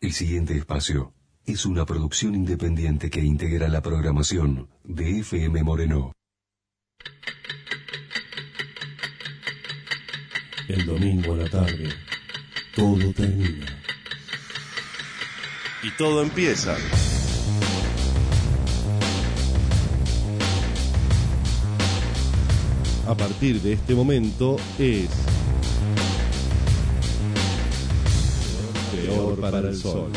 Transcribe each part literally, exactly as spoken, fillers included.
El siguiente espacio es una producción independiente que integra la programación de F M Moreno. El domingo a la tarde, todo termina. Y todo empieza. A partir de este momento es Peor para el Sol.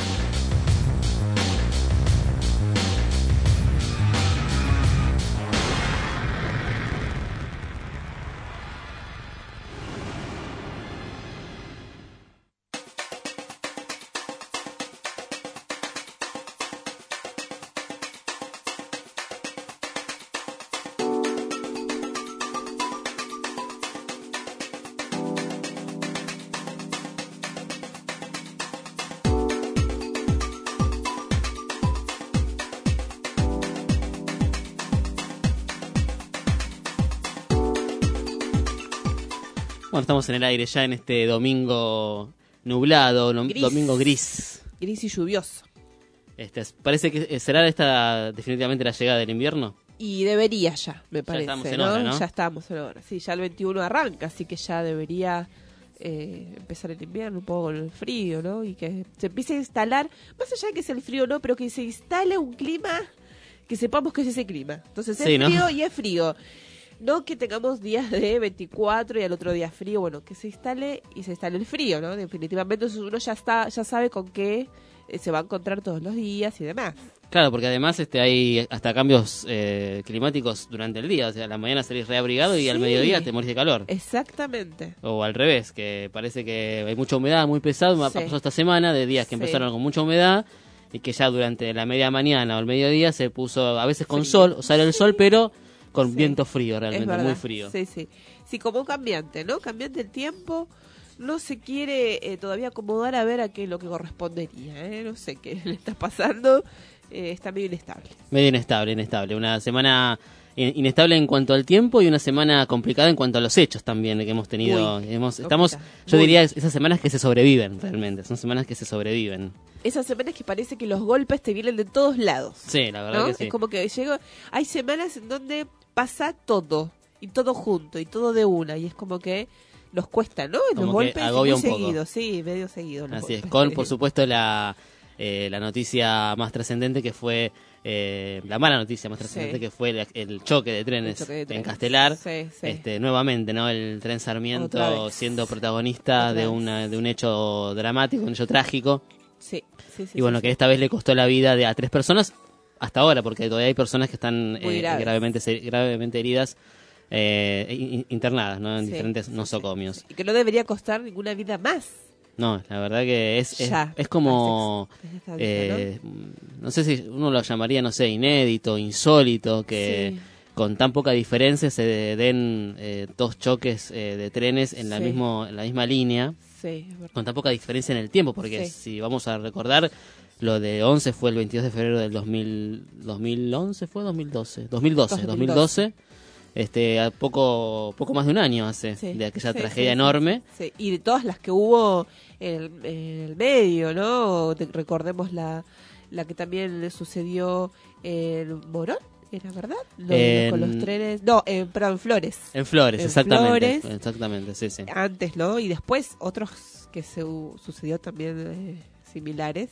Bueno, estamos en el aire ya en este domingo nublado, no, Gris. domingo gris. Gris y lluvioso. Este, parece que será esta definitivamente la llegada del invierno. Y debería ya, me parece, ya estamos en ¿no? hora, ¿no? Ya estamos en hora. Sí, ya el veintiuno arranca, así que ya debería eh, empezar el invierno, un poco con el frío, ¿no? Y que se empiece a instalar, más allá de que sea el frío, ¿no? Pero que se instale un clima, que sepamos que es ese clima. Entonces es Sí, ¿no? frío y es frío. No que tengamos días de veinticuatro y al otro día frío, bueno, que se instale y se instale el frío, ¿no? Definitivamente entonces uno ya está, ya sabe con qué eh, se va a encontrar todos los días y demás. Claro, porque además este hay hasta cambios eh, climáticos durante el día. O sea, a la mañana salís reabrigado y Sí. al mediodía te morís de calor. Exactamente. O al revés, que parece que hay mucha humedad, muy pesado. Me ha Sí. pasado esta semana de días que Sí. empezaron con mucha humedad y que ya durante la media mañana o el mediodía se puso a veces con Frío. sol, o sale el sol, pero con Sí. viento frío Es realmente, verdad. muy frío. Sí, sí. Sí, como un cambiante, ¿no? Cambiante el tiempo. No se quiere eh, todavía acomodar a ver a qué es lo que correspondería, ¿eh? No sé qué le está pasando. Eh, está medio inestable. Medio inestable, inestable. Una semana in- inestable en cuanto al tiempo y una semana complicada en cuanto a los hechos también que hemos tenido. Muy hemos, estamos, complicada. yo Muy. diría esas semanas que se sobreviven realmente. Son semanas que se sobreviven. Esas semanas que parece que los golpes te vienen de todos lados. Sí, la verdad ¿No? que sí. Es como que llego, hay semanas en donde pasa todo, y todo junto, y todo de una, y es como que nos cuesta, ¿no? Como Los que golpes agobia muy un poco. seguidos, sí, medio seguidos. los Así es, golpes. con por supuesto la, eh, la noticia más trascendente que fue, eh, la mala noticia más trascendente Sí. que fue el, el choque de trenes El choque de en trenes. Castelar. Sí, sí. Este, nuevamente, ¿no? El tren Otra Sarmiento vez. siendo protagonista Otra de vez. una de un hecho dramático, un hecho trágico. Sí, sí, sí. Y bueno, sí, que sí. esta vez le costó la vida de a tres personas hasta ahora, porque todavía hay personas que están Muy eh, graves. gravemente se- gravemente heridas, eh, in- internadas, ¿no? En Sí, diferentes sí, nosocomios. sí. Y que no debería costar ninguna vida más. No, la verdad que es, es, Ya, es como, es esta vida, eh, ¿no? sé si uno lo llamaría, no sé, inédito, insólito, que Sí. con tan poca diferencia se den eh, dos choques eh, de trenes en la, Sí. mismo, en la misma línea, Sí, es verdad. con tan poca diferencia en el tiempo, porque Sí. si vamos a recordar, lo de once fue el veintidós de febrero del dos mil, dos mil once, ¿fue dos mil doce? dos mil doce, dos mil doce. Este, a poco poco más de un año hace Sí, de aquella sí, tragedia sí, enorme. Sí, sí. Y de todas las que hubo en el, en el medio, ¿no? Te- recordemos la, la que también le sucedió en Morón, ¿era verdad? Lo de los- con los En- trenes. No, eh, perdón, en Flores. En Flores, En exactamente. Flores. Exactamente, sí, sí. Antes, ¿no? Y después otros que se hu- sucedió también eh, similares.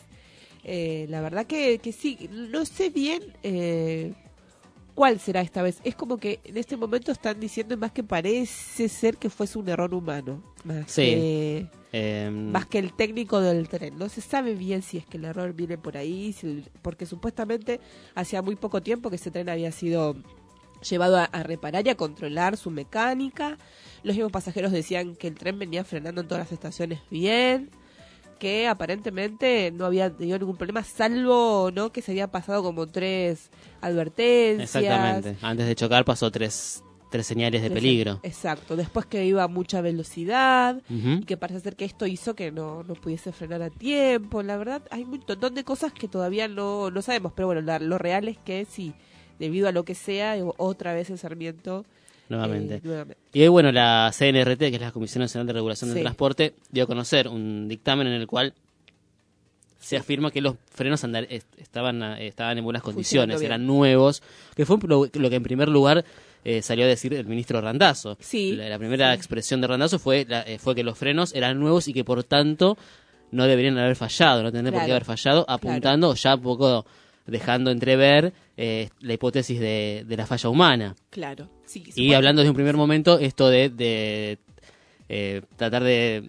Eh, la verdad que, que sí, no sé bien eh, cuál será esta vez. Es como que en este momento están diciendo más que parece ser que fuese un error humano, más, Sí. que, Eh, más que el técnico del tren. No se sabe bien si es que el error viene por ahí, si el- porque supuestamente hacía muy poco tiempo que ese tren había sido llevado a, a reparar y a controlar su mecánica. Los mismos pasajeros decían que el tren venía frenando en todas las estaciones bien, que aparentemente no había tenido ningún problema, salvo no que se había pasado como tres advertencias. Exactamente. Antes de chocar pasó tres, tres señales de Tres- peligro. Exacto. Después que iba a mucha velocidad Ujú. y que parece ser que esto hizo que no, no pudiese frenar a tiempo. La verdad, hay un montón de cosas que todavía no, no sabemos, pero bueno, la- lo real es que sí, debido a lo que sea, otra vez el Sarmiento. Nuevamente. eh, nuevamente. Y hoy, bueno, la C N R T, que es la Comisión Nacional de Regulación del Sí. Transporte, dio a conocer un dictamen en el cual se afirma que los frenos andar, est- estaban, eh, estaban en buenas Funcionando condiciones, bien. eran nuevos, que fue lo, lo que en primer lugar eh, salió a decir el ministro Randazzo. Sí, La, la primera sí. expresión de Randazzo fue, la, eh, fue que los frenos eran nuevos y que por tanto no deberían haber fallado, no tendrían por qué Claro, haber fallado, apuntando ya un poco, dejando entrever eh, la hipótesis de, de la falla humana. Claro. Sí, Y supuesto- hablando desde un primer momento, esto de, de eh, tratar de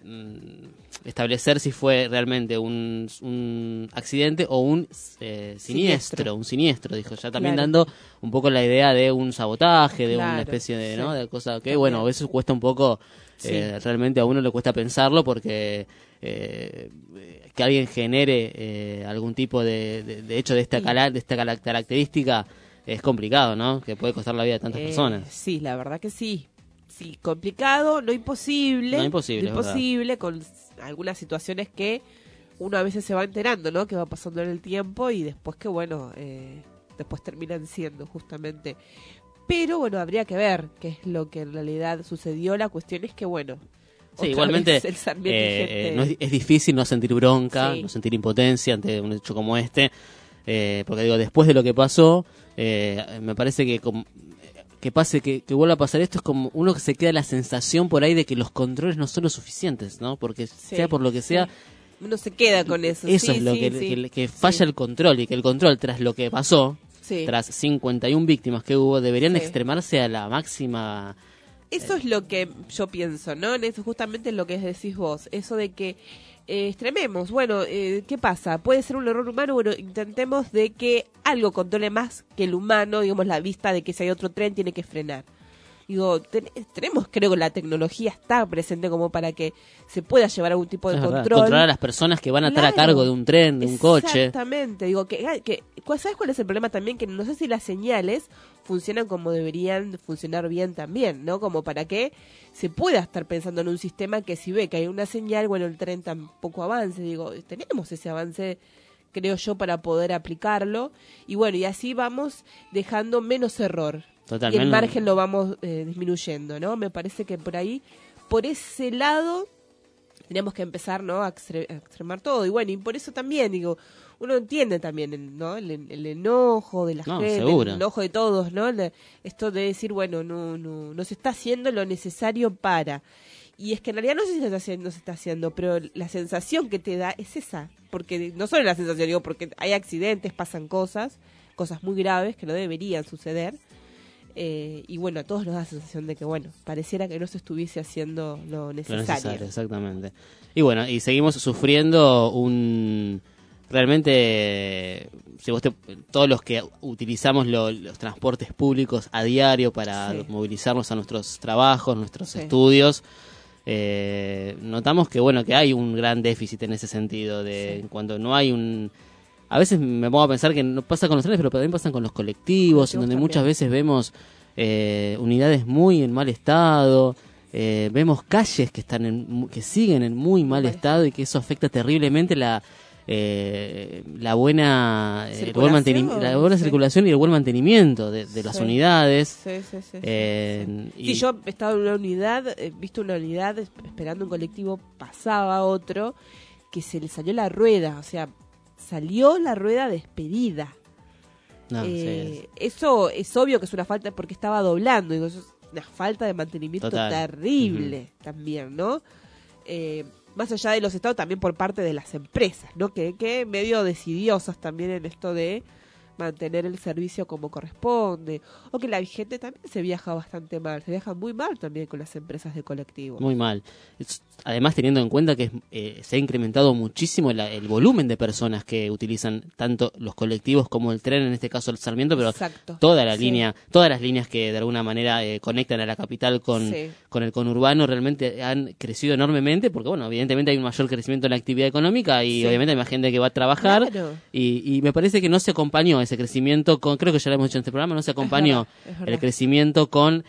mm, establecer si fue realmente un, un accidente o un eh, siniestro, Siniestro. un siniestro, dijo, ya también Claro. dando un poco la idea de un sabotaje, de una Claro, especie de, sí. ¿no? de cosa que, También. bueno, a veces cuesta un poco, eh, Sí. realmente a uno le cuesta pensarlo porque eh, que alguien genere eh, algún tipo de, de, de hecho de esta, Sí. cala- de esta cala- característica es complicado, ¿no? Que puede costar la vida de tantas Eh, personas. Sí, la verdad que sí. Sí, complicado, no imposible. No imposible, No es verdad. imposible, con algunas situaciones que uno a veces se va enterando, ¿no? Que va pasando en el tiempo y después que, bueno, eh, después terminan siendo justamente. Pero bueno, habría que ver qué es lo que en realidad sucedió. La cuestión es que, bueno. Sí, otra igualmente vez el Sarmiento y eh, gente- eh, no es, es difícil no sentir bronca, Sí. no sentir impotencia ante un hecho como este, eh, porque digo, después de lo que pasó, eh, me parece que como- que pase, que, que vuelva a pasar esto, es como uno que se queda la sensación por ahí de que los controles no son los suficientes, ¿no? Porque Sí, sea por lo que sea, sí. Uno se queda con eso. eso Sí, es lo sí, que, sí. que, que falla Sí. el control, y que el control tras lo que pasó, Sí. tras cincuenta y una víctimas que hubo, deberían Sí. extremarse a la máxima. Eso es lo que yo pienso, ¿no? En eso justamente lo que decís vos, eso de que eh, extrememos, bueno, eh, ¿qué pasa? Puede ser un error humano, bueno, intentemos de que algo controle más que el humano, digamos, la vista de que si hay otro tren tiene que frenar. Digo, ten- tenemos, creo que la tecnología está presente como para que se pueda llevar algún tipo de Es verdad, control. controlar a las personas que van a estar a Claro. cargo de un tren, de un coche. Exactamente, digo que, que ¿sabes cuál es el problema también? Que no sé si las señales funcionan como deberían funcionar bien también, ¿no? Como para que se pueda estar pensando en un sistema que si ve que hay una señal, bueno, el tren tampoco avance, digo, tenemos ese avance, creo yo, para poder aplicarlo, y bueno, y así vamos dejando menos error. Totalmente. Y el margen lo vamos eh, disminuyendo, ¿no? Me parece que por ahí, por ese lado, tenemos que empezar, ¿no? A, extre- a extremar todo. Y bueno, y por eso también, digo, uno entiende también, el, ¿no? El, el enojo de la No, gente, seguro. el enojo de todos, ¿no? Le- esto de decir, bueno, no, no, no se está haciendo lo necesario para. Y es que en realidad no sé si se está haciendo, no se está haciendo, pero la sensación que te da es esa. Porque no solo la sensación, digo, porque hay accidentes, pasan cosas, cosas muy graves que no deberían suceder. Eh, y bueno, a todos nos da la sensación de que, bueno, pareciera que no se estuviese haciendo lo Lo necesario. necesario, exactamente. Y bueno, y seguimos sufriendo un... Realmente, si vos te- todos los que utilizamos lo- los transportes públicos a diario para Sí. movilizarnos a nuestros trabajos, nuestros Sí. estudios, eh, notamos que bueno que hay un gran déficit en ese sentido, de Sí. en cuanto no hay un... A veces me pongo a pensar que no pasa con los trenes, pero también pasan con los colectivos, en donde Colectivos muchas también. veces vemos eh, unidades muy en mal estado, eh, vemos calles que están en, mu- que siguen en muy mal mal estado y que eso afecta terriblemente la eh, la buena eh, el buen Circulación, mantenimi- la buena sí. circulación y el buen mantenimiento de, de las Sí. unidades. Sí, sí, sí, sí, Eh, sí. y- Sí, yo he estado en una unidad, he visto una unidad es- esperando un colectivo, pasaba otro, que se le salió la rueda, o sea, salió la rueda despedida. No, sí, Eh, Eso es obvio que es una falta porque estaba doblando, digo, eso es una falta de mantenimiento Total. terrible también, ¿no? Eh, más allá de los estados, también por parte de las empresas, ¿no? Que, que medio decidiosas también en esto de mantener el servicio como corresponde, o que la gente también se viaja bastante mal, se viaja muy mal también con las empresas de colectivo. muy mal. Es- además, teniendo en cuenta que es, eh, se ha incrementado muchísimo la- el volumen de personas que utilizan tanto los colectivos como el tren, en este caso el Sarmiento, pero Exacto. toda la Sí. línea, todas las líneas que de alguna manera eh, conectan a la capital con, Sí. con el conurbano realmente han crecido enormemente, porque bueno, evidentemente hay un mayor crecimiento en la actividad económica y Sí. obviamente hay más gente que va a trabajar. Claro. Y, y me parece que no se acompañó ese crecimiento con, creo que ya lo hemos dicho en este programa, no se acompañó verdad, es verdad. el crecimiento con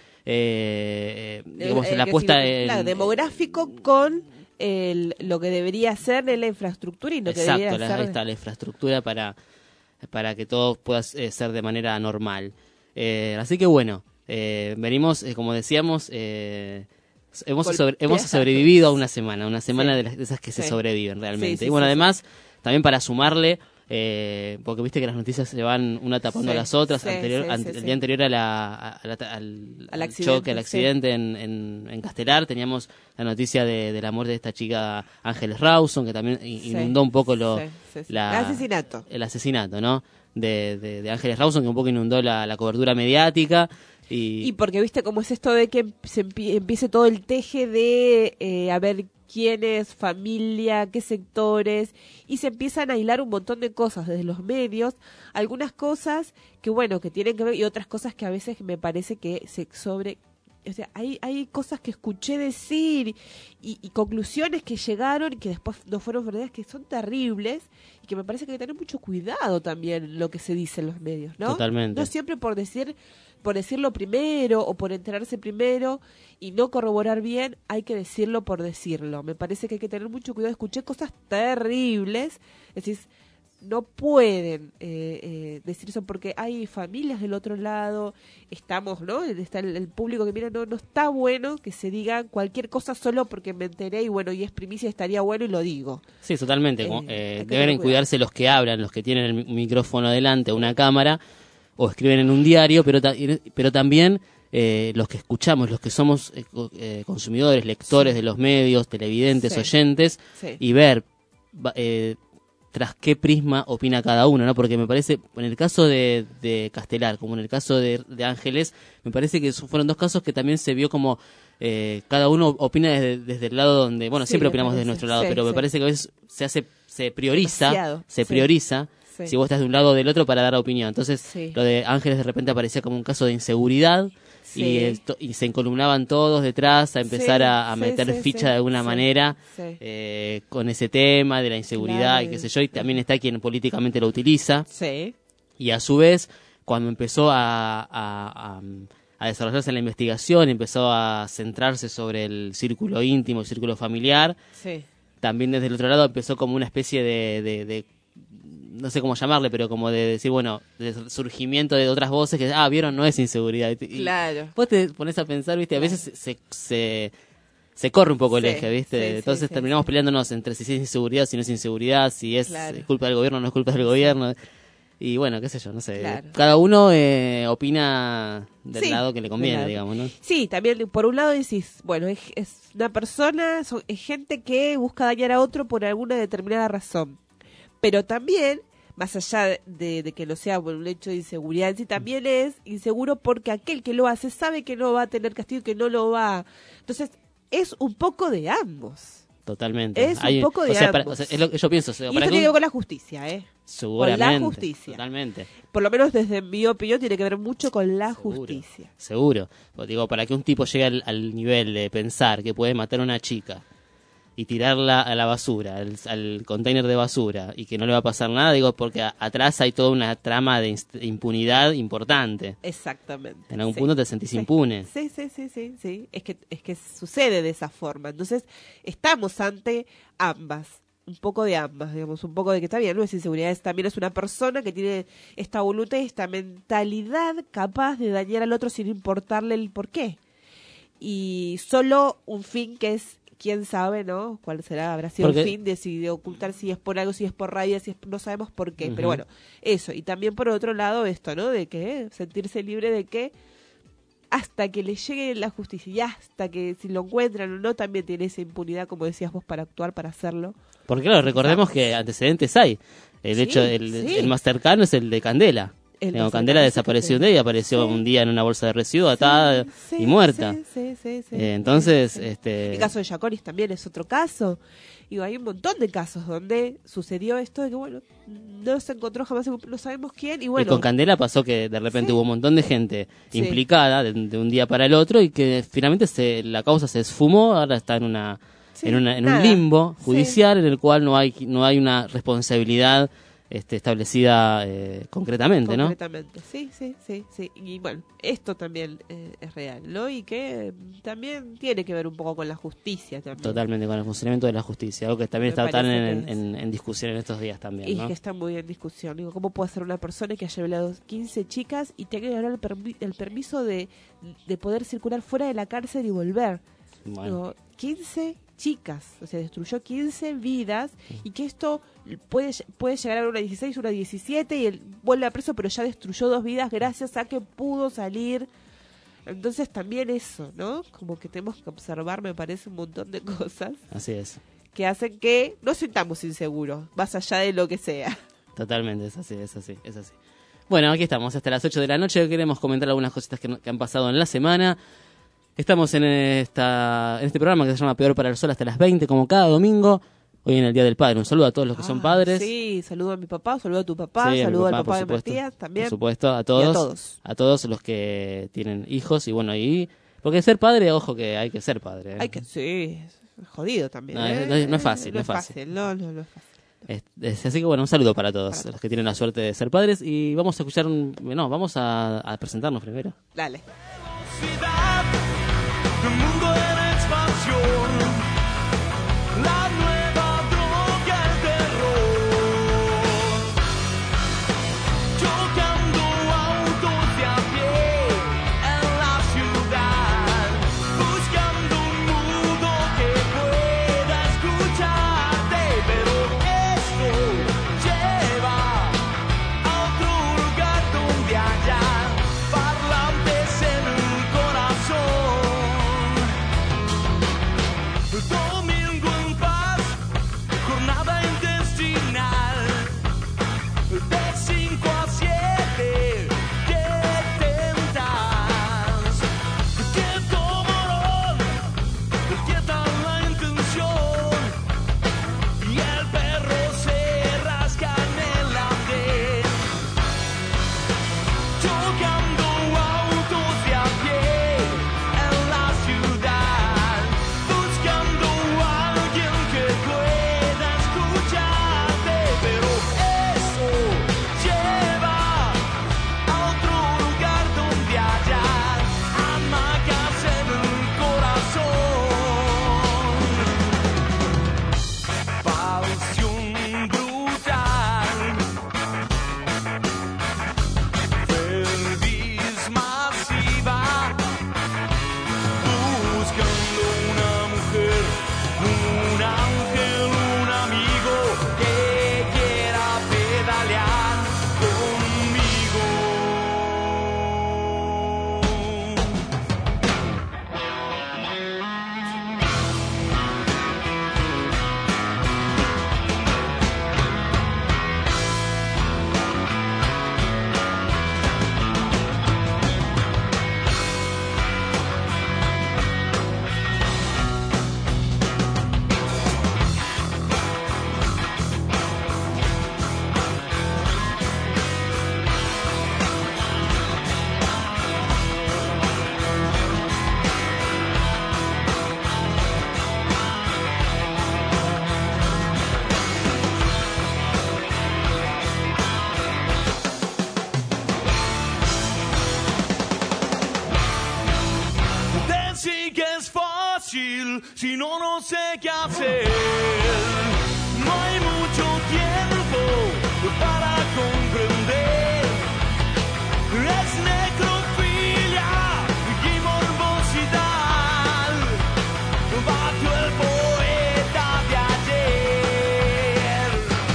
eh, eh, digamos, El- el la apuesta crecimiento, en, claro, demográfico con el, lo que debería ser en la infraestructura y lo que exacto, debería la, ser ahí está, la infraestructura para, para que todo pueda eh, ser de manera normal. Eh, así que bueno, eh, venimos, eh, como decíamos, eh, hemos, sobre- hemos Golpeados. sobrevivido a una semana, una semana Sí. de, las, de esas que se Sí. sobreviven realmente. Sí, sí, y bueno, sí, además también para sumarle, eh, porque viste que las noticias se van una tapando Sí, a las otras, sí, anterior, sí, ante- sí, el sí. día anterior a la, a la- al, Al al accidente, choque, al sí. accidente en, en, en Castelar, teníamos la noticia de, de la muerte de esta chica Ángeles Rawson, que también i- Sí, inundó un poco lo, sí, sí, sí. la- El asesinato. el asesinato, ¿no? De, de, de Ángeles Rawson, que un poco inundó la, la cobertura mediática. Y, Y porque viste cómo es esto de que se empie- empiece todo el teje de eh, a ver quién es, familia, qué sectores, y se empiezan a hilar un montón de cosas desde los medios, algunas cosas que bueno, que tienen que ver, y otras cosas que a veces me parece que se sobre... O sea, hay, hay cosas que escuché decir y, y conclusiones que llegaron y que después no fueron verdaderas, que son terribles y que me parece que hay que tener mucho cuidado también en lo que se dice en los medios, ¿no? Totalmente. No siempre por decir por decirlo primero o por enterarse primero y no corroborar bien, hay que decirlo por decirlo. Me parece que hay que tener mucho cuidado. Escuché cosas terribles, es decir, no pueden eh, eh, decir eso porque hay familias del otro lado, estamos, ¿no? Está el, el público que mira, no, no está bueno que se diga cualquier cosa solo porque me enteré y bueno, y es primicia, estaría bueno y lo digo. Sí, totalmente. Eh, como, hay eh, que deben tener cuidarse los que hablan, los que tienen el mi- micrófono delante, una cámara, o escriben en un diario, pero, ta- pero también eh, los que escuchamos, los que somos eh, co- eh, consumidores, lectores Sí. de los medios, televidentes, Sí. oyentes, Sí. y ver va- eh, tras qué prisma opina cada uno, ¿no? Porque me parece, en el caso de, de Castelar, como en el caso de, de Ángeles, me parece que esos fueron dos casos que también se vio como eh, cada uno opina desde, desde el lado donde, bueno, Sí, siempre me opinamos parece. desde nuestro lado, Sí, pero me sí. parece que a veces se hace, se prioriza, Demasiado, se sí. prioriza Sí. si vos estás de un lado o del otro para dar opinión. Entonces, Sí. lo de Ángeles de repente aparecía como un caso de inseguridad. Sí. Y, eh, to- y se encolumnaban todos detrás a empezar Sí, a, a sí, meter sí, ficha sí, de alguna sí, manera sí. eh, con ese tema de la inseguridad Claro, y qué sé y- yo, y también está quien políticamente lo utiliza. Sí. Y a su vez, cuando empezó a, a, a- a desarrollarse la investigación, empezó a centrarse sobre el círculo íntimo, el círculo familiar, Sí. también desde el otro lado empezó como una especie de, de, de- no sé cómo llamarle, pero como de decir, bueno, de surgimiento de otras voces que, ah, vieron, no es inseguridad. Y Claro. vos te pones a pensar, viste, a Claro. veces se, se, se corre un poco el Sí, eje, viste. sí, sí, Entonces sí, terminamos sí. peleándonos entre si es inseguridad, si no es inseguridad, si es Claro. culpa del gobierno o no es culpa del gobierno. Y bueno, qué sé yo, no sé. Claro. Cada uno eh, opina del Sí, lado que le conviene, claro. digamos, ¿no? Sí, también por un lado decís, bueno, es, es una persona, son- es gente que busca dañar a otro por alguna determinada razón. Pero también, más allá de, de que no sea por un hecho de inseguridad en sí, también es inseguro porque aquel que lo hace sabe que no va a tener castigo, que no lo va. Entonces, es un poco de ambos. Totalmente. Es un poco de o sea, para- ambos. o sea, es lo que yo pienso. o sea, Y para esto que tiene que ver un- con la justicia, ¿eh? seguramente, con la justicia. Totalmente. Por lo menos desde mi opinión tiene que ver mucho con la Seguro, justicia. Seguro. Pues digo, para que un tipo llegue al, al nivel de pensar que puede matar a una chica y tirarla a la basura, al, al container de basura, y que no le va a pasar nada, digo, porque a- atrás hay toda una trama de inst- impunidad importante. Exactamente. En algún sí. punto te sentís Sí. impune. Sí, sí, sí, sí, sí. Es que, es que sucede de esa forma. Entonces, estamos ante ambas. Un poco de ambas, digamos. Un poco de que está bien, no es inseguridad. Es, también es una persona que tiene esta voluntad y esta mentalidad capaz de dañar al otro sin importarle el por qué. Y solo un fin que es, quién sabe, ¿no? ¿Cuál será? Habrá sido Porque- el fin de, si, de ocultar si es por algo, si es por rabia, si es, no sabemos por qué. Ujú. Pero bueno, eso. Y también por otro lado esto, ¿no? De que eh, sentirse libre de que hasta que le llegue la justicia y hasta que si lo encuentran o no, también tiene esa impunidad, como decías vos, para actuar, para hacerlo. Porque claro, recordemos que antecedentes hay. El Sí, hecho, el, sí. el más cercano es el de Candela. El Digo, más Candela cercano, desapareció un sí. día y apareció Sí. un día en una bolsa de residuos atada Sí, sí, y muerta. sí, sí, sí, sí, Eh, entonces, sí, sí. este... El caso de Yacoris también es otro caso. Digo, hay un montón de casos donde sucedió esto de que, bueno, no se encontró jamás, no sabemos quién, y Y bueno, con Candela pasó que de repente Sí. hubo un montón de gente Sí. implicada de, de un día para el otro y que finalmente se, la causa se esfumó, ahora está en una Sí, en, una, en un nada. limbo Sí. judicial en el cual no hay no hay una responsabilidad este, establecida eh, concretamente, ¿no? concretamente. Sí, sí, sí, sí. Y bueno, esto también eh, es real, ¿no? Y que mm, también tiene que ver un poco con la justicia también. Totalmente, con el funcionamiento de la justicia, algo que también Me está tan parece en, que es. en- en discusión en estos días también, Y ¿no? que está muy en discusión. Digo, ¿cómo puede ser una persona que haya violado quince chicas y tenga que ganar el, permi- el permiso de, de poder circular fuera de la cárcel y volver? Bueno, Digo, quince chicas, o sea, destruyó quince vidas y que esto puede, puede llegar a una dieciséis, una diecisiete y él vuelve a preso, pero ya destruyó dos vidas gracias a que pudo salir. Entonces también eso, ¿no? Como que tenemos que observar, me parece, un montón de cosas. Así es. Que hacen que no sintamos inseguros, más allá de lo que sea. Totalmente, es así, es así, es así. Bueno, aquí estamos hasta las ocho de la noche. Queremos comentar algunas cositas que, no, que han pasado en la semana. Estamos en, esta, en este programa que se llama Peor para el Sol hasta las veinte, como cada domingo. Hoy en el Día del Padre. Un saludo a todos los que ah, son padres. Sí, saludo a mi papá, saludo a tu papá, sí, saludo papá, al papá de supuesto, Matías también. Por supuesto, a todos, y a todos. A todos los que tienen hijos. Y bueno, y porque ser padre, ojo que hay que ser padre. ¿eh? Hay que, sí, es jodido también. No, ¿eh? no, es, no es fácil, no, no es fácil. fácil. No, no, no es fácil. Es, es, así que bueno, un saludo para todos para los que tienen la suerte de ser padres. Y vamos a escuchar un... No, vamos a, a presentarnos primero. Dale. El mundo en expansión, la nueva droga, el terror, chocando autos de a pie en la ciudad, buscando un mundo que pueda escucharte, pero esto lleva a otro lugar donde haya parlantes en el corazón. Domingo en paz, jornada intestinal, de cinco a siete, ¿qué tentas? ¿Qué tomarón? Quietan la intención y el perro se rasca en el andén, chocando autos de a pie en la ciudad, buscando a alguien que pueda escucharte, pero eso lleva a otro lugar donde haya hamacas en el corazón. Pasión brutal, pelvis masiva, buscando una mujer, un ángel, un amigo que quiera pedalear conmigo. Decir que es fácil, si no, no sé qué hacer. No hay mucho tiempo para comprender. Es necrofilia y morbosidad. Bajo el poeta de ayer,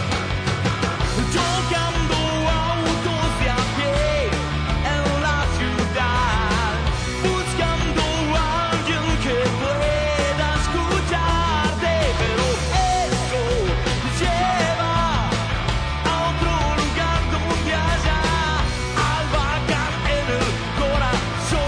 chocando autos de a pie en la ciudad, buscando a alguien que pueda escucharte, pero eso lleva a otro lugar donde haya albahaca en el corazón.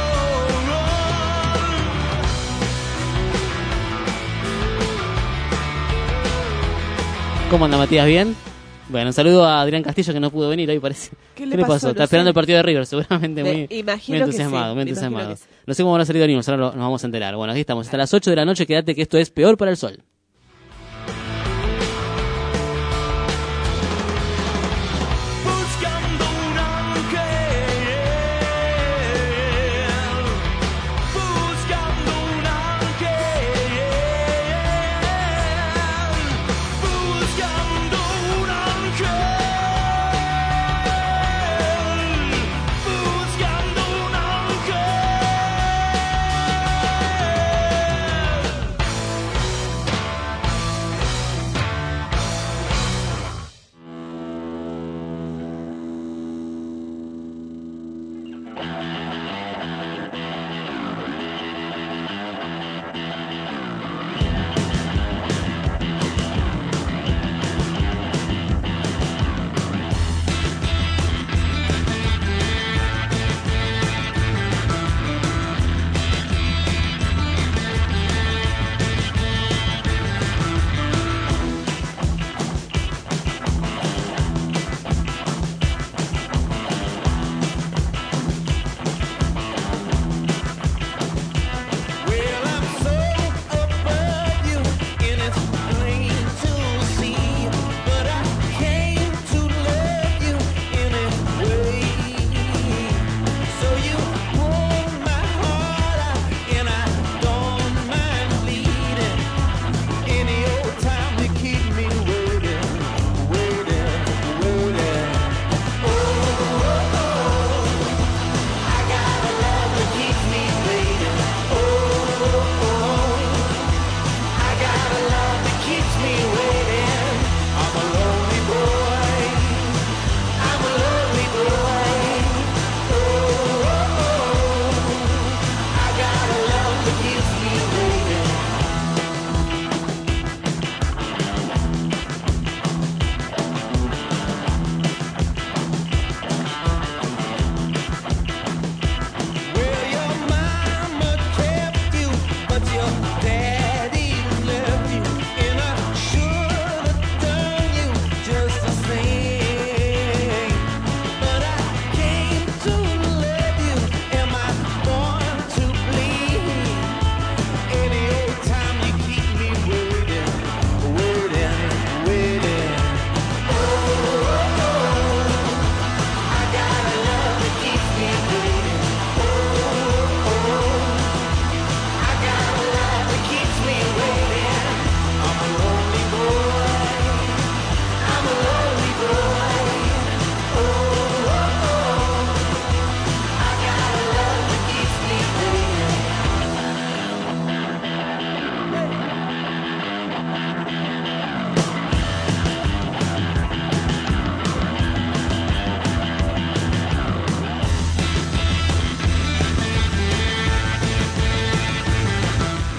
¿Cómo anda Matías? ¿Bien? Bueno, un saludo a Adrián Castillo que no pudo venir hoy, parece. ¿Qué le pasó? pasó? No Está esperando sé. el partido de River, seguramente Me muy, muy imagino que entusiasmado, sí, muy me imagino entusiasmado. que sí. No sé cómo van a salir de News, ahora lo- nos vamos a enterar. Bueno, aquí estamos, hasta las ocho de la noche, quédate que esto es Peor para el Sol. Buscando un ángel, buscando un ángel, buscando un ángel, buscando un ángel.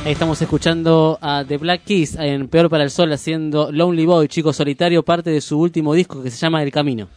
Ahí estamos escuchando a The Black Keys en Peor para el Sol haciendo Lonely Boy, chico solitario, parte de su último disco que se llama El Camino.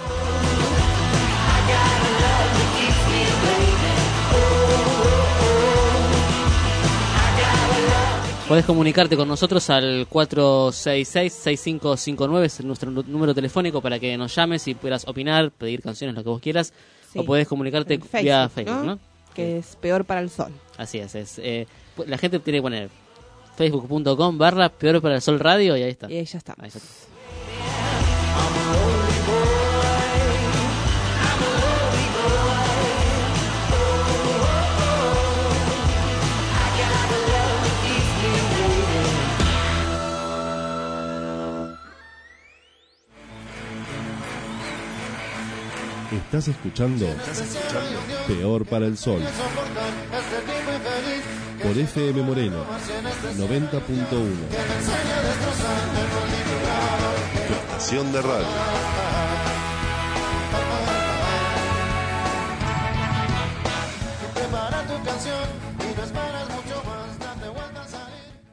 Podés comunicarte con nosotros al cuatro seis seis, seis cinco cinco nueve, es nuestro número telefónico para que nos llames y puedas opinar, pedir canciones, lo que vos quieras. Sí. O podés comunicarte en Facebook, vía Facebook, ¿no? ¿no? Que es Peor para el Sol. Así es. es eh, la gente tiene que poner facebook punto com barra Peor para el Sol Radio y ahí está. Y ahí ya está. Ahí ya está. Estás escuchando Peor para el Sol por F M Moreno noventa punto uno. Tu estación de radio. Prepara tu canción y no esperas mucho más, date vuelta a salir.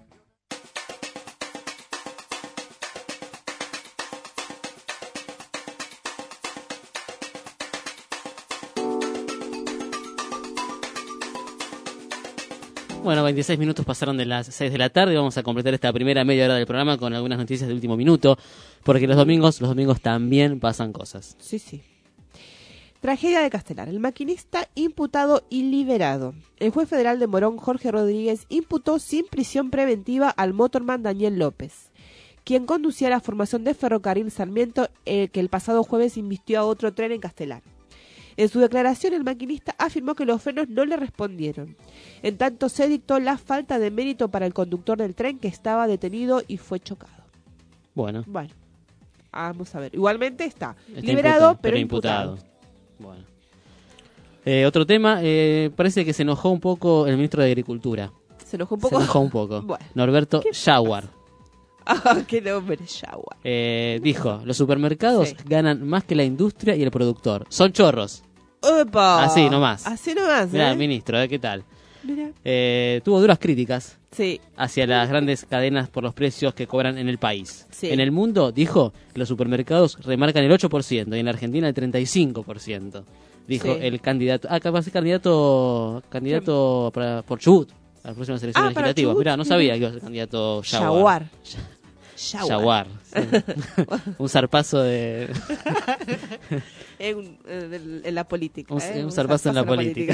Bueno, veintiséis minutos pasaron de las seis de la tarde. Vamos a completar esta primera media hora del programa con algunas noticias de último minuto, porque los domingos, los domingos también pasan cosas. Sí, sí. Tragedia de Castelar. El maquinista imputado y liberado. El juez federal de Morón, Jorge Rodríguez, imputó sin prisión preventiva al motorman Daniel López, quien conducía la formación de Ferrocarril Sarmiento, eh, que el pasado jueves invistió a otro tren en Castelar. En su declaración, el maquinista afirmó que los frenos no le respondieron. En tanto, se dictó la falta de mérito para el conductor del tren, que estaba detenido y fue chocado. Bueno. Bueno, vamos a ver. Igualmente está, está liberado, imputa, pero, pero imputado. imputado. Bueno. Eh, otro tema, eh, parece que se enojó un poco el ministro de Agricultura. ¿Se enojó un poco? Se enojó un poco. Bueno. Norberto Jaguar. Ah, qué nombre, Jaguar. Eh, dijo, los supermercados Sí. ganan más que la industria y el productor. Son chorros. ¡Opa! Así nomás. Así nomás, Mirá, ¿eh? ministro, ¿eh? ¿Qué tal? Mirá. Eh, tuvo duras críticas Sí, hacia las grandes cadenas por los precios que cobran en el país. Sí. En el mundo, dijo, que los supermercados remarcan el ocho por ciento y en la Argentina el treinta y cinco por ciento. Dijo Sí. el candidato... Ah, capaz es candidato, candidato para, por Chubut, a las próximas elecciones Ah, para legislativas. Chubut, Mirá, no mira. sabía que iba a ser candidato Jaguar. Jaguar. Jaguar. Un zarpazo de... En, en- en la política. Un, ¿eh? un zarpazo en la política.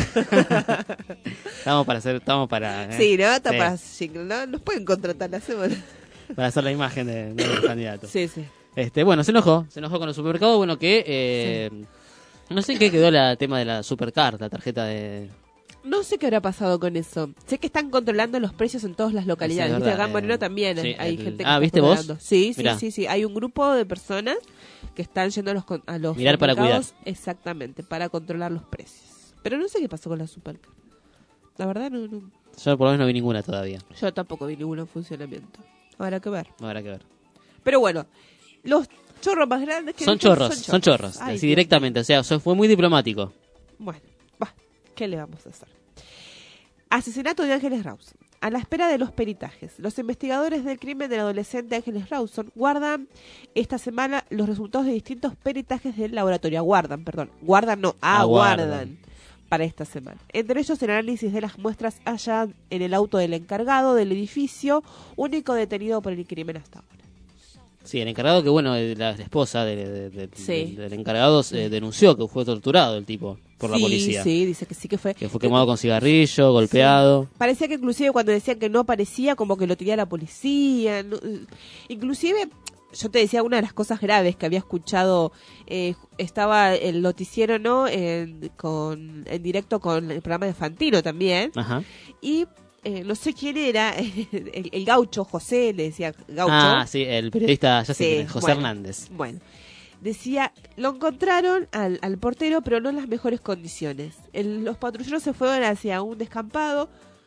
estamos para hacer... Estamos para... ¿eh? Sí, ¿no? Está Sí. para jingle, ¿no? Nos pueden contratar la semana. Para hacer la imagen de, de los candidatos. Sí, sí. Este, bueno, se enojó, se enojó con el supermercado, bueno, que eh, no sé en qué quedó el tema de la supercard, la tarjeta de... No sé qué habrá pasado con eso. Sé que están controlando los precios en todas las localidades. Sí, es ¿Viste? verdad, Acá en Moreno eh, también hay, sí, hay el- gente que ah, está ¿viste vos? controlando. Sí, sí, Mirá. sí, sí. Hay un grupo de personas que están yendo a los, con- a los Mirar para supermercados, exactamente, para controlar los precios. Pero no sé qué pasó con la supercard. La verdad, no, no. Yo por lo menos no vi ninguna todavía, Yo tampoco vi ninguno en funcionamiento. Habrá que ver. no habrá que ver. Pero bueno, los chorros más grandes que Son dije chorros, son chorros, Ay, así Dios directamente, o sea, eso fue muy diplomático. mío. Bueno, va, ¿qué le vamos a hacer? Asesinato de Ángeles Rawson. A la espera de los peritajes, los investigadores del crimen del adolescente Ángeles Rawson guardan esta semana los resultados de distintos peritajes del laboratorio. Aguardan, perdón. Guardan, no, aguardan. Aguardan. Para esta semana. Entre ellos el análisis de las muestras allá en el auto del encargado del edificio, único detenido por el crimen hasta ahora. Sí, el encargado que, bueno, eh, la, la esposa de- de- de- Sí. del, del encargado eh, denunció que fue torturado el tipo por la Sí, policía. Sí, dice que sí que fue. Que fue quemado con cigarrillo, golpeado. Parecía que inclusive cuando decían que no aparecía, como que lo tenía la policía. no- eh, inclusive, yo te decía una de las cosas graves que había escuchado, eh, estaba el noticiero, ¿no? En, con, en directo con el programa de Fantino también. Ajá. Y eh, no sé quién era, el, el gaucho, José, le decía gaucho. Ah, sí, el periodista, ya sé Sí, quién es, José bueno. Hernández. Bueno, decía, lo encontraron al, al portero, pero no en las mejores condiciones. El- los patrulleros se fueron hacia un descampado.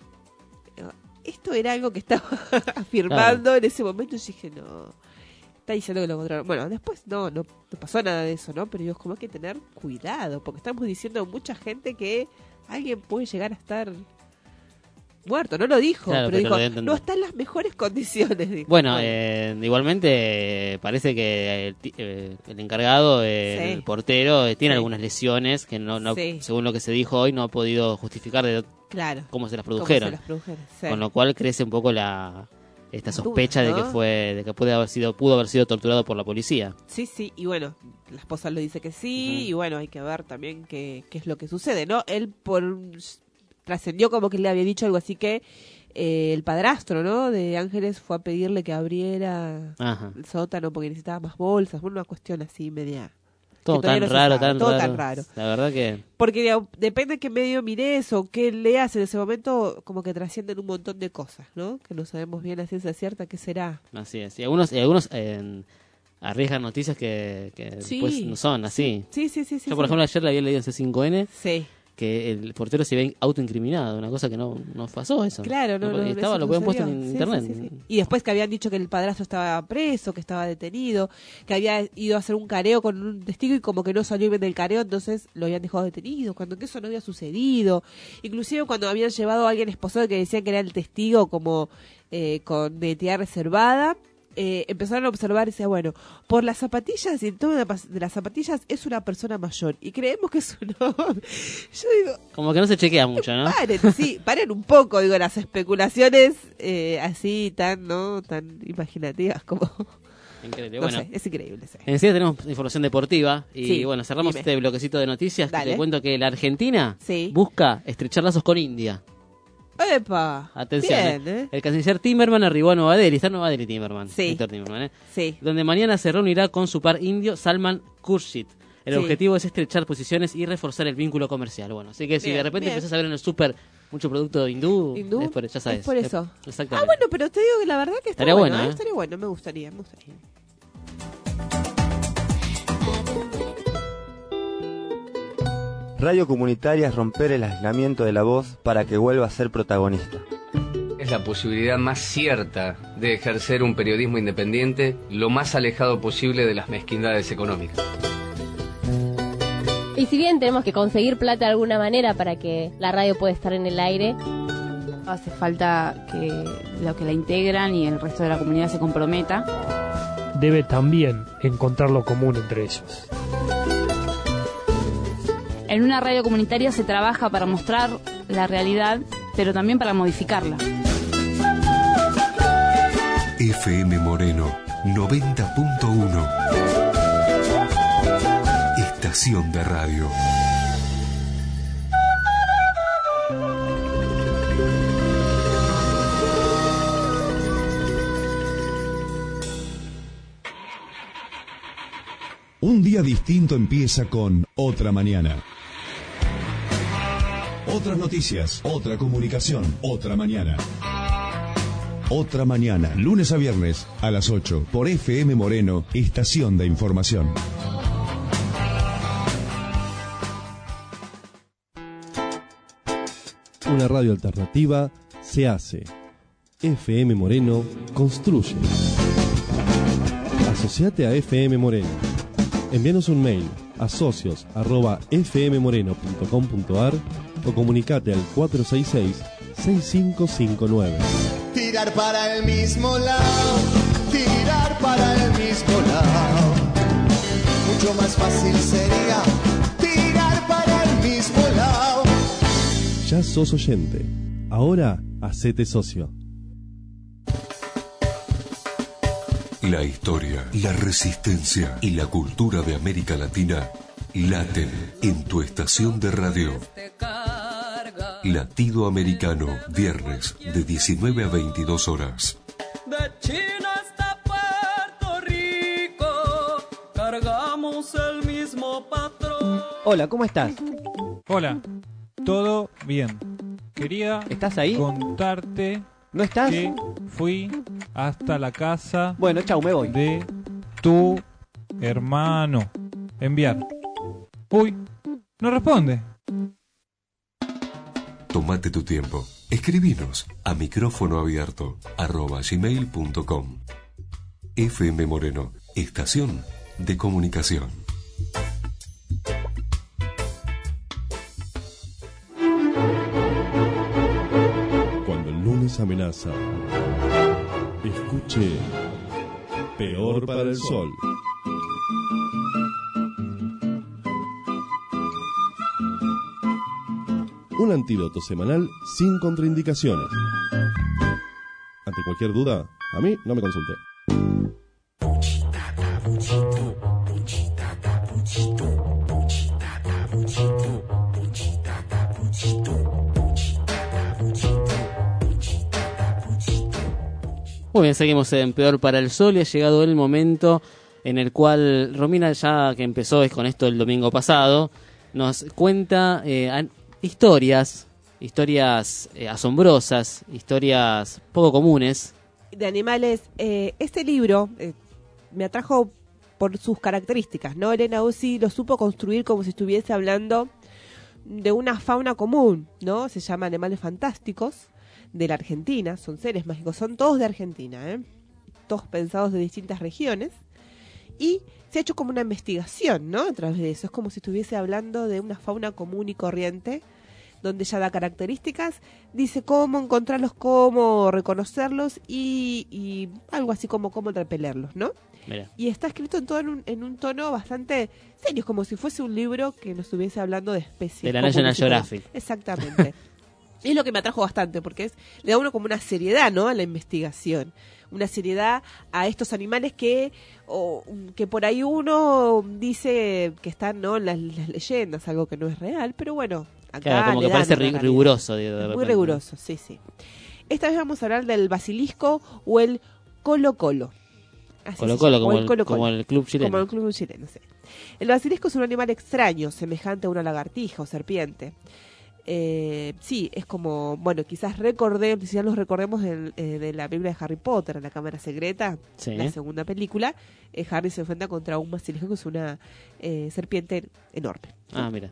Esto era algo que estaba afirmando en ese momento. Y yo dije, no, está diciendo que lo encontraron. Bueno, después no, no, no pasó nada de eso, ¿no? Pero digo, como hay que tener cuidado, porque estamos diciendo a mucha gente que alguien puede llegar a estar muerto, no lo dijo, Claro, pero, pero lo dijo, entendí. no está en las mejores condiciones. Dijo. Bueno, eh, igualmente eh, parece que el, ti- eh, el encargado, eh, Sí. el portero, eh, tiene Sí. algunas lesiones que no, no Sí. según lo que se dijo hoy, no ha podido justificar de claro. cómo se las ¿Cómo produjeron. se las produjeron? Sí. Con lo cual crece un poco la esta Duda, sospecha de que ¿no? fue de que puede haber sido pudo haber sido torturado por la policía. Sí, sí, y bueno, la esposa lo dice que sí, Ujú. y bueno, hay que ver también qué, qué es lo que sucede, ¿no? Él por trascendió como que le había dicho algo así que eh, el padrastro, ¿no? De Ángeles fue a pedirle que abriera Ajá. el sótano porque necesitaba más bolsas, bueno, una cuestión así media. Todo que todavía tan no se raro, sabe, tan todo raro. tan raro. La verdad que Porque digamos, depende de qué medio mires o qué leas en ese momento, como que trascienden un montón de cosas, ¿no? Que no sabemos bien a ciencia cierta qué será. así es. Y algunos y algunos eh, arriesgan noticias que, que Sí. después no son así. Sí, sí, sí, sí. Yo por sí. ejemplo ayer le había leído en C cinco N Sí. que el portero se había autoincriminado, una cosa que no, no pasó eso. Claro, no, no, estaba, eso lo habían puesto en sucedió. Sí, internet. sí, sí, sí. Y después que habían dicho que el padrastro estaba preso, que estaba detenido, que había ido a hacer un careo con un testigo y como que no salió bien del careo, entonces lo habían dejado detenido, cuando que eso no había sucedido. Inclusive cuando habían llevado a alguien esposado que decían que era el testigo como eh, con identidad reservada, eh, empezaron a observar y decía, bueno, por las zapatillas y el tono de, pas- de las zapatillas es una persona mayor y creemos que es un hombre. Yo digo, Como que no se chequea mucho, ¿no? paren, sí, paren un poco, digo, las especulaciones eh, así tan, ¿no? Tan imaginativas como... Increíble. No Bueno, sé, es increíble. Sí. enseguida tenemos información deportiva y Sí, bueno, cerramos dime. este bloquecito de noticias. Que Dale. te cuento que la Argentina Sí. busca estrechar lazos con India. ¡Epa! Atención, Bien, ¿eh? ¿eh? El canciller Timmerman arribó a Nueva Delhi. Está en Nueva Delhi Timmerman. Sí. Víctor Timmerman, ¿eh? Sí. Donde mañana se reunirá con su par indio Salman Khurshid. El Sí. objetivo es estrechar posiciones y reforzar el vínculo comercial. Bueno, así que si Bien, de repente bien. empezás a ver en el súper mucho producto hindú, ¿Hindú? es por, ya sabes. Es por eso. Eh, Exactamente. Ah, bueno, pero te digo que la verdad que está Estaría bueno, bueno, ¿eh? ¿eh? Estaría bueno, me gustaría, me gustaría. Radio comunitaria es romper el aislamiento de la voz para que vuelva a ser protagonista. Es la posibilidad más cierta de ejercer un periodismo independiente lo más alejado posible de las mezquindades económicas. Y si bien tenemos que conseguir plata de alguna manera para que la radio pueda estar en el aire, hace falta que los que la integran y el resto de la comunidad se comprometa. Debe también encontrar lo común entre ellos. En una radio comunitaria se trabaja para mostrar la realidad, pero también para modificarla. F M Moreno noventa punto uno. Estación de radio. Un día distinto empieza con Otra Mañana. Otras noticias, otra comunicación, otra mañana. Otra Mañana, lunes a viernes a las ocho por F M Moreno, Estación de Información. Una radio alternativa se hace. F M Moreno construye. Asociate a F M Moreno. Envíanos un mail a socios arroba f m moreno punto com punto a r o comunicate al cuatro seis seis, seis cinco cinco nueve. Tirar para el mismo lado, tirar para el mismo lado. Mucho más fácil sería tirar para el mismo lado. Ya sos oyente. Ahora hacete socio. La historia, la resistencia y la cultura de América Latina laten en tu estación de radio. Latido Americano, viernes de diecinueve a veintidós horas. De China hasta Puerto Rico, cargamos el mismo patrón. Hola, ¿cómo estás? Hola, todo bien. Quería ¿Estás ahí? contarte ¿No estás? que fui hasta la casa Bueno, chau, me voy. de tu hermano. Enviar. Uy, no responde. Tómate tu tiempo. Escribinos a micrófono abierto arroba gmail punto com. F M Moreno, estación de comunicación. amenaza. Escuche Peor para el Sol. Un antídoto semanal sin contraindicaciones. Ante cualquier duda, a mí no me consulte. Muy bien, seguimos en Peor para el Sol y ha llegado el momento en el cual Romina, ya que empezó con esto el domingo pasado, nos cuenta eh, an- historias, historias eh, asombrosas, historias poco comunes. De animales. Eh, este libro eh, me atrajo por sus características, ¿no? Elena Uzzi lo supo construir como si estuviese hablando de una fauna común, ¿no? Se llama Animales Fantásticos, de la Argentina, son seres mágicos, son todos de Argentina, ¿eh? Todos pensados de distintas regiones, y se ha hecho como una investigación, ¿no? A través de eso, es como si estuviese hablando de una fauna común y corriente, donde ya da características, dice cómo encontrarlos, cómo reconocerlos y, y algo así como cómo repelerlos, ¿no? Mira. Y está escrito en todo en un, en un tono bastante serio, como si fuese un libro que nos estuviese hablando de especies. De la comunes National y todo. Geographic. Exactamente. Y es lo que me atrajo bastante, porque es le da uno como una seriedad, ¿no? A la investigación. Una seriedad a estos animales que o, que por ahí uno dice que están, ¿no? En las, las leyendas, algo que no es real, pero bueno, acá Claro, como le que dan parece una ri- realidad. riguroso. de- de Muy repente. riguroso, sí, sí. Esta vez vamos a hablar del basilisco o el colo-colo. Así Colo se Colo, llama, o como el, colo-colo. como el club chileno. Como el club chileno, sí. El basilisco es un animal extraño, semejante a una lagartija o serpiente. Eh, sí, es como, bueno, quizás recordemos, quizás los recordemos en, eh, de la película de Harry Potter, en la cámara secreta, Sí. la segunda película, eh, Harry se enfrenta contra un basilisco que es una eh, serpiente enorme. Ah, mira.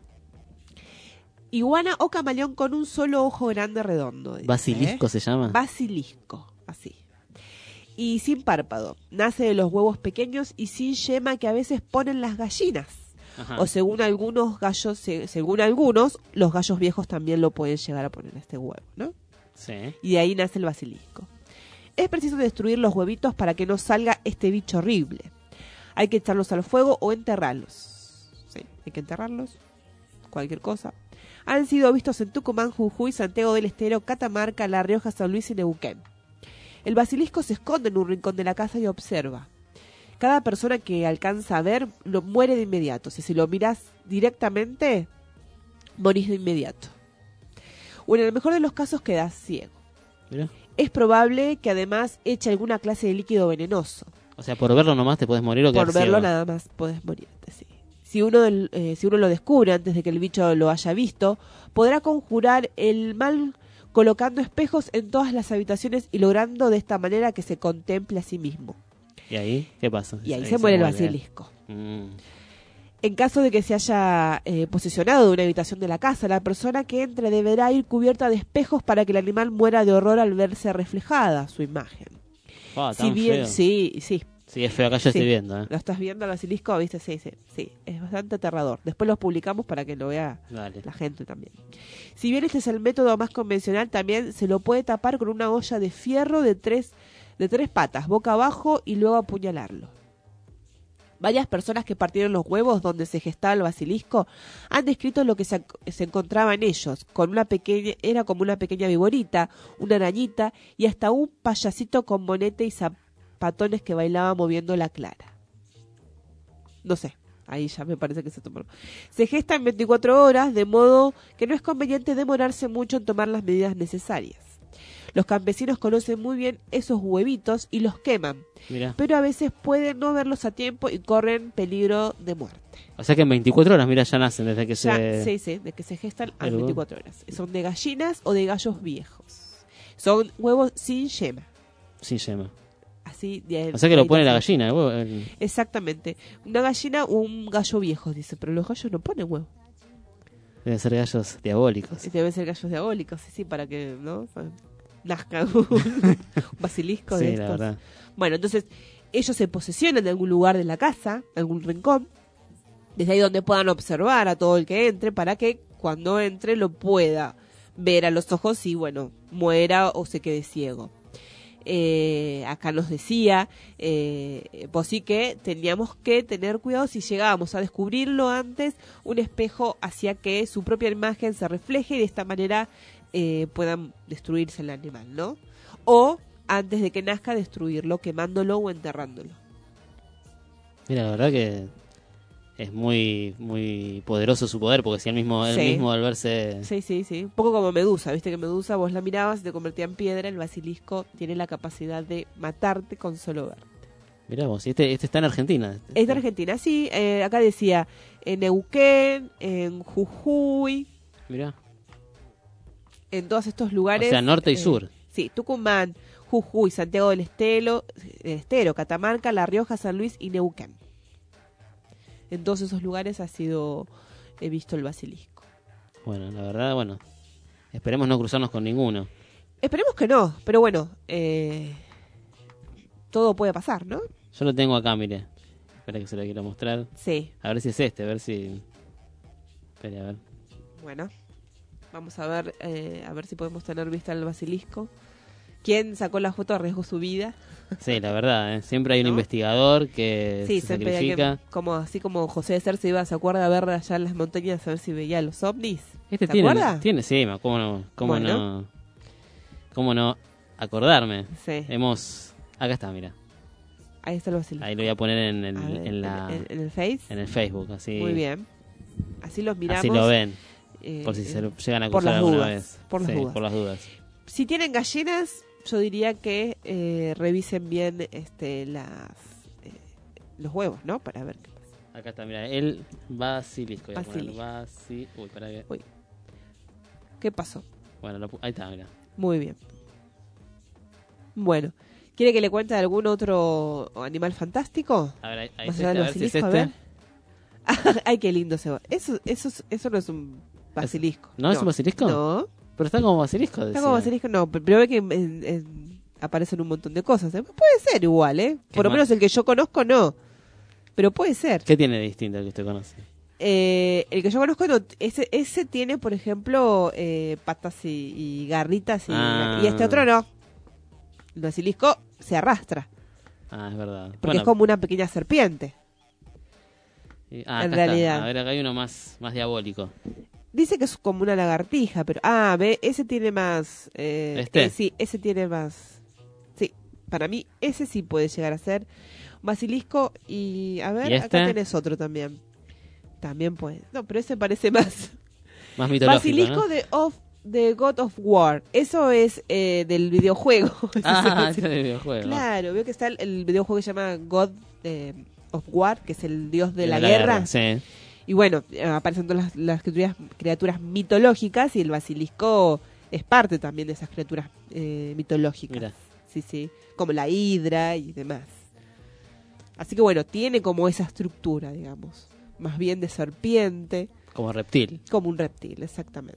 Iguana o camaleón con un solo ojo grande redondo. dice, ¿Basilisco ¿eh? se llama? Basilisco, así. Y sin párpado. Nace de los huevos pequeños y sin yema que a veces ponen las gallinas. Ajá. O según algunos gallos, se- según algunos, los gallos viejos también lo pueden llegar a poner este huevo, ¿no? Sí. Y de ahí nace el basilisco. Es preciso destruir los huevitos para que no salga este bicho horrible. Hay que echarlos al fuego o enterrarlos. Sí, hay que enterrarlos. Cualquier cosa. Han sido vistos en Tucumán, Jujuy, Santiago del Estero, Catamarca, La Rioja, San Luis y Neuquén. El basilisco se esconde en un rincón de la casa y observa. Cada persona que alcanza a ver lo muere de inmediato. O sea, si lo miras directamente, morís de inmediato. O en el mejor de los casos quedas ciego. Mira. Es probable que además eche alguna clase de líquido venenoso. O sea, por verlo nomás te puedes morir o quedar Por verlo ciego. nada más podés morirte, sí. Si uno, del- eh, si uno lo descubre antes de que el bicho lo haya visto, podrá conjurar el mal colocando espejos en todas las habitaciones y logrando de esta manera que se contemple a sí mismo. ¿Y ahí qué pasa? Y ahí se muere el basilisco. Mm. En caso de que se haya eh, posesionado de una habitación de la casa, la persona que entre deberá ir cubierta de espejos para que el animal muera de horror al verse reflejada su imagen. Ah, Si tan bien, feo. sí, sí. Sí, es feo, acá yo Sí. estoy viendo. ¿eh? Lo estás viendo al basilisco, ¿viste? Sí, sí, sí. Es bastante aterrador. Después los publicamos para que lo vea Dale. la gente también. Si bien este es el método más convencional, también se lo puede tapar con una olla de fierro de tres, de tres patas, boca abajo, y luego apuñalarlo. Varias personas que partieron los huevos donde se gestaba el basilisco han descrito lo que se, se encontraba en ellos, con una pequeña, era como una pequeña viborita, una arañita y hasta un payasito con bonete y zapatones que bailaba moviendo la clara. No sé, ahí ya me parece que se tomó. Se gesta en veinticuatro horas, de modo que no es conveniente demorarse mucho en tomar las medidas necesarias. Los campesinos conocen muy bien esos huevitos y los queman, Mira. pero a veces pueden no verlos a tiempo y corren peligro de muerte. O sea que en veinticuatro horas, mira, ya nacen desde que Ya, se... sí, sí, de que se gestan a Pero- veinticuatro horas. Son de gallinas o de gallos viejos. Son huevos sin yema. Sin yema. Así de, O sea que lo de- pone la gallina, el huevo. el- Exactamente. Una gallina o un gallo viejo, dice, pero los gallos no ponen huevo. Deben ser gallos diabólicos. Deben ser gallos diabólicos, sí, sí, para que no nazca un, un basilisco de Sí, la estos. verdad. Bueno, entonces ellos se posesionan de algún lugar de la casa, algún rincón, desde ahí donde puedan observar a todo el que entre, para que cuando entre lo pueda ver a los ojos y, bueno, muera o se quede ciego. Eh, acá nos decía eh, pues sí que teníamos que tener cuidado si llegábamos a descubrirlo antes, un espejo hacía que su propia imagen se refleje y de esta manera eh, puedan destruirse el animal, ¿no? O antes de que nazca destruirlo, quemándolo o enterrándolo. Mira, la verdad que es muy muy poderoso su poder, porque si él mismo, él Sí. mismo al verse... Sí, sí, sí. Un poco como Medusa, viste que Medusa vos la mirabas y te convertía en piedra, el basilisco tiene la capacidad de matarte con solo verte. Mirá vos, y este, este está en Argentina. Es de Argentina, sí. Eh, acá decía en Neuquén, en Jujuy, Mirá. en todos estos lugares. O sea, norte y eh, sur. Sí, Tucumán, Jujuy, Santiago del Estero, del Estero, Catamarca, La Rioja, San Luis y Neuquén. En todos esos lugares ha sido he visto el basilisco. Bueno, la verdad, bueno, esperemos no cruzarnos con ninguno. Esperemos que no, pero bueno, eh, todo puede pasar, ¿no? Yo lo tengo acá, mire. Espera que se lo quiero mostrar. Sí. A ver si es este, a ver si... Espera, a ver. Bueno, vamos a ver eh, a ver si podemos tener vista el basilisco. ¿Quién sacó la foto arriesgó su vida? Sí, la verdad, ¿eh? Siempre hay un ¿No? investigador que Sí, se siempre hay sacrifica. que, como así como José de Ser se iba, ¿se acuerda a ver allá en las montañas a ver si veía los ovnis? Este ¿Se tiene, acuerda? tiene, sí, ma, cómo no, cómo Bueno. no, cómo no acordarme. Sí. Hemos, acá está, mira. Ahí está el basilisco. Ahí lo voy a poner en el, A ver, en la, en, en el Face. en el Facebook, así. Muy bien. Así los miramos. Así lo ven. eh, por si se lo llegan a por cruzar las alguna dudas, vez. por las Sí, dudas. por las dudas. Si tienen gallinas, yo diría que eh, revisen bien este las eh, los huevos, ¿no? Para ver qué pasa. Acá está, mira, el basilisco. Voy a poner Basilisco. basi... Uy, para que... Uy. ¿Qué pasó? Bueno, lo pu- ahí está, mira. Muy bien. Bueno, ¿quiere que le cuente de algún otro animal fantástico? A ver, ahí, ahí Más es allá este, del a ver si es basilisco, a este. ver. Ay, qué lindo se va. Eso, eso, es- eso no es un basilisco. ¿No, es un basilisco? No. Pero está como basilisco, Está decía. como basilisco, no. Pero ve que en- en- aparecen un montón de cosas. ¿eh? Puede ser igual, ¿eh? Por lo más? menos el que yo conozco, no. Pero puede ser. ¿Qué tiene de distinto al que usted conoce? Eh, el que yo conozco, no, ese, ese tiene, por ejemplo, eh, patas y, y garritas. Y, Ah. y este otro no. El basilisco se arrastra. Ah, es verdad. Porque Bueno, es como una pequeña serpiente. y- ah, en acá está. realidad. A ver, acá hay uno más, más diabólico. Dice que es como una lagartija, pero... Ah, ve, ese tiene más... Eh, ¿Este? eh, sí, ese tiene más... Sí, para mí ese sí puede llegar a ser basilisco. Y a ver, ¿Y acá este? tenés otro también. También puede... No, pero ese parece más... Más mitológico, Basilisco ¿no? de of the God of War. Eso es eh, del videojuego. Ah, Ese ese es el videojuego. Claro, veo que está el, el videojuego que se llama God eh, of War, que es el dios de, De la, la guerra. guerra, sí. Y bueno, eh, aparecen todas las, las criaturas, criaturas mitológicas y el basilisco es parte también de esas criaturas eh, mitológicas. Mira. Sí, sí, como la hidra y demás. Así que bueno, tiene como esa estructura, digamos, más bien de serpiente. Como reptil. Como un reptil, exactamente.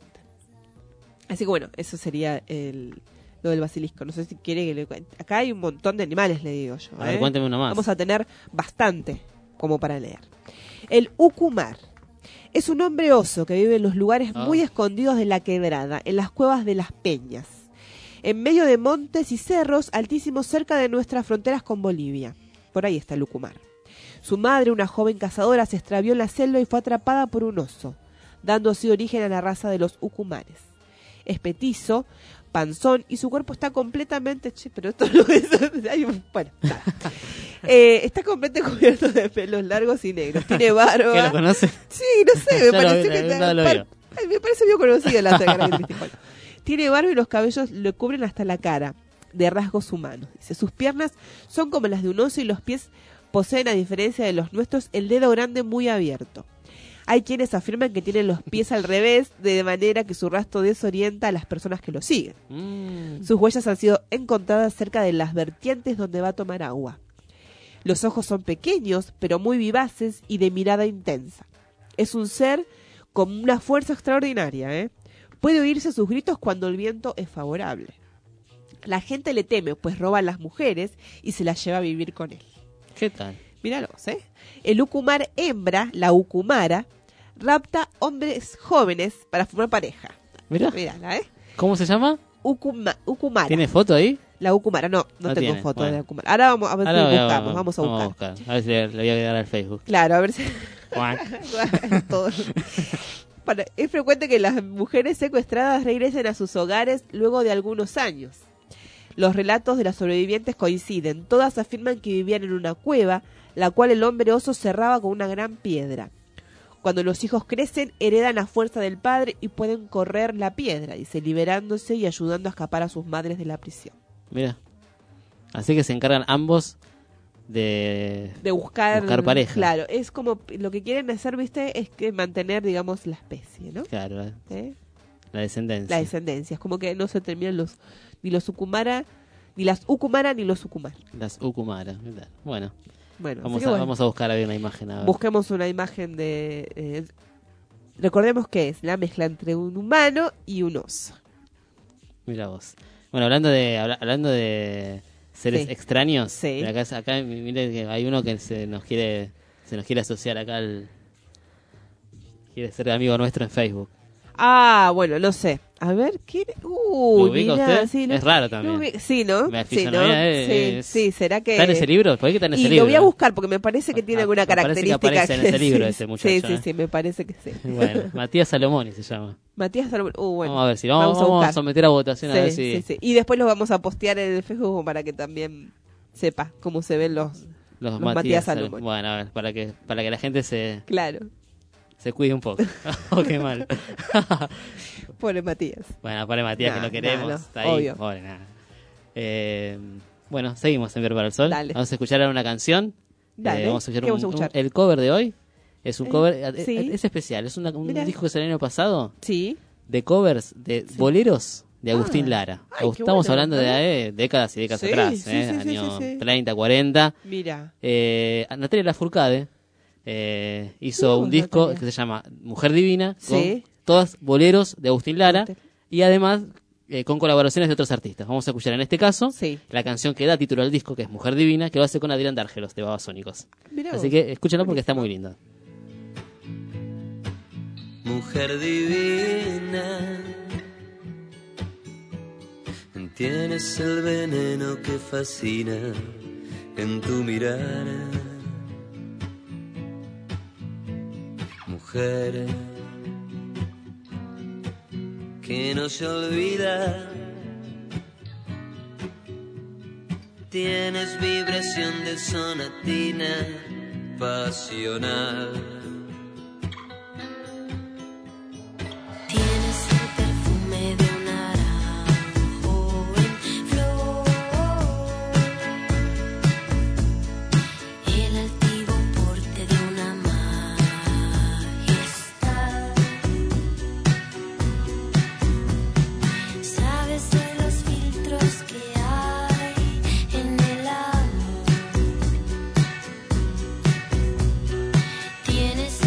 Así que bueno, eso sería el, lo del basilisco. No sé si quiere que le cuente. Acá hay un montón de animales, le digo yo. A ver, ¿eh? cuénteme uno más. Vamos a tener bastante como para leer. El ucumar es un hombre oso que vive en los lugares Ah. muy escondidos de la quebrada, en las cuevas de las peñas, en medio de montes y cerros altísimos cerca de nuestras fronteras con Bolivia. Por ahí está el ucumar. Su madre, una joven cazadora, se extravió en la selva y fue atrapada por un oso, dando así origen a la raza de los ucumares. Es petizo, panzón y su cuerpo está completamente... Che, pero esto no es... hay un- bueno, nada. Eh, está completamente cubierto de pelos largos y negros. Tiene barba. ¿Qué lo conoce? Sí, no sé, me Ya lo parece vi, que... en algún lado lo par- vio. Ay, me parece bien conocido la característica. Bueno, tiene barba y los cabellos le cubren hasta la cara, de rasgos humanos. Dice, sus piernas son como las de un oso y los pies poseen, a diferencia de los nuestros, el dedo grande muy abierto. Hay quienes afirman que tienen los pies al revés, de manera que su rastro desorienta a las personas que lo siguen. Mm. Sus huellas han sido encontradas cerca de las vertientes donde va a tomar agua. Los ojos son pequeños, pero muy vivaces y de mirada intensa. Es un ser con una fuerza extraordinaria, ¿eh? Puede oírse sus gritos cuando el viento es favorable. La gente le teme, pues roba a las mujeres y se las lleva a vivir con él. ¿Qué tal? Míralo, ¿eh? El ucumar hembra, la ucumara, rapta hombres jóvenes para formar pareja. Mirá. Mírala, ¿eh? ¿Cómo se llama? Ucuma, Ucumara. ¿Tiene foto ahí? La Ucumara, no, no, No tengo tiene, foto bueno. de la Ucumara. Ahora vamos a ver si Ahora voy a- buscamos, vamos a buscar. Vamos a buscar. A ver si le, le voy a agregar al Facebook. Claro, a ver si... Juan. Todo. Bueno, es frecuente que las mujeres secuestradas regresen a sus hogares luego de algunos años. Los relatos de las sobrevivientes coinciden. Todas afirman que vivían en una cueva, la cual el hombre oso cerraba con una gran piedra. Cuando los hijos crecen, heredan la fuerza del padre y pueden correr la piedra, dice, liberándose y ayudando a escapar a sus madres de la prisión. Mira. Así que se encargan ambos de, De buscar, buscar pareja. Claro, es como lo que quieren hacer, ¿viste? Es que mantener, digamos, la especie, ¿no? Claro, la, ¿Eh? la descendencia. La descendencia. Es como que no se terminan los ni los Ucumara, ni las Ucumara, ni los Ucumar. Las Ucumara. Bueno. Bueno, Vamos así a, que bueno. vamos a buscar ahí una imagen. A ver. Busquemos una imagen de... eh, recordemos que es la mezcla entre un humano y un oso. Mira vos. Bueno, hablando de habla- hablando de seres Sí. extraños, Sí. acá, acá mire que hay uno que se nos quiere se nos quiere asociar acá al quiere ser amigo nuestro en Facebook. Ah, bueno, no sé. A ver, ¿qué? Uh, ¿Lo ubica mirá, usted? sí, no- Es raro no también. ubi- sí, ¿no? La Sí, fisonomía ¿no? es- Sí, sí, ¿será que...? ¿Está en ese libro? ¿Por qué está en ese y libro? lo voy a buscar porque me parece que tiene Ah, alguna me parece que característica. aparece en ese libro sí, ese muchacho, Sí, sí, ¿eh? sí, me parece que sí. Bueno, Matías Salomoni se llama. Matías Salomón. Uh, bueno. Vamos a ver si vamos, vamos a vamos a buscar. someter a votación Sí, a ver si sí, sí. Y después los vamos a postear en el Facebook para que también sepa cómo se ven los, los, los Matías, Matías Sal- Salomón. Bueno, a ver, para que para que la gente se Claro. se cuide un poco. Oh, qué mal. Pobre Matías. Bueno, para Matías, Nah, que lo queremos, nah, no, está ahí. obvio. Pobre, nada. Eh, bueno, seguimos en Ver para el Sol. Dale. Vamos a escuchar ahora una canción. Dale, Eh, vamos a escuchar, ¿qué un- vamos a escuchar? un- el cover de hoy. Es un Eh, cover, eh, sí. eh, es especial. Es una- un Mirá. disco que salió el año pasado. Sí. De covers, de boleros de Agustín Ah, Lara. ay, qué Estamos bueno, hablando de ¿eh? eh, décadas y décadas Sí, atrás, sí, eh, sí, sí, años sí, sí. treinta, cuarenta. Mira. Eh, Natalia Lafourcade eh, hizo Uh, un disco Natalia. que se llama Mujer Divina, Sí. con todas boleros de Agustín Lara y además eh, con colaboraciones de otros artistas. Vamos a escuchar en este caso la canción que da título al disco, que es Mujer Divina, que va a ser con Adrián Dárgelos de Babasónicos. Mirá Así vos. que escúchenlo porque está muy lindo. Mujer divina, tienes el veneno que fascina en tu mirar. Mujer que no se olvida, tienes vibración de sonatina pasional. Tienes el perfume de un naranjo en flor, el altivo porte de una majestad. Sabes de los filtros que hay en el amor. Tienes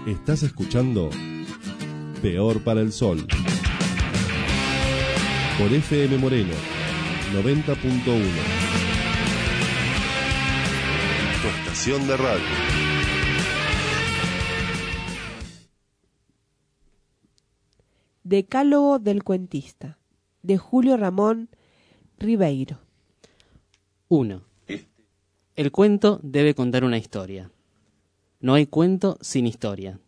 Estás escuchando Peor para el Sol por F M Moreno noventa punto uno. Tu estación de radio. Decálogo del cuentista, de Julio Ramón Ribeiro. uno. El cuento debe contar una historia. No hay cuento sin historia.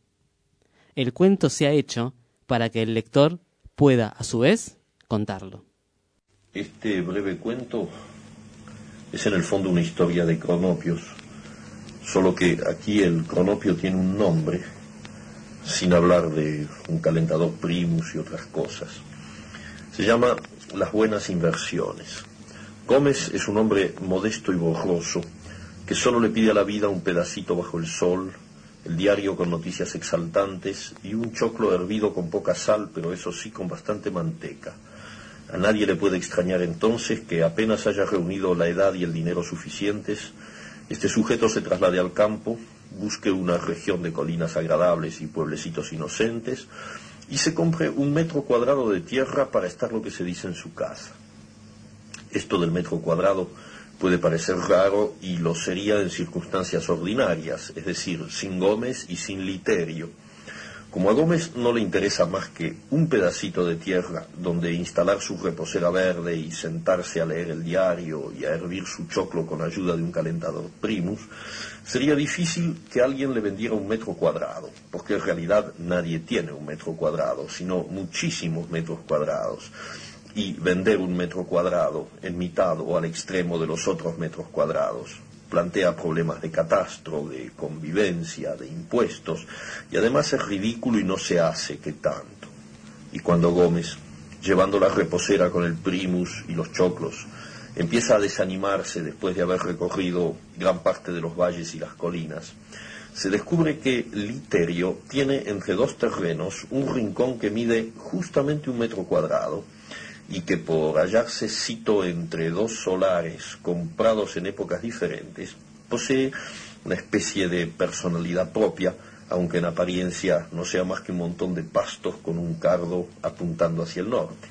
El cuento se ha hecho para que el lector pueda, a su vez, contarlo. Este breve cuento es en el fondo una historia de cronopios, solo que aquí el cronopio tiene un nombre, sin hablar de un calentador primus y otras cosas. Se llama Las buenas inversiones. Gómez es un hombre modesto y borroso, que solo le pide a la vida un pedacito bajo el sol, el diario con noticias exaltantes y un choclo hervido con poca sal, pero eso sí con bastante manteca. A nadie le puede extrañar entonces que apenas haya reunido la edad y el dinero suficientes, este sujeto se traslade al campo, busque una región de colinas agradables y pueblecitos inocentes y se compre un metro cuadrado de tierra para estar lo que se dice en su casa. Esto del metro cuadrado puede parecer raro y lo sería en circunstancias ordinarias, es decir, sin Gómez y sin Literio. Como a Gómez no le interesa más que un pedacito de tierra donde instalar su reposera verde y sentarse a leer el diario y a hervir su choclo con ayuda de un calentador primus, sería difícil que alguien le vendiera un metro cuadrado, porque en realidad nadie tiene un metro cuadrado, sino muchísimos metros cuadrados. Y vender un metro cuadrado en mitad o al extremo de los otros metros cuadrados plantea problemas de catastro, de convivencia, de impuestos, y además es ridículo y no se hace que tanto. Y cuando Gómez, llevando la reposera con el primus y los choclos, empieza a desanimarse después de haber recorrido gran parte de los valles y las colinas, se descubre que Literio tiene entre dos terrenos un rincón que mide justamente un metro cuadrado, y que por hallarse sito entre dos solares comprados en épocas diferentes, posee una especie de personalidad propia, aunque en apariencia no sea más que un montón de pastos con un cardo apuntando hacia el norte.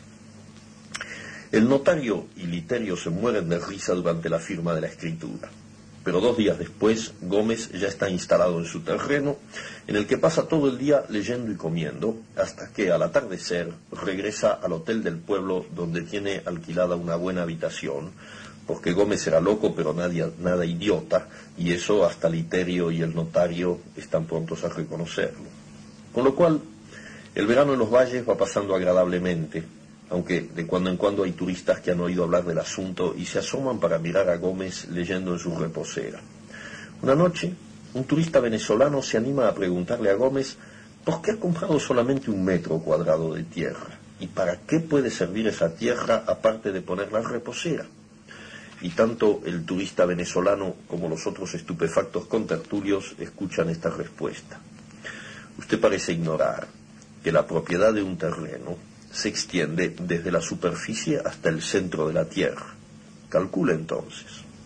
El notario y Literio se mueren de risa durante la firma de la escritura, pero dos días después Gómez ya está instalado en su terreno, en el que pasa todo el día leyendo y comiendo, hasta que al atardecer regresa al hotel del pueblo donde tiene alquilada una buena habitación, porque Gómez era loco pero nadie, nada idiota, y eso hasta Literio y el notario están prontos a reconocerlo. Con lo cual, el verano en los valles va pasando agradablemente, aunque de cuando en cuando hay turistas que han oído hablar del asunto y se asoman para mirar a Gómez leyendo en su reposera. Una noche, un turista venezolano se anima a preguntarle a Gómez por qué ha comprado solamente un metro cuadrado de tierra y para qué puede servir esa tierra aparte de poner la reposera. Y tanto el turista venezolano como los otros estupefactos contertulios escuchan esta respuesta. Usted parece ignorar que la propiedad de un terreno se extiende desde la superficie hasta el centro de la tierra. Calcula entonces.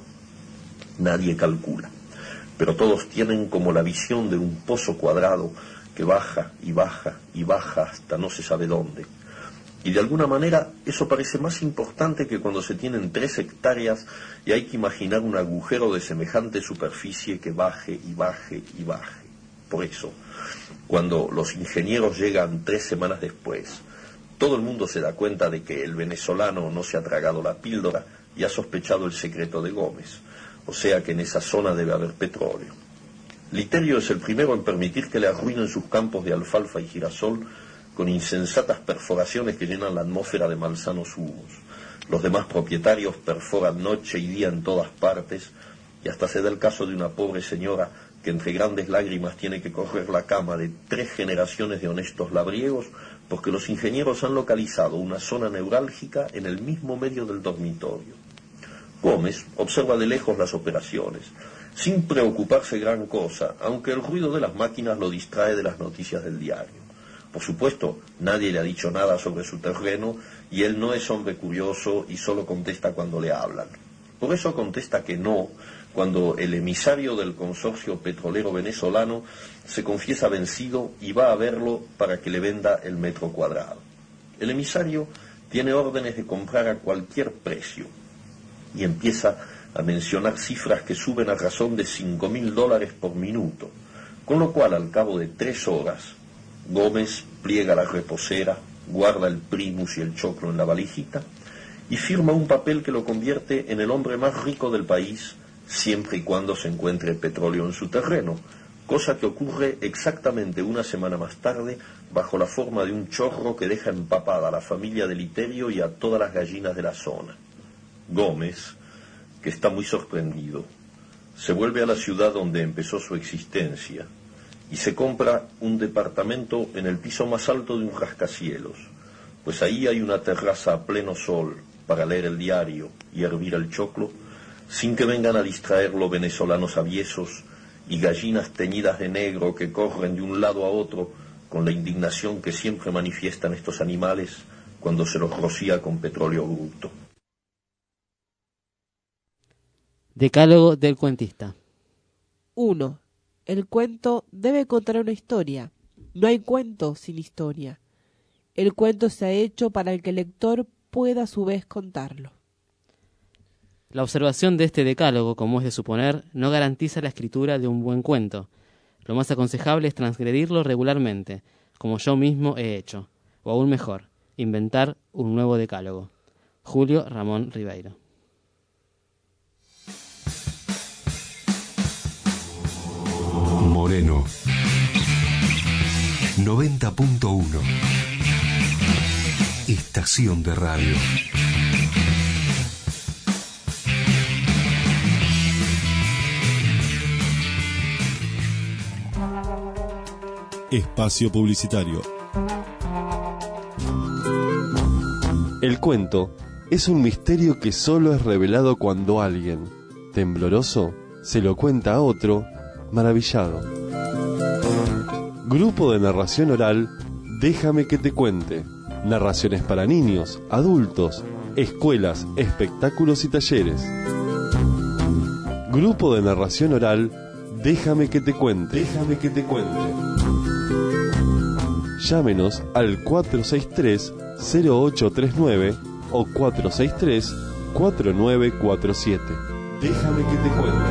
Nadie calcula, pero todos tienen como la visión de un pozo cuadrado que baja y baja y baja hasta no se sabe dónde. Y de alguna manera eso parece más importante que cuando se tienen tres hectáreas y hay que imaginar un agujero de semejante superficie que baje y baje y baje. Por eso, cuando los ingenieros llegan tres semanas después, todo el mundo se da cuenta de que el venezolano no se ha tragado la píldora y ha sospechado el secreto de Gómez, o sea que en esa zona debe haber petróleo. Literio es el primero en permitir que le arruinen sus campos de alfalfa y girasol con insensatas perforaciones que llenan la atmósfera de malsanos humos. Los demás propietarios perforan noche y día en todas partes, y hasta se da el caso de una pobre señora que entre grandes lágrimas tiene que correr la cama de tres generaciones de honestos labriegos porque los ingenieros han localizado una zona neurálgica en el mismo medio del dormitorio. Gómez observa de lejos las operaciones, sin preocuparse gran cosa, aunque el ruido de las máquinas lo distrae de las noticias del diario. Por supuesto, nadie le ha dicho nada sobre su terreno y él no es hombre curioso y solo contesta cuando le hablan. Por eso contesta que no, cuando el emisario del consorcio petrolero venezolano se confiesa vencido y va a verlo para que le venda el metro cuadrado. El emisario tiene órdenes de comprar a cualquier precio y empieza a mencionar cifras que suben a razón de cinco mil dólares por minuto, con lo cual al cabo de tres horas Gómez pliega la reposera, guarda el primus y el choclo en la valijita y firma un papel que lo convierte en el hombre más rico del país siempre y cuando se encuentre petróleo en su terreno, cosa que ocurre exactamente una semana más tarde bajo la forma de un chorro que deja empapada a la familia de Literio y a todas las gallinas de la zona. Gómez, que está muy sorprendido, se vuelve a la ciudad donde empezó su existencia y se compra un departamento en el piso más alto de un rascacielos, pues ahí hay una terraza a pleno sol para leer el diario y hervir el choclo, sin que vengan a distraerlo venezolanos aviesos y gallinas teñidas de negro que corren de un lado a otro con la indignación que siempre manifiestan estos animales cuando se los rocía con petróleo bruto. Decálogo del cuentista. uno. El cuento debe contar una historia. No hay cuento sin historia. El cuento se ha hecho para que el lector pueda a su vez contarlo. La observación de este decálogo, como es de suponer, no garantiza la escritura de un buen cuento. Lo más aconsejable es transgredirlo regularmente, como yo mismo he hecho, o aún mejor, inventar un nuevo decálogo. Julio Ramón Ribeiro. Moreno noventa punto uno. Estación de radio. Espacio publicitario. El cuento es un misterio que solo es revelado cuando alguien, tembloroso, se lo cuenta a otro, maravillado. Grupo de narración oral, Déjame que te cuente. Narraciones para niños, adultos, escuelas, espectáculos y talleres. Grupo de narración oral, Déjame que te cuente. Déjame que te cuente. Llámenos al cuatro seis tres, cero ocho tres nueve o cuatro seis tres, cuatro nueve cuatro siete. Déjame que te cuente.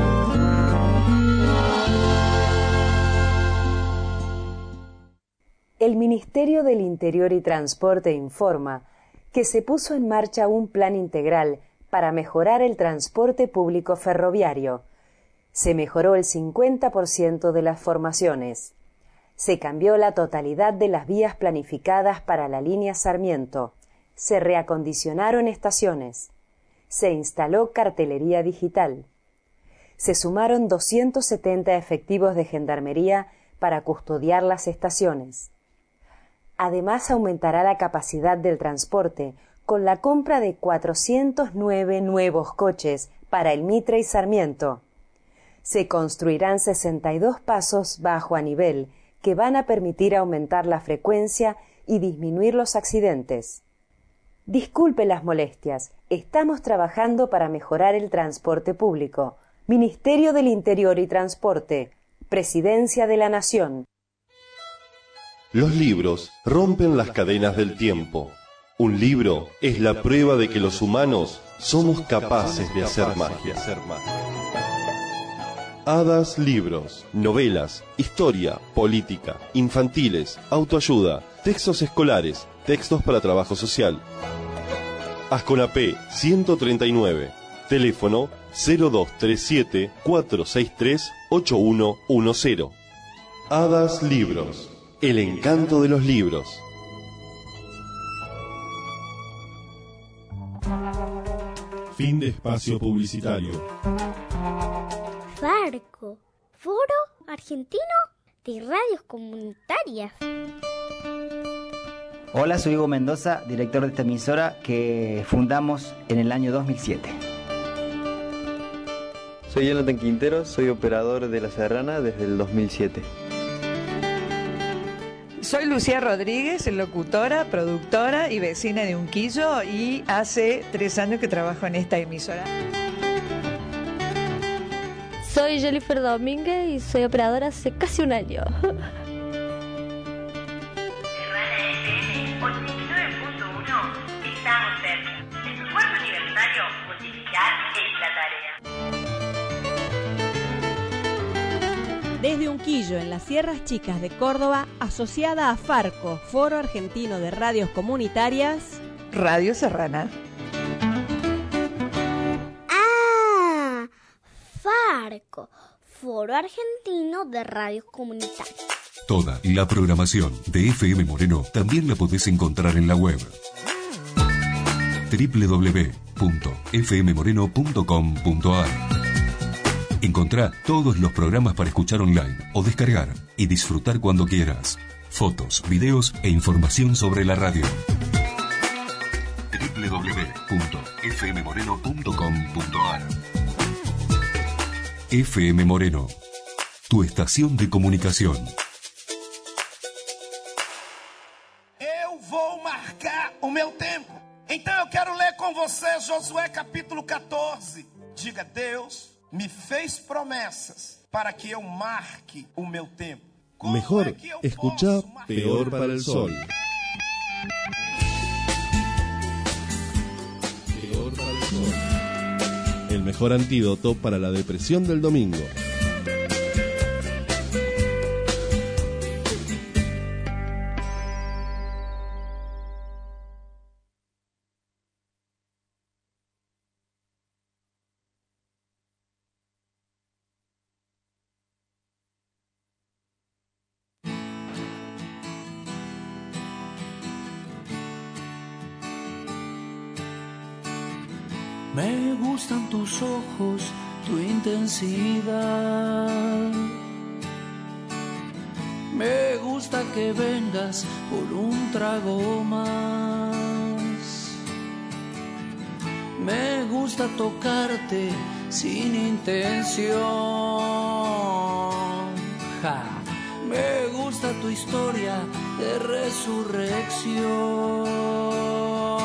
El Ministerio del Interior y Transporte informa que se puso en marcha un plan integral para mejorar el transporte público ferroviario. Se mejoró el cincuenta por ciento de las formaciones. Se cambió la totalidad de las vías planificadas para la línea Sarmiento. Se reacondicionaron estaciones. Se instaló cartelería digital. Se sumaron doscientos setenta efectivos de gendarmería para custodiar las estaciones. Además, aumentará la capacidad del transporte con la compra de cuatrocientos nueve nuevos coches para el Mitre y Sarmiento. Se construirán sesenta y dos pasos bajo a nivel que van a permitir aumentar la frecuencia y disminuir los accidentes. Disculpe las molestias, estamos trabajando para mejorar el transporte público. Ministerio del Interior y Transporte, Presidencia de la Nación. Los libros rompen las cadenas del tiempo. Un libro es la prueba de que los humanos somos capaces de hacer magia. Hadas Libros, novelas, historia, política, infantiles, autoayuda, textos escolares, textos para trabajo social. Asconapé ciento treinta y nueve, teléfono cero dos tres siete, cuatro seis tres, ocho uno uno cero. Hadas Libros, el encanto de los libros. Fin de espacio publicitario. Farco, Foro Argentino de Radios Comunitarias. Hola, soy Hugo Mendoza, director de esta emisora que fundamos en el año dos mil siete. Soy Jonathan Quintero, soy operador de La Serrana desde el dos mil siete. Soy Lucía Rodríguez, locutora, productora y vecina de Unquillo, y hace tres años que trabajo en esta emisora. Soy Jennifer Domínguez y soy operadora hace casi un año. ochenta y nueve punto uno, estamos cerca. En tu cuarto aniversario, multiplicar es la tarea. Desde Unquillo, en las Sierras Chicas de Córdoba, asociada a Farco, Foro Argentino de Radios Comunitarias, Radio Serrana. Ah, Farco, Foro Argentino de Radios Comunitarias. Toda la programación de F M Moreno también la podés encontrar en la web doble u doble u doble u punto f m moreno punto com punto a r. Encontrá todos los programas para escuchar online o descargar y disfrutar cuando quieras. Fotos, videos e información sobre la radio. doble u doble u doble u punto f m moreno punto com punto a r. F M Moreno, tu estación de comunicación. Eu vou marcar o meu tempo. Então eu quero ler com você Josué capítulo catorze. Diga: Deus me fez promessas para que eu marque o meu tempo. Mejor escuchar Peor para el Sol. Peor para el Sol. El mejor antídoto para la depresión del domingo. Me gustan tus ojos, tu intensidad. Me gusta que vengas por un trago más. Me gusta tocarte sin intención. Ja. Me gusta tu historia de resurrección.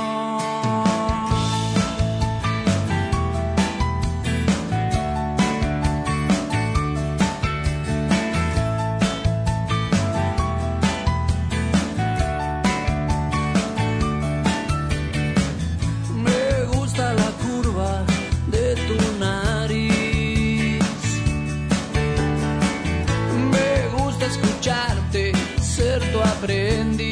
Aprendiz,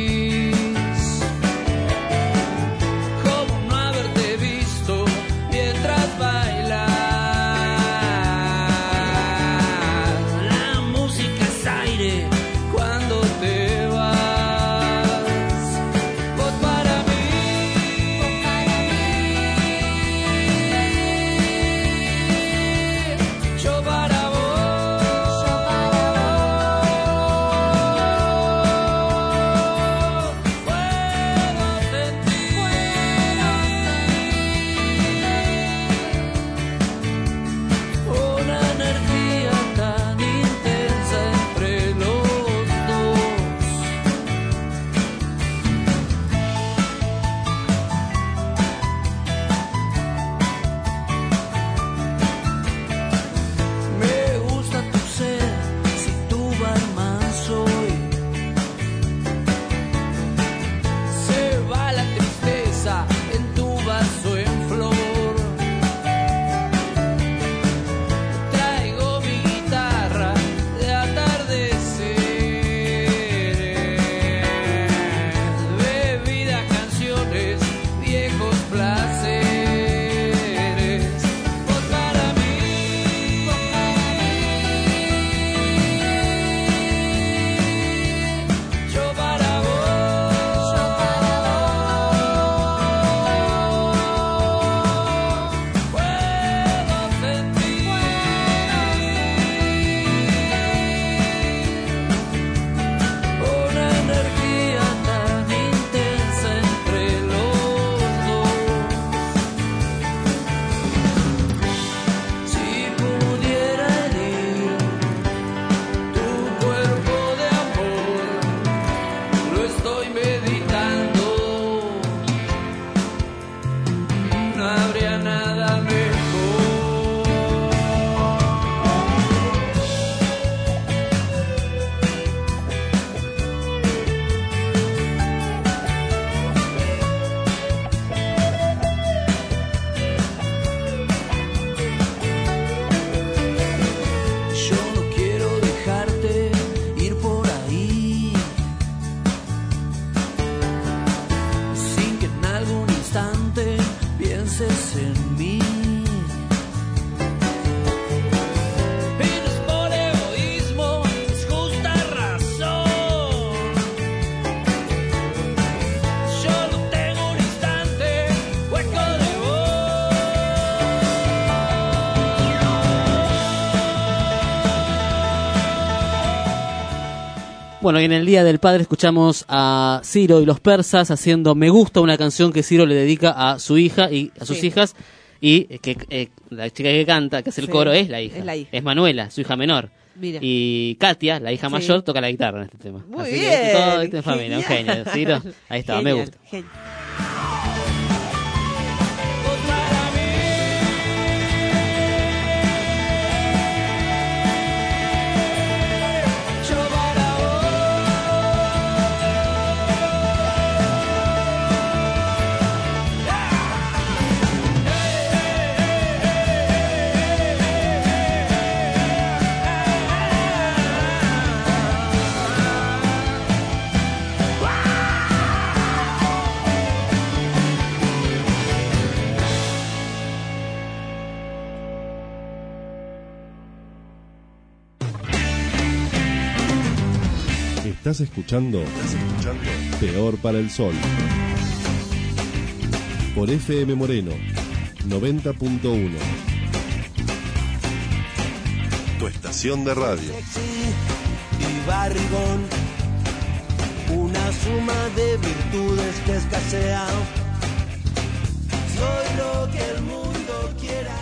¿cómo no haberte visto mientras bailas? La música es aire cuando te vas. Vos para mí, vos para mí, yo para vos. No habría nada mejor. luces en mí. Y no es por egoísmo, es justa razón. Solo tengo un instante, hueco de Bueno, y en el Día del Padre escuchamos a Ciro y los Persas haciendo Me Gusta, una canción que Ciro le dedica a su hija y a sus Sí. hijas, y que eh, la chica que canta, que hace el Sí, coro, es la hija. es la hija. Es Manuela, su hija menor. Mira. Y Katia, la hija Sí. mayor, toca la guitarra en este tema. Muy Así bien, que todo esto es familia, un genial. genio. Ciro, ahí está, me Genial, gusta. genial. Estás escuchando, Estás escuchando Peor para el Sol por F M Moreno noventa punto uno. Tu estación de radio. Y barrigón, una suma de virtudes que escasea. Soy lo que el mundo quiera.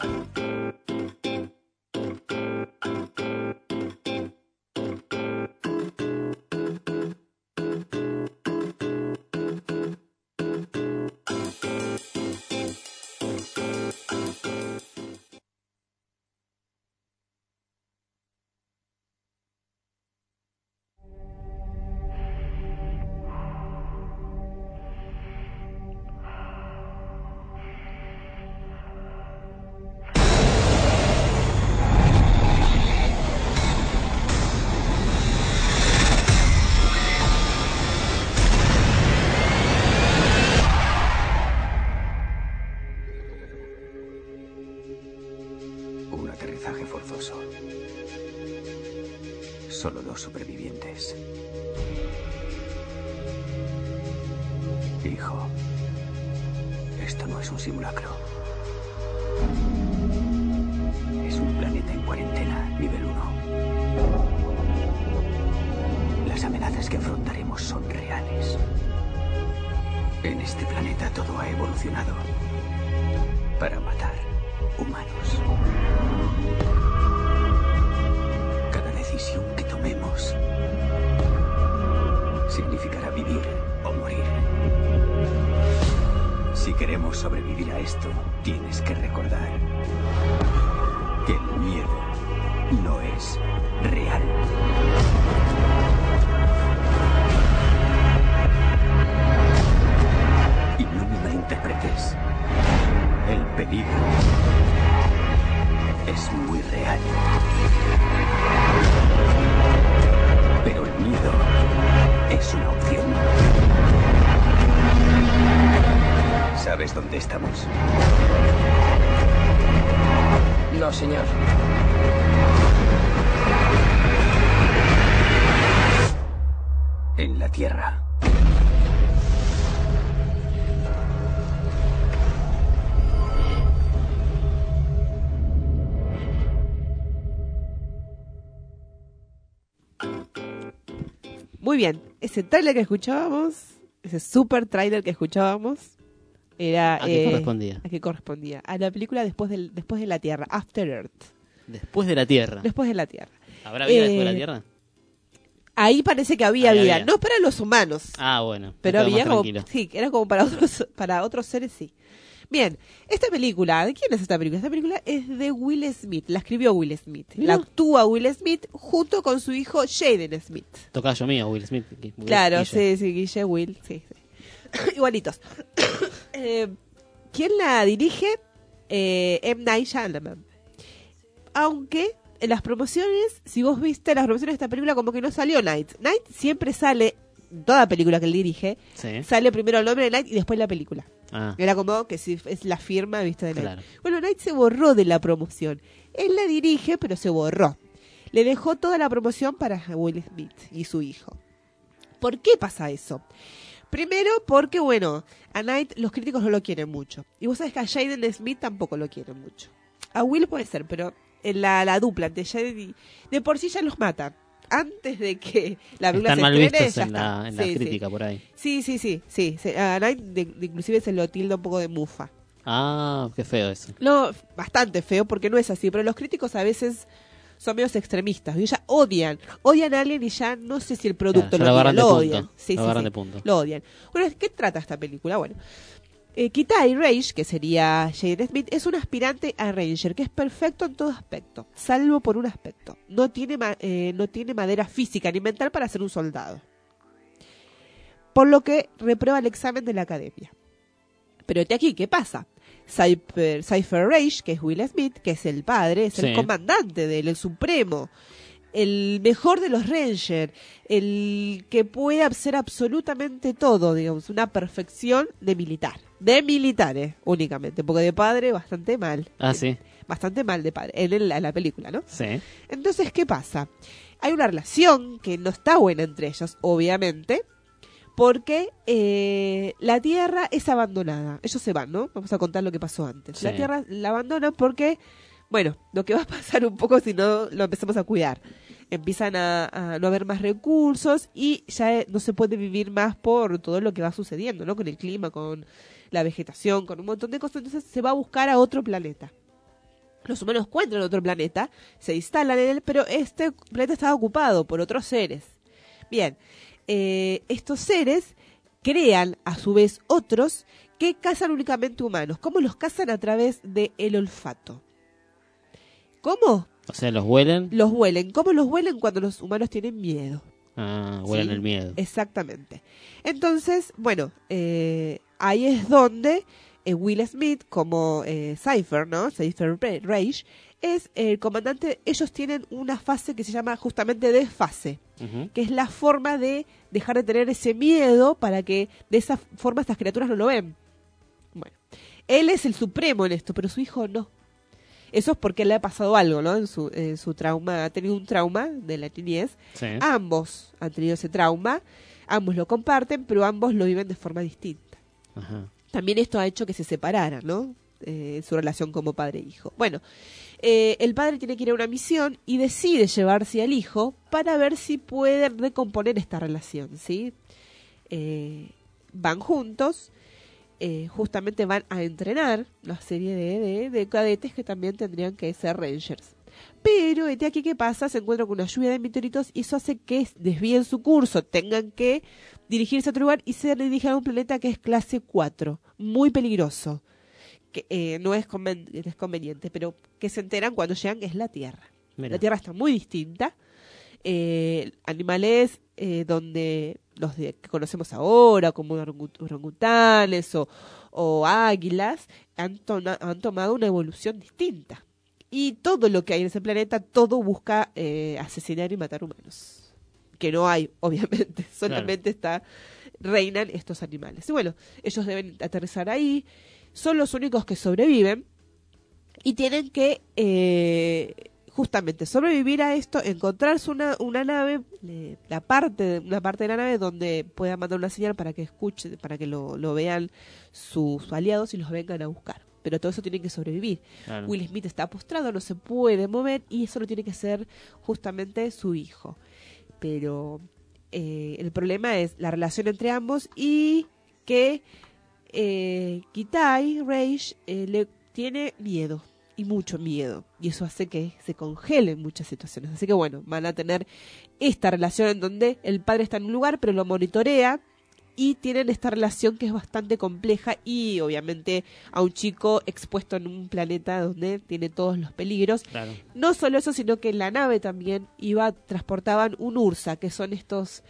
Un aterrizaje forzoso. Solo dos supervivientes. Hijo, esto no es un simulacro. Es un planeta en cuarentena, nivel uno. Las amenazas que afrontaremos son reales. En este planeta todo ha evolucionado para matar humanos. Cada decisión que tomemos significará vivir o morir. Si queremos sobrevivir a esto, tienes que recordar que el miedo no es real. Y no me malinterpretes. El peligro es muy real. Pero el miedo es una opción. ¿Sabes dónde estamos? No, señor. En la Tierra. Muy bien, ese tráiler que escuchábamos, ese super tráiler que escuchábamos, era... ¿A qué correspondía? ¿A qué correspondía? A la película Después, del, después de la Tierra, After Earth. Después de la Tierra. Después de la Tierra. ¿Habrá vida Eh, después de la Tierra? Ahí parece que había Ahí vida, había. no para los humanos, Ah, bueno. pero me quedo había más como, tranquilo. sí, era como para otros, para otros seres, sí. Bien, esta película, ¿de quién es esta película? Esta película es de Will Smith, la escribió Will Smith, Mira. la actúa Will Smith junto con su hijo Jaden Smith. Tocayo mío, Will Smith. Will Claro, Guille. sí, sí, Guille, Will, sí, sí. Igualitos. Eh, ¿Quién la dirige? Eh, M. Night Shyamalan. Aunque en las promociones, si vos viste las promociones de esta película, como que no salió Night. Night siempre sale, toda película que él dirige, Sí. sale primero el nombre de Night y después la película. Ah. Era como que si es la firma, ¿viste? De Knight. Claro. Bueno, Knight se borró de la promoción. Él la dirige, pero se borró. Le dejó toda la promoción para Will Smith y su hijo. ¿Por qué pasa eso? Primero porque, bueno, a Knight los críticos no lo quieren mucho. Y vos sabés que a Jaden Smith tampoco lo quieren mucho. A Will puede ser, pero en la, la dupla entre Jaden y... De por sí ya los matan. Antes de que la película Están se mal estrene, vistos ya en la, está. en la Sí, crítica sí. por ahí. Sí, sí, sí. sí. Se- A Knight de- de- inclusive se lo tilda un poco de mufa. Ah, qué feo eso. No, bastante feo porque no es así, pero los críticos a veces son medios extremistas y ya odian, odian a alguien y ya no sé si el producto Claro, ya lo, lo agarran tira, de lo punto, odian. Sí, lo sí, agarran sí, de punto. Lo odian. Bueno, ¿de qué trata esta película? Bueno, eh, Kitai Rage, que sería Jaden Smith, es un aspirante a Ranger que es perfecto en todo aspecto, salvo por un aspecto. No tiene, ma- eh, no tiene madera física ni mental para ser un soldado. Por lo que reprueba el examen de la academia. Pero este aquí, ¿qué pasa? Cypher, Cypher Rage, que es Will Smith, que es el padre, es Sí. el comandante de él, el supremo, el mejor de los Rangers, el que puede hacer absolutamente todo, digamos, una perfección de militar. De militares, únicamente, porque de padre bastante mal. Ah, sí. Bastante mal de padre, en, el- en la película, ¿no? Sí. Entonces, ¿qué pasa? Hay una relación que no está buena entre ellos, obviamente, porque eh, la Tierra es abandonada. Ellos se van, ¿no? Vamos a contar lo que pasó antes. Sí. La Tierra la abandonan porque, bueno, lo que va a pasar un poco si no lo empezamos a cuidar. Empiezan a, a no haber más recursos y ya eh, no se puede vivir más por todo lo que va sucediendo, ¿no? Con el clima, con la vegetación, con un montón de cosas. Entonces se va a buscar a otro planeta. Los humanos encuentran otro planeta, se instalan en él, pero este planeta estaba ocupado por otros seres. Bien, eh, estos seres crean a su vez otros que cazan únicamente humanos. ¿Cómo los cazan? A través del olfato. ¿Cómo? O sea, los huelen. Los huelen. ¿Cómo los huelen? Cuando los humanos tienen miedo. Ah, huelen ¿Sí? el miedo. Exactamente. Entonces, bueno, eh, ahí es donde eh, Will Smith, como eh, Cypher, ¿no? Cypher Rage, es el comandante. Ellos tienen una fase que se llama justamente desfase, Ujú. que es la forma de dejar de tener ese miedo para que de esa forma estas criaturas no lo ven. Bueno, él es el supremo en esto, pero su hijo no. Eso es porque le ha pasado algo, ¿no? En su, en su trauma, ha tenido un trauma de la niñez. Sí. Ambos han tenido ese trauma, ambos lo comparten, pero ambos lo viven de forma distinta. Ajá. También esto ha hecho que se separaran, ¿no? Eh, su relación como padre e hijo. Bueno, eh, el padre tiene que ir a una misión y decide llevarse al hijo para ver si pueden recomponer esta relación, ¿sí? Eh, van juntos. Eh, justamente van a entrenar una serie de, de, de cadetes que también tendrían que ser Rangers. Pero, este aquí, ¿qué pasa? Se encuentran con una lluvia de meteoritos y eso hace que desvíen su curso, tengan que dirigirse a otro lugar y se dirigen a un planeta que es clase cuatro, muy peligroso, que eh, no es, conven es conveniente, pero que se enteran cuando llegan que es la Tierra. Mira. La Tierra está muy distinta. Eh, animales eh, donde los de, que conocemos ahora, como orangut- orangutanes o, o águilas, han, tona- han tomado una evolución distinta. Y todo lo que hay en ese planeta, todo busca eh, asesinar y matar humanos. Que no hay, obviamente, solamente está reinan estos animales. Y bueno, ellos deben aterrizar ahí, son los únicos que sobreviven y tienen que... Eh, justamente sobrevivir a esto, encontrarse una, una nave, le- la parte, una parte de la nave donde pueda mandar una señal para que escuche, para que lo, lo vean sus aliados y los vengan a buscar. Pero todo eso tiene que sobrevivir. Claro. Will Smith está postrado, no se puede mover y eso lo tiene que ser justamente su hijo. Pero eh, el problema es la relación entre ambos y que eh, Kitai Rage eh, le tiene miedo. Y mucho miedo. Y eso hace que se congelen muchas situaciones. Así que bueno, van a tener esta relación en donde el padre está en un lugar, pero lo monitorea. Y tienen esta relación que es bastante compleja. Y obviamente a un chico expuesto en un planeta donde tiene todos los peligros. Claro. No solo eso, sino que en la nave también iba, transportaban un Ursa, que son estos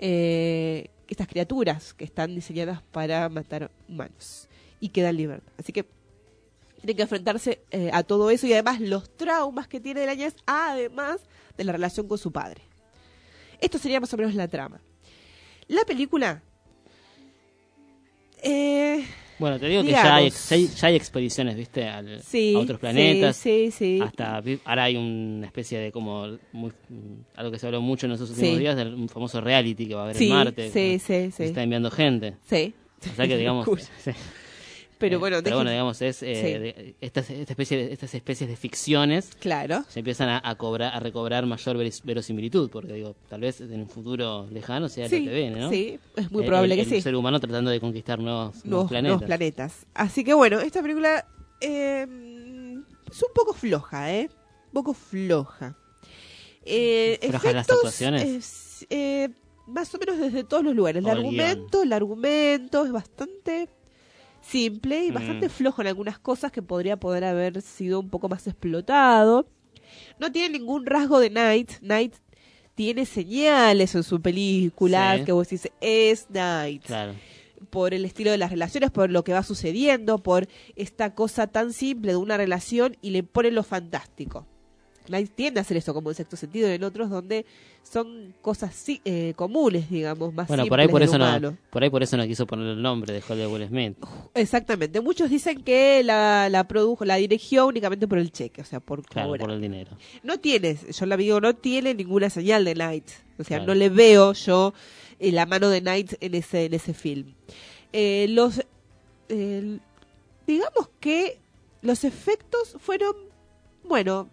eh, estas criaturas que están diseñadas para matar humanos. Y quedan libertad. Así que tienen que enfrentarse eh, a todo eso y además los traumas que tiene de la niñez, además de la relación con su padre. Esto sería más o menos la trama. La película, eh, Bueno, te digo Digamos. que ya hay, ya hay, ya hay expediciones, ¿viste? Al, Sí, a otros planetas. sí, sí, sí. Hasta vi- ahora hay una especie de como muy, algo que se habló mucho en esos últimos Sí. días, del un famoso reality que va a haber Sí, en Marte. sí, que sí, se sí. está enviando gente. Sí. O sea que digamos, Locura. sí. Pero Eh, bueno, pero dejen- bueno, digamos, es eh, sí. de- estas, esta especie de, estas especies de ficciones Claro. se empiezan a, a cobrar, a recobrar mayor veris- verosimilitud, porque digo, tal vez en un futuro lejano sea Sí, lo que viene, ¿no? sí, es muy El- probable el- que el sí. ser humano tratando de conquistar nuevos, nuevos Nuevos, planetas. nuevos planetas. Así que bueno, esta película eh, es un poco floja, ¿eh? Un poco floja. Eh, ¿Floja en las efectos, actuaciones? es, eh, más o menos desde todos los lugares. El O el argumento, el argumento es bastante simple y Mm. bastante flojo en algunas cosas que podría poder haber sido un poco más explotado. No tiene ningún rasgo de Night. Night tiene señales en su película Sí. que vos decís, es Night. Claro. Por el estilo de las relaciones, por lo que va sucediendo, por esta cosa tan simple de una relación y le pone lo fantástico. Night tiende a hacer eso como en Sexto Sentido y en otros donde son cosas sí, eh, comunes, digamos, más Bueno, simples por ahí por del eso humano. no, por ahí por eso no quiso poner el nombre de Hollywood Will Smith. Exactamente. Muchos dicen que la, la produjo, la dirigió únicamente por el cheque, o sea, por Claro, cobrar. por el dinero. No tiene, yo la digo, no tiene ninguna señal de Night. O sea, Claro. no le veo yo eh, la mano de Night en ese, en ese film. Eh, los, eh, digamos que los efectos fueron, bueno,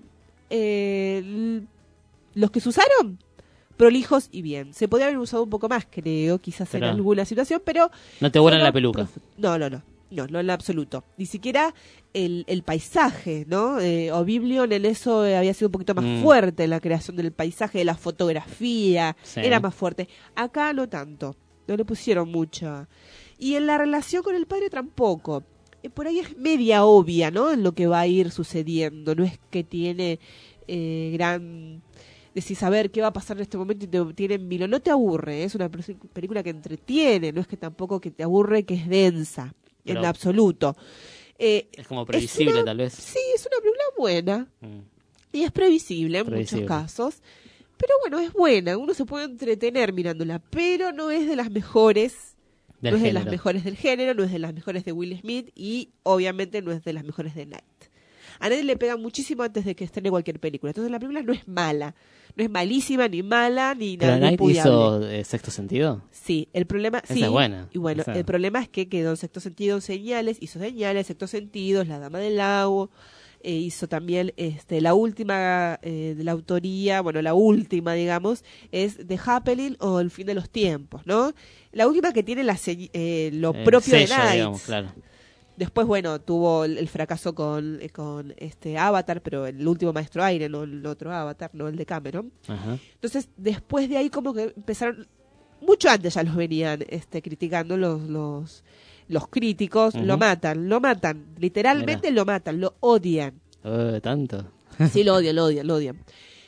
eh, l- los que se usaron, prolijos y bien. Se podría haber usado un poco más, creo, quizás Pero- en alguna situación, pero... No te vuelan fueron la peluca. prof- No, no, no. No, no en lo absoluto. Ni siquiera el, el paisaje, ¿no? Eh, Oblivion en eso eh, había sido un poquito más Mm. fuerte en la creación del paisaje, de la fotografía. Sí. Era más fuerte. Acá no tanto. No le pusieron mucha. Y en la relación con el padre tampoco. Eh, por ahí es media obvia, ¿no? En lo que va a ir sucediendo. No es que tiene eh, gran... Decís, saber qué va a pasar en este momento y te tiene en vilo. No te aburre, es una pe- película que entretiene, no es que tampoco que te aburre, que es densa, Pero- en absoluto. Eh, Es como previsible, una- tal vez. Sí, es una película buena Mm. y es previsible en Previsible. muchos casos. Pero bueno, es buena, uno se puede entretener mirándola, pero no es de las mejores. Del no es de género. las mejores del género, no es de las mejores de Will Smith y obviamente no es de las mejores de Night. A nadie le pega muchísimo antes de que estrene cualquier película. Entonces la película no es mala. No es malísima, ni mala, ni ¿Pero nada Night repudiable. hizo eh, Sexto Sentido? Sí, el problema... Esa sí, es buena. Y bueno, Esa- el problema es que quedó en Sexto Sentido en señales, hizo señales, Sexto Sentido, La Dama del Lago, eh, hizo también este la última eh, de la autoría, bueno, la última, digamos, es The Happening o El Fin de los Tiempos, ¿no? La última que tiene la se- eh, lo El propio de sello, Night. digamos, claro. Después, bueno, tuvo el, el fracaso con, eh, con este Avatar, pero el último Maestro Aire, no el otro Avatar, no el de Cameron. Ajá. Entonces, después de ahí como que empezaron, mucho antes ya los venían este, criticando los, los, los críticos, Ujú. lo matan, lo matan, literalmente lo matan, lo odian. Eh, ¿Tanto? Sí, lo odian, lo odian, lo odian.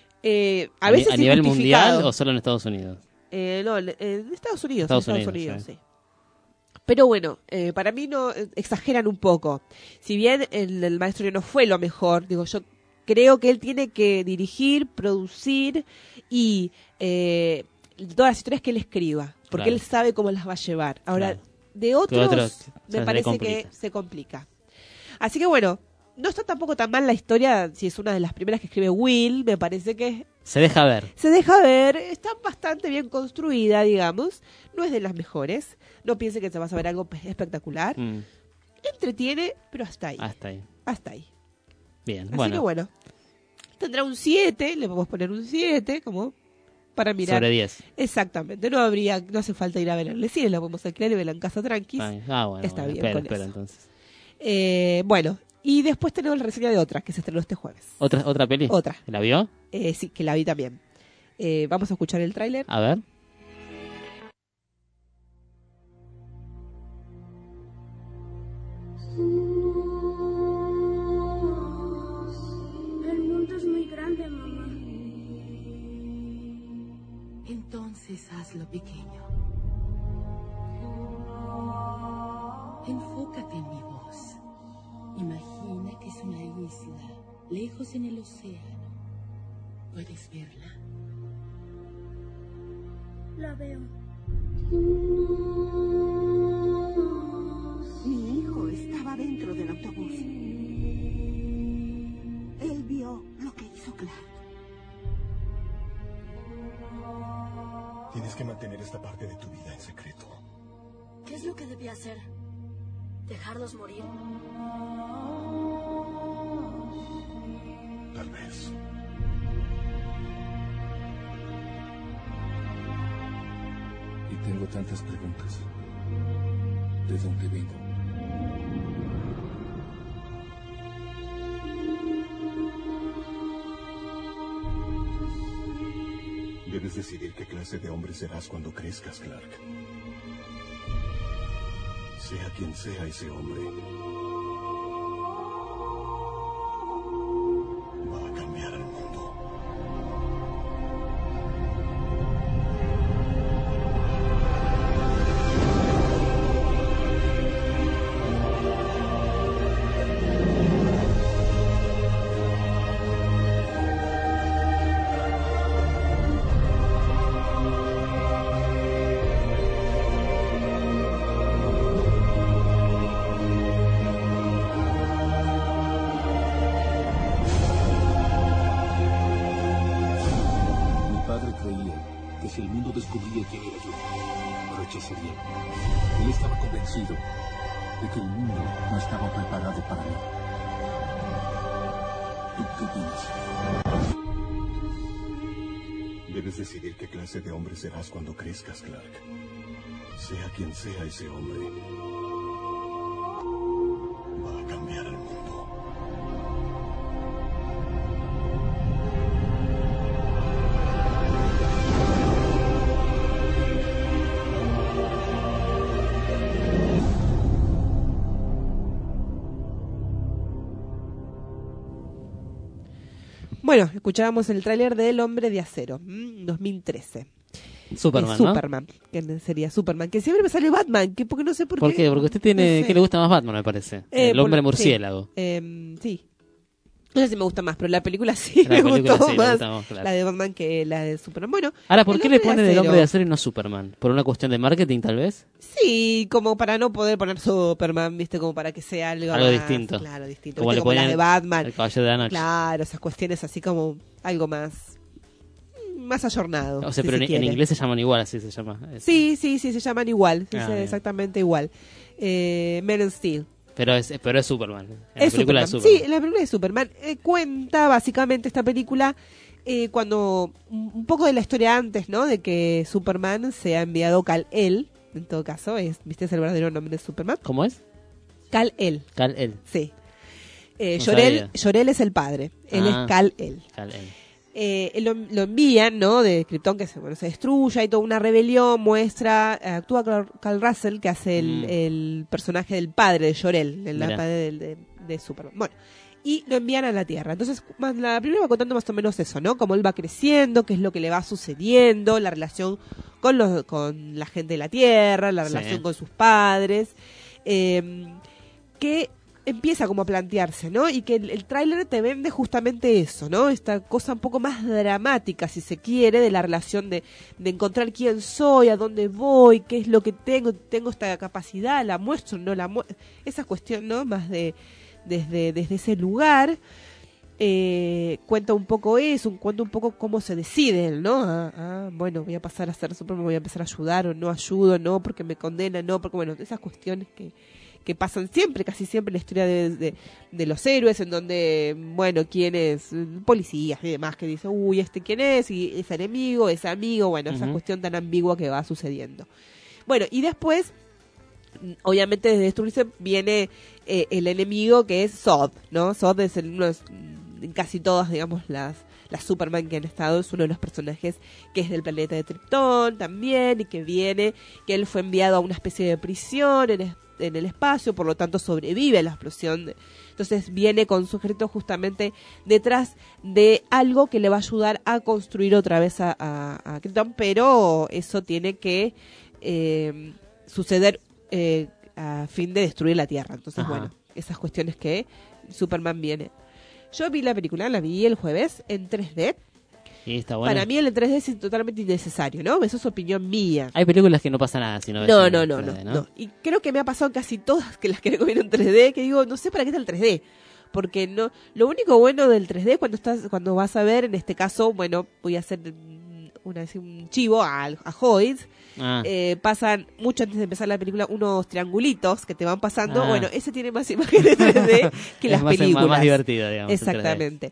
Eh, a, ¿A, ni- veces a nivel injustificado. mundial o solo en Estados Unidos? Eh, no, en en Estados Unidos, Estados en Estados Unidos, Unidos, sí. sí. Pero bueno, eh, para mí no eh, exageran un poco. Si bien el, el maestro no fue lo mejor, digo, yo creo que él tiene que dirigir, producir y eh, todas las historias que él escriba, porque Claro. él sabe cómo las va a llevar. Ahora, Claro. de otros, otros se me le parece complica. que se complica. Así que bueno, no está tampoco tan mal la historia, si es una de las primeras que escribe Will, me parece que Se deja ver. se deja ver, está bastante bien construida, digamos. No es de las mejores. No piense que se va a ver algo pe- espectacular. Mm, Entretiene, pero hasta ahí. hasta ahí. Hasta ahí. Bien, Así bueno. que bueno. Tendrá un siete, le podemos poner un siete, como para mirar. Sobre diez. Exactamente. No habría, no hace falta ir a ver el cine, la podemos alquilar y verla en casa tranquis. Ay, Ah, bueno. Está bueno, bien espera, con espera, eso. entonces. Eh, bueno, y después tenemos la reseña de otra, que se estrenó este jueves. ¿Otra, ¿Otra peli? Otra. ¿La vio? Eh, sí, que la vi también. Eh, vamos a escuchar el tráiler. A ver. El mundo es muy grande, mamá. Entonces hazlo pequeño. Enfócate en mi voz. Imagina que es una isla, lejos en el océano. ¿Puedes verla? La veo. Mi hijo esta parte de tu vida en secreto. ¿Qué es lo que debía hacer? ¿Dejarlos morir? Tal vez. Y tengo tantas preguntas. ¿De dónde vengo? Debes decidir qué clase de hombre serás cuando crezcas, Clark. Sea quien sea ese hombre, va a cambiar el mundo. Si el mundo descubría quién era yo, lo rechazaría. Él estaba convencido de que el mundo no estaba preparado para mí. ¿Tú qué opinas? Debes decidir qué clase de hombre serás cuando crezcas, Clark. Sea quien sea ese hombre, va a cambiar el mundo. Bueno, escuchábamos el tráiler de El Hombre de Acero, mmm, dos mil trece. Superman, eh, Superman, ¿no? Que sería Superman, que siempre me sale Batman, que porque no sé por, ¿Por qué. qué? Porque usted tiene, no sé. ¿qué le gusta más Batman, me parece? Eh, el hombre por, murciélago. Sí, eh, sí. No sé si me gusta más, pero la película sí la me película gustó sí, más, gusta más claro. la de Batman que la de Superman. Bueno, ahora, ¿por qué le ponen El Hombre de Acero Acero y no Superman? ¿Por una cuestión de marketing, tal vez? Sí, como para no poder poner Superman, viste, como para que sea algo, algo más, distinto. Claro, distinto. Como ¿Viste? le Como ponían las de Batman. El Caballero de la Noche. Claro, esas cuestiones así como algo más más ayornado. O sea, si pero se en, quiere. en inglés se llaman igual, así se llama. Es- Sí, sí, sí, se llaman igual, sí, Ah, sí, bien. exactamente igual. Eh, Man of Steel. Pero es, pero es Superman. En la Es película Superman. de Superman. Sí, en la película de Superman. Eh, cuenta básicamente esta película eh, cuando un un poco de la historia antes, ¿no? De que Superman se ha enviado Kal-El, en todo caso, es, ¿viste? Es el verdadero nombre de Superman. ¿Cómo es? Kal-El. Kal-El. Sí. Eh, No Jor-El, sabía. Jor-El es el padre, él Ah. es Kal-El. Kal-El. Eh, lo, lo envían, ¿no? De Krypton, que se, bueno, se destruye, hay toda una rebelión, muestra, eh, actúa Carl, Carl Russell, que hace el, Mm. el personaje del padre de Jor-El, el Mirá. padre de, de, de Superman. Bueno, y lo envían a la Tierra. Entonces, más, la primera va contando más o menos eso, ¿no? Cómo él va creciendo, qué es lo que le va sucediendo, la relación con, los, con la gente de la Tierra, la Sí. relación con sus padres, eh, que empieza como a plantearse, ¿no? Y que el, el tráiler te vende justamente eso, ¿no? Esta cosa un poco más dramática, si se quiere, de la relación de, de encontrar quién soy, a dónde voy, qué es lo que tengo, tengo esta capacidad, la muestro, no la muestro. Esa cuestión, ¿no? Más de desde, desde ese lugar. Eh, cuenta un poco eso, cuenta un poco cómo se deciden, ¿no? Ah, ah, bueno, voy a pasar a ser Superman, voy a empezar a ayudar o no ayudo, no, porque me condenan, no, porque bueno, esas cuestiones que que pasan siempre, casi siempre en la historia de, de, de los héroes, en donde, bueno, quién es, policías y demás, que dicen, uy, este quién es, y es enemigo, es amigo, bueno, esa Ujú. cuestión tan ambigua que va sucediendo. Bueno, y después, obviamente desde destruirse viene eh, el enemigo que es Zod, ¿no? Zod es el, uno de, en casi todas, digamos, las las Superman que han estado, es uno de los personajes que es del planeta de Krypton también, y que viene, que él fue enviado a una especie de prisión en, es- en el espacio, por lo tanto sobrevive a la explosión. de- Entonces viene con sujeto justamente detrás de algo que le va a ayudar a construir otra vez a, a, a Krypton, pero eso tiene que eh, suceder eh, a fin de destruir la Tierra. Entonces, Ajá. bueno, esas cuestiones que Superman viene. Yo vi la película, la vi el jueves en tres D. Y está bueno. Para mí el tres D es totalmente innecesario, ¿no? Eso es opinión mía. Hay películas que no pasa nada si no ves No, en no, no, tres no, D, no. Y creo que me ha pasado casi todas que las que recomiendo en tres D, que digo, no sé para qué está el tres D. Porque no, lo único bueno del tres D cuando estás, cuando vas a ver, en este caso, bueno, voy a hacer mm, una, un chivo a, a Hoyt. Ah. Eh, pasan, mucho antes de empezar la película, unos triangulitos que te van pasando. Ah. Bueno, ese tiene más imágenes tres D que Es las más, películas. Más, más divertido, digamos. Exactamente.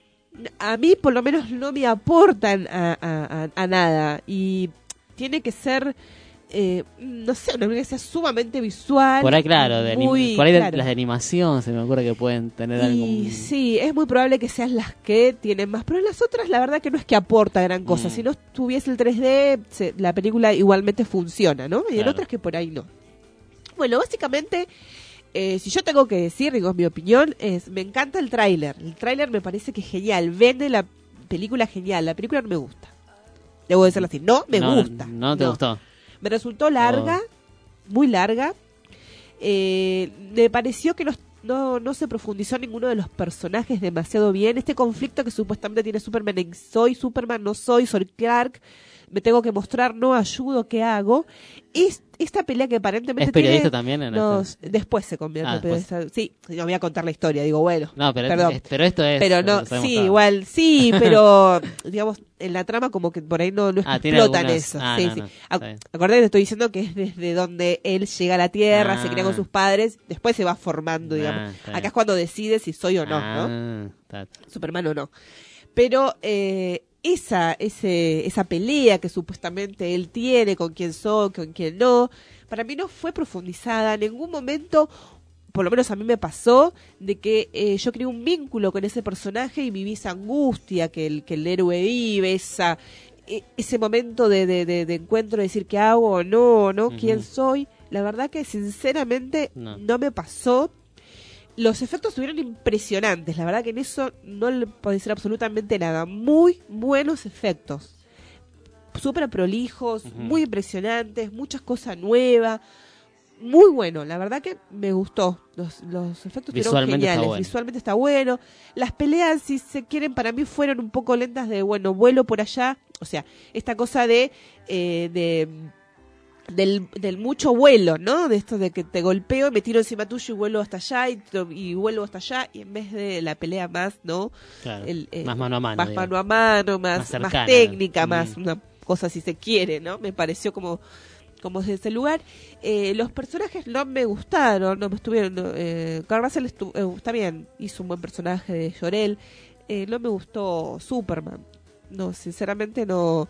A mí, por lo menos, no me aportan a, a, a, a nada. Y tiene que ser... Eh, no sé, una película que sea sumamente visual. Por ahí, claro, de muy, por ahí claro. las de animación se me ocurre que pueden tener y algún... sí, es muy probable que sean las que tienen más, pero en las otras la verdad que no es que aporta gran cosa. Mm. Si no tuviese el tres D, se, la película igualmente funciona, ¿no? Y en Claro. otras que por ahí no. Bueno, básicamente, eh, si yo tengo que decir, digo, mi opinión es, me encanta el tráiler. El tráiler me parece que es genial, vende la película genial. La película no me gusta. Debo decirlo así, no me no, gusta. No, no te no. gustó. Me resultó larga, oh. muy larga. Eh, me pareció que no, no, no se profundizó en ninguno de los personajes demasiado bien. Este conflicto que supuestamente tiene Superman en soy Superman, no soy, soy Clark. Me tengo que mostrar, no ayudo, ¿qué hago? Es, esta pelea que aparentemente ¿Es periodista tiene, también? En nos, esto? Después se convierte ah, en periodista. Sí, no voy a contar la historia, digo, bueno. No, pero, perdón. Es, pero esto es... Pero no, sí, todo. igual, sí, pero digamos, en la trama como que por ahí no, no ah, explotan algunas... eso. Ah, sí, no, sí. no, Acordate que te estoy diciendo que es desde donde él llega a la Tierra, ah. se cría con sus padres, después se va formando, digamos. Ah, acá es cuando decide si soy o no, ah, ¿no? Está. Superman o no. Pero... Eh, Esa, ese, esa pelea que supuestamente él tiene con quién soy, con quién no, para mí no fue profundizada. En ningún momento, por lo menos a mí me pasó, de que eh, yo creé un vínculo con ese personaje y viví esa angustia que el, que el héroe vive, esa, e, ese momento de, de, de, de encuentro, de decir qué hago o no, ¿no? Uh-huh. ¿Quién soy? La verdad que sinceramente no, no me pasó. Los efectos estuvieron impresionantes, la verdad que en eso no le puedo decir absolutamente nada. Muy buenos efectos, súper prolijos, uh-huh. muy impresionantes, muchas cosas nuevas, muy bueno, la verdad que me gustó. Los, los efectos estuvieron geniales, está bueno. Visualmente está bueno. Las peleas, si se quieren, para mí fueron un poco lentas de, bueno, vuelo por allá, o sea, esta cosa de... Eh, de Del, del mucho vuelo, ¿no? De esto de que te golpeo y me tiro encima tuyo y vuelo hasta allá y, y vuelvo hasta allá, y en vez de la pelea más, ¿no? Claro, el, eh, más mano a mano. Más digamos. mano a mano, más, más, cercana, más técnica, mm. más una cosa si se quiere, ¿no? Me pareció como, como desde ese lugar. Eh, los personajes no me gustaron, no me estuvieron... No, eh, Carl Russell estuvo, eh, está bien, hizo un buen personaje de Jor-El. Eh, no me gustó Superman. No, sinceramente no...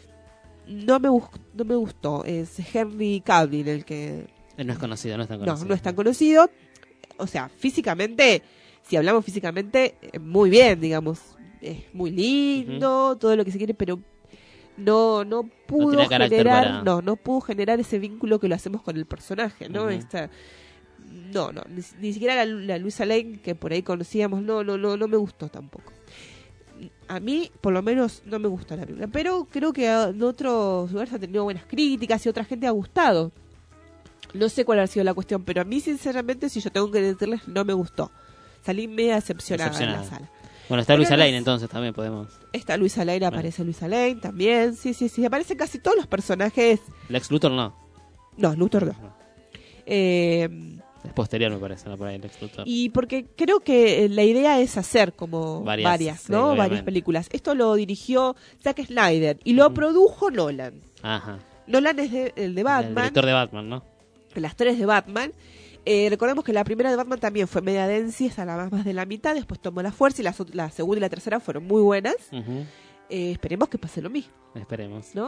No me, no me gustó. Es Henry Cavill el que... No es conocido, no es tan conocido. No, no es tan conocido. O sea, físicamente, si hablamos físicamente, muy bien, digamos. Es muy lindo, uh-huh. todo lo que se quiere, pero no no pudo no generar... para... No, no pudo generar ese vínculo que lo hacemos con el personaje, ¿no? Uh-huh. Esta, no, no. Ni, ni siquiera la, la Luisa Lane, que por ahí conocíamos, no, no, no, no me gustó tampoco. A mí, por lo menos, no me gusta la película. Pero creo que en otros lugares ha tenido buenas críticas y otra gente ha gustado. No sé cuál ha sido la cuestión, pero a mí, sinceramente, si yo tengo que decirles, no me gustó. Salí media decepcionada, decepcionada. en la sala. Bueno, está pero Luisa Lane, entonces también podemos... Está Luisa Lane, bueno. aparece Luisa Lane también. Sí, sí, sí. Aparecen casi todos los personajes. Lex Luthor no. No, Luthor no. no. Eh... Es posterior, me parece, ¿no? Por ahí, Lex Luthor. Y porque creo que la idea es hacer como varias, varias sí, ¿no? Varias películas. Esto lo dirigió Zack Snyder y lo uh-huh. produjo Nolan. Ajá. Nolan es de, el de Batman. El director de Batman, ¿no? Las tres de Batman. Eh, recordemos que la primera de Batman también fue media densa, hasta la más, más de la mitad, después tomó la fuerza y la, la segunda y la tercera fueron muy buenas. Uh-huh. Eh, esperemos que pase lo mismo. Esperemos. ¿No?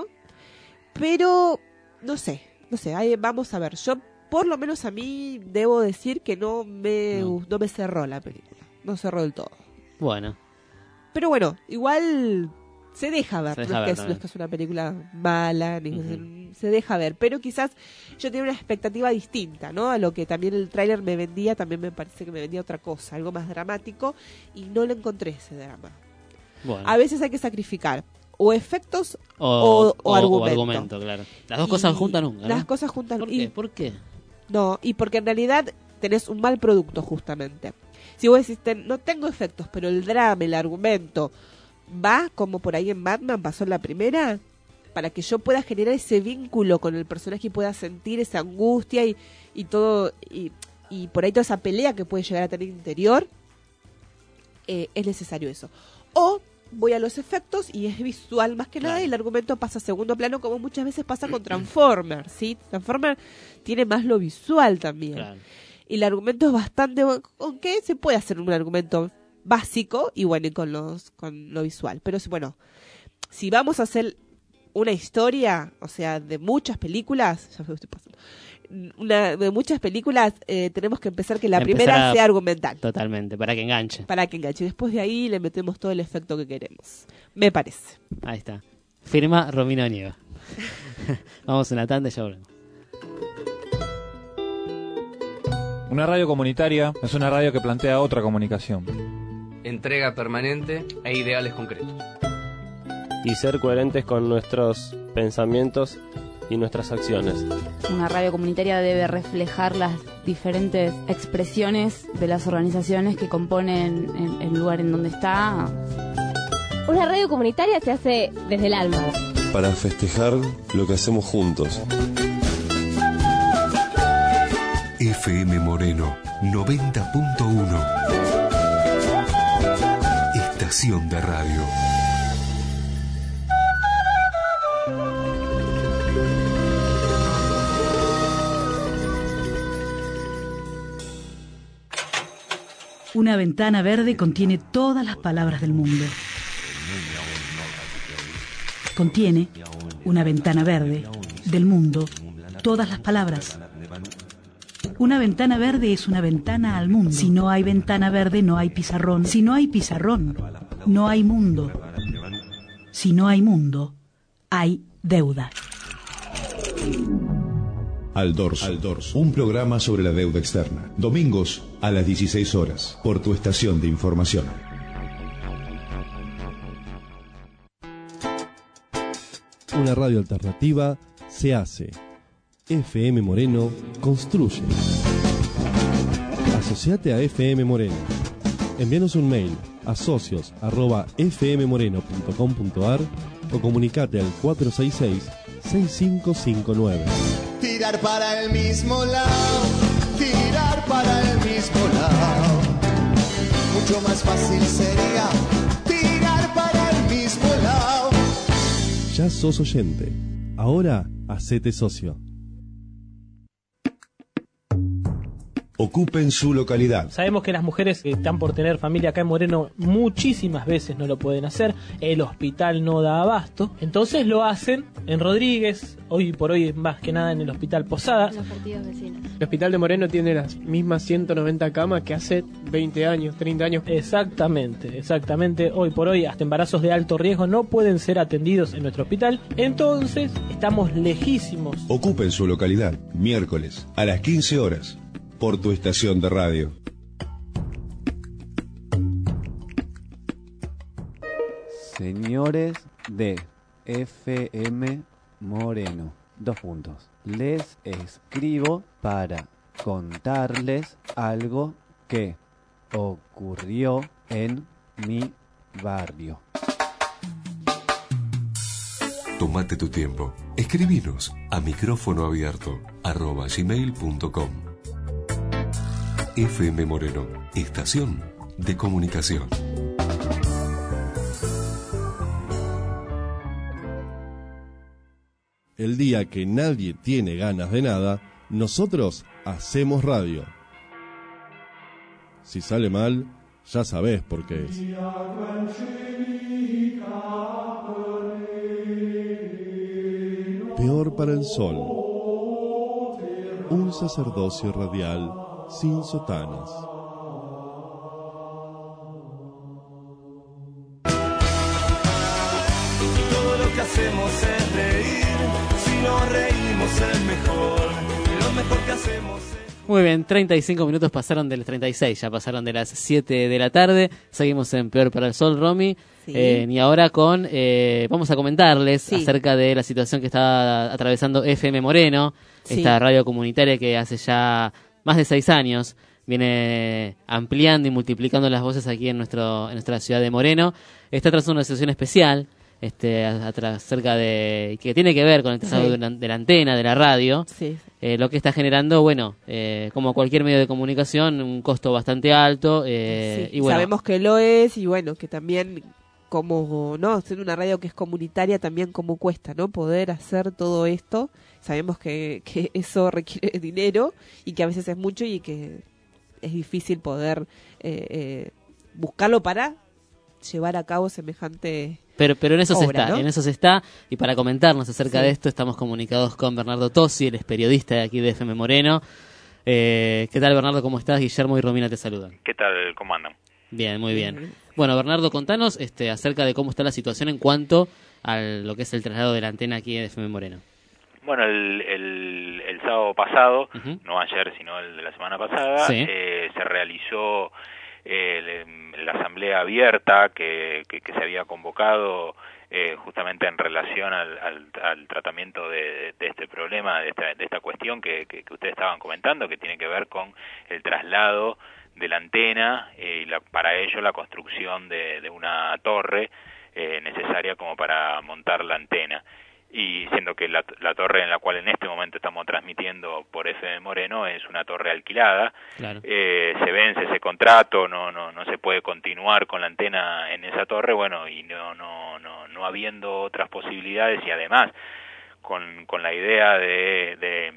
Pero, no sé, no sé, ahí vamos a ver. Yo... Por lo menos a mí debo decir que no me no. no me cerró la película. No cerró del todo. Bueno. Pero bueno, igual se deja ver. Se deja no, ver es que es, no es que es una película mala, ni uh-huh. se deja ver. Pero quizás yo tenía una expectativa distinta, ¿no? A lo que también el tráiler me vendía, también me parece que me vendía otra cosa, algo más dramático, y no le encontré ese drama. Bueno. A veces hay que sacrificar o efectos o, o, o, o argumento. O argumento, claro. Las dos y cosas juntas nunca, ¿no? Las cosas juntas nunca. ¿Por qué? Y, ¿Por qué? No, y porque en realidad tenés un mal producto justamente. Si vos decís, ten, no tengo efectos, pero el drama, el argumento, va como por ahí en Batman pasó en la primera, para que yo pueda generar ese vínculo con el personaje y pueda sentir esa angustia y, y todo, y, y por ahí toda esa pelea que puede llegar a tener interior, eh, es necesario eso. O voy a los efectos y es visual más que nada, y el argumento pasa a segundo plano, como muchas veces pasa con Transformers, ¿sí? Transformers tiene más lo visual también. Claro. Y el argumento es bastante, aunque se puede hacer un argumento básico y bueno, y con los con lo visual. Pero bueno, si vamos a hacer una historia, o sea, de muchas películas, ya me estoy pasando, una, de muchas películas, eh, tenemos que empezar que la empezar primera a, sea argumental. Totalmente, para que enganche. Para que enganche. Después de ahí le metemos todo el efecto que queremos. Me parece. Ahí está. Firma Romina Nieva. Vamos a una tanda y ya volvemos. Una radio comunitaria es una radio que plantea otra comunicación. Entrega permanente e ideales concretos. Y ser coherentes con nuestros pensamientos y nuestras acciones. Una radio comunitaria debe reflejar las diferentes expresiones de las organizaciones que componen el, el lugar en donde está. Una radio comunitaria se hace desde el alma. Para festejar lo que hacemos juntos. F M Moreno noventa punto uno. Estación de radio. Una ventana verde contiene todas las palabras del mundo. Contiene una ventana verde del mundo, todas las palabras. Una ventana verde es una ventana al mundo. Si no hay ventana verde, no hay pizarrón. Si no hay pizarrón, no hay mundo. Si no hay mundo, hay deuda. Al Dorso, Al Dorso, un programa sobre la deuda externa. Domingos a las dieciséis horas, por tu estación de información. Una radio alternativa se hace. F M Moreno construye. Asociate a F M Moreno. Envíanos un mail a socios arroba f m moreno punto com punto a r o comunicate al cuatro seis seis, seis cinco cinco nueve. Tirar para el mismo lado, tirar para el mismo lado. Mucho más fácil sería tirar para el mismo lado. Ya sos oyente. Ahora hacete socio. Ocupen su localidad. Sabemos que las mujeres que están por tener familia acá en Moreno muchísimas veces no lo pueden hacer. El hospital no da abasto. Entonces lo hacen en Rodríguez, hoy por hoy más que nada en el Hospital Posada. Los partidos vecinos. El Hospital de Moreno tiene las mismas ciento noventa camas que hace veinte años, treinta años. Exactamente, exactamente. Hoy por hoy hasta embarazos de alto riesgo no pueden ser atendidos en nuestro hospital. Entonces estamos lejísimos. Ocupen su localidad. Miércoles a las quince horas. Por tu estación de radio. Señores de F M Moreno, dos puntos. Les escribo para contarles algo que ocurrió en mi barrio. Tómate tu tiempo. Escribinos a micrófono abierto arroba gmail punto com. F M Moreno, estación de comunicación. El día que nadie tiene ganas de nada, nosotros hacemos radio. Si sale mal, ya sabés por qué es. Peor para el sol. Un sacerdocio radial sin sotanas. Todo lo que hacemos es reír. Si nos reímos es mejor. Lo mejor que hacemos es... Muy bien, treinta y cinco minutos pasaron de las treinta y seis, ya pasaron de las siete de la tarde. Seguimos en Peor para el Sol, Romy. Sí. Eh, y ahora con, eh, vamos a comentarles sí. acerca de la situación que está atravesando F M Moreno, sí. esta radio comunitaria que hace ya más de seis años viene ampliando y multiplicando las voces aquí en nuestro en nuestra ciudad de Moreno. Está tras una sesión especial este acerca de que tiene que ver con el trazado sí. de, la, de la antena, de la radio, sí. eh, lo que está generando, bueno, eh, como cualquier medio de comunicación, un costo bastante alto. Eh, sí. y bueno, sabemos que lo es y bueno, que también como, ¿no? Ser una radio que es comunitaria también cómo cuesta, ¿no? Poder hacer todo esto. Sabemos que, que eso requiere dinero y que a veces es mucho y que es difícil poder eh, eh, buscarlo para llevar a cabo semejante Pero, pero en eso obra, se está, ¿no? en eso se está. Y para comentarnos acerca Sí. de esto, estamos comunicados con Bernardo Tosi, él es periodista de aquí de F M Moreno. Eh, ¿Qué tal, Bernardo? ¿Cómo estás? Guillermo y Romina te saludan. ¿Qué tal? ¿Cómo andan? Bien, muy bien. Bueno, Bernardo, contanos este, acerca de cómo está la situación en cuanto a lo que es el traslado de la antena aquí en F M Moreno. Bueno, el, el, el sábado pasado, Uh-huh. no ayer, sino el de la semana pasada, Sí. eh, se realizó eh, el- la asamblea abierta que, que, que se había convocado eh, justamente en relación al, al, al tratamiento de, de este problema, de esta, de esta cuestión que, que, que ustedes estaban comentando, que tiene que ver con el traslado de la antena eh, y la, para ello la construcción de, de una torre eh, necesaria como para montar la antena. Y siendo que la, la torre en la cual en este momento estamos transmitiendo por F M Moreno es una torre alquilada, Claro. eh, se vence ese contrato, no no no se puede continuar con la antena en esa torre, bueno, y no no no no habiendo otras posibilidades y además con con la idea de de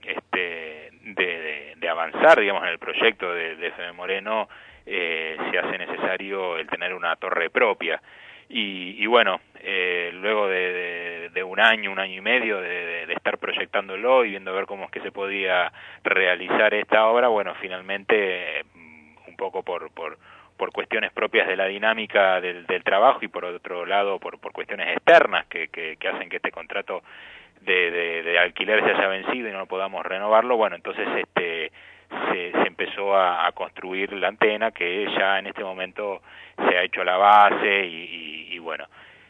este de, de, de avanzar, digamos, en el proyecto de, de F M Moreno, eh, se hace necesario el tener una torre propia. Y, y bueno, eh, luego de, de, de un año, un año y medio de, de, de estar proyectándolo y viendo a ver cómo es que se podía realizar esta obra, bueno, finalmente, eh, un poco por, por, por cuestiones propias de la dinámica del, del trabajo y por otro lado por, por cuestiones externas que, que, que hacen que este contrato de, de, de alquiler se haya vencido y no podamos renovarlo, bueno, entonces este se, se empezó a, a construir la antena que ya en este momento se ha hecho la base y, y, y bueno,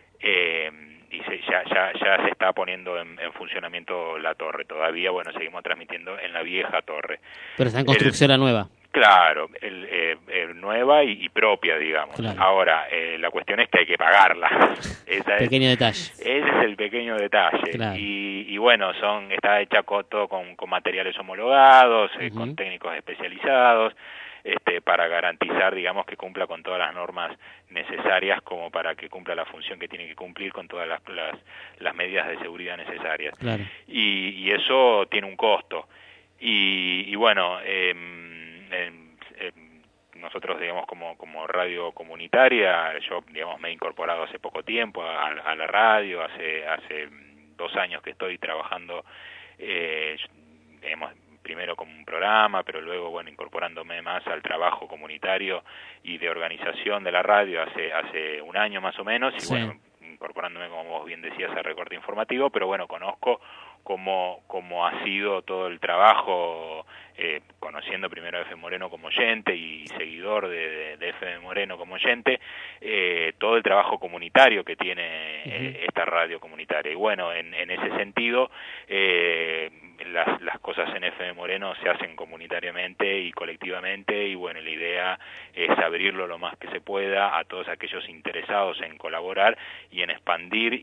eh, y se, ya, ya, ya se está poniendo en, en funcionamiento la torre. Todavía, bueno, seguimos transmitiendo en la vieja torre. Pero está en construcción El- la nueva. Claro, el, eh, eh, nueva y, y propia, digamos. Claro. Ahora, eh, la cuestión es que hay que pagarla. Esa es- Pequeño detalle. ese es el pequeño detalle. Claro. Y, y bueno, son está hecha con, todo con, con materiales homologados, eh, Ujú. con técnicos especializados, este, para garantizar, digamos, que cumpla con todas las normas necesarias como para que cumpla la función que tiene que cumplir con todas las, las, las medidas de seguridad necesarias. Claro. Y, y eso tiene un costo. Y, y bueno, em, em, em, nosotros, digamos, como, como radio comunitaria, yo, digamos, me he incorporado hace poco tiempo a, a la radio, hace, hace dos años que estoy trabajando, eh, digamos, primero como un programa, pero luego, bueno, incorporándome más al trabajo comunitario y de organización de la radio hace, hace un año más o menos, y Sí. bueno, incorporándome, como vos bien decías, al recorte informativo, pero bueno, conozco cómo, cómo ha sido todo el trabajo, eh, conociendo primero a F M Moreno como oyente y seguidor de, de, de F M Moreno como oyente, eh, todo el trabajo comunitario que tiene eh, esta radio comunitaria. Y bueno, en, en ese sentido, eh, las, las cosas en F M Moreno se hacen comunitariamente y colectivamente, y bueno, la idea es abrirlo lo más que se pueda a todos aquellos interesados en colaborar y en expandir y,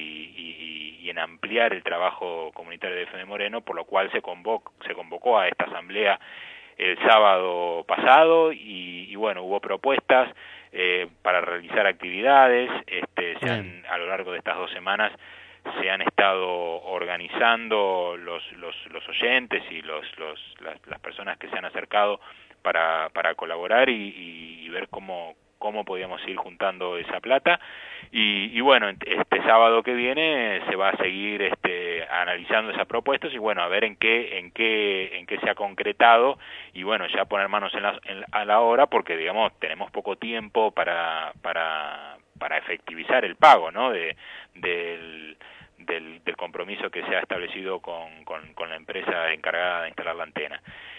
y, y en ampliar el trabajo comunitario de F M Moreno, por lo cual se convocó, se convocó a esta asamblea el sábado pasado y, y bueno, hubo propuestas eh, para realizar actividades, este, se han, a lo largo de estas dos semanas se han estado organizando los, los, los oyentes y los, los, las, las personas que se han acercado para, para colaborar y, y, y ver cómo, cómo podíamos ir juntando esa plata. Y, y bueno, este sábado que viene se va a seguir este, analizando esas propuestas y bueno, a ver en qué en qué en qué se ha concretado y bueno, ya poner manos en la, en, a la obra, porque digamos tenemos poco tiempo para para para efectivizar el pago, ¿no? De del Del, del compromiso que se ha establecido con, con, con la empresa encargada de instalar la antena.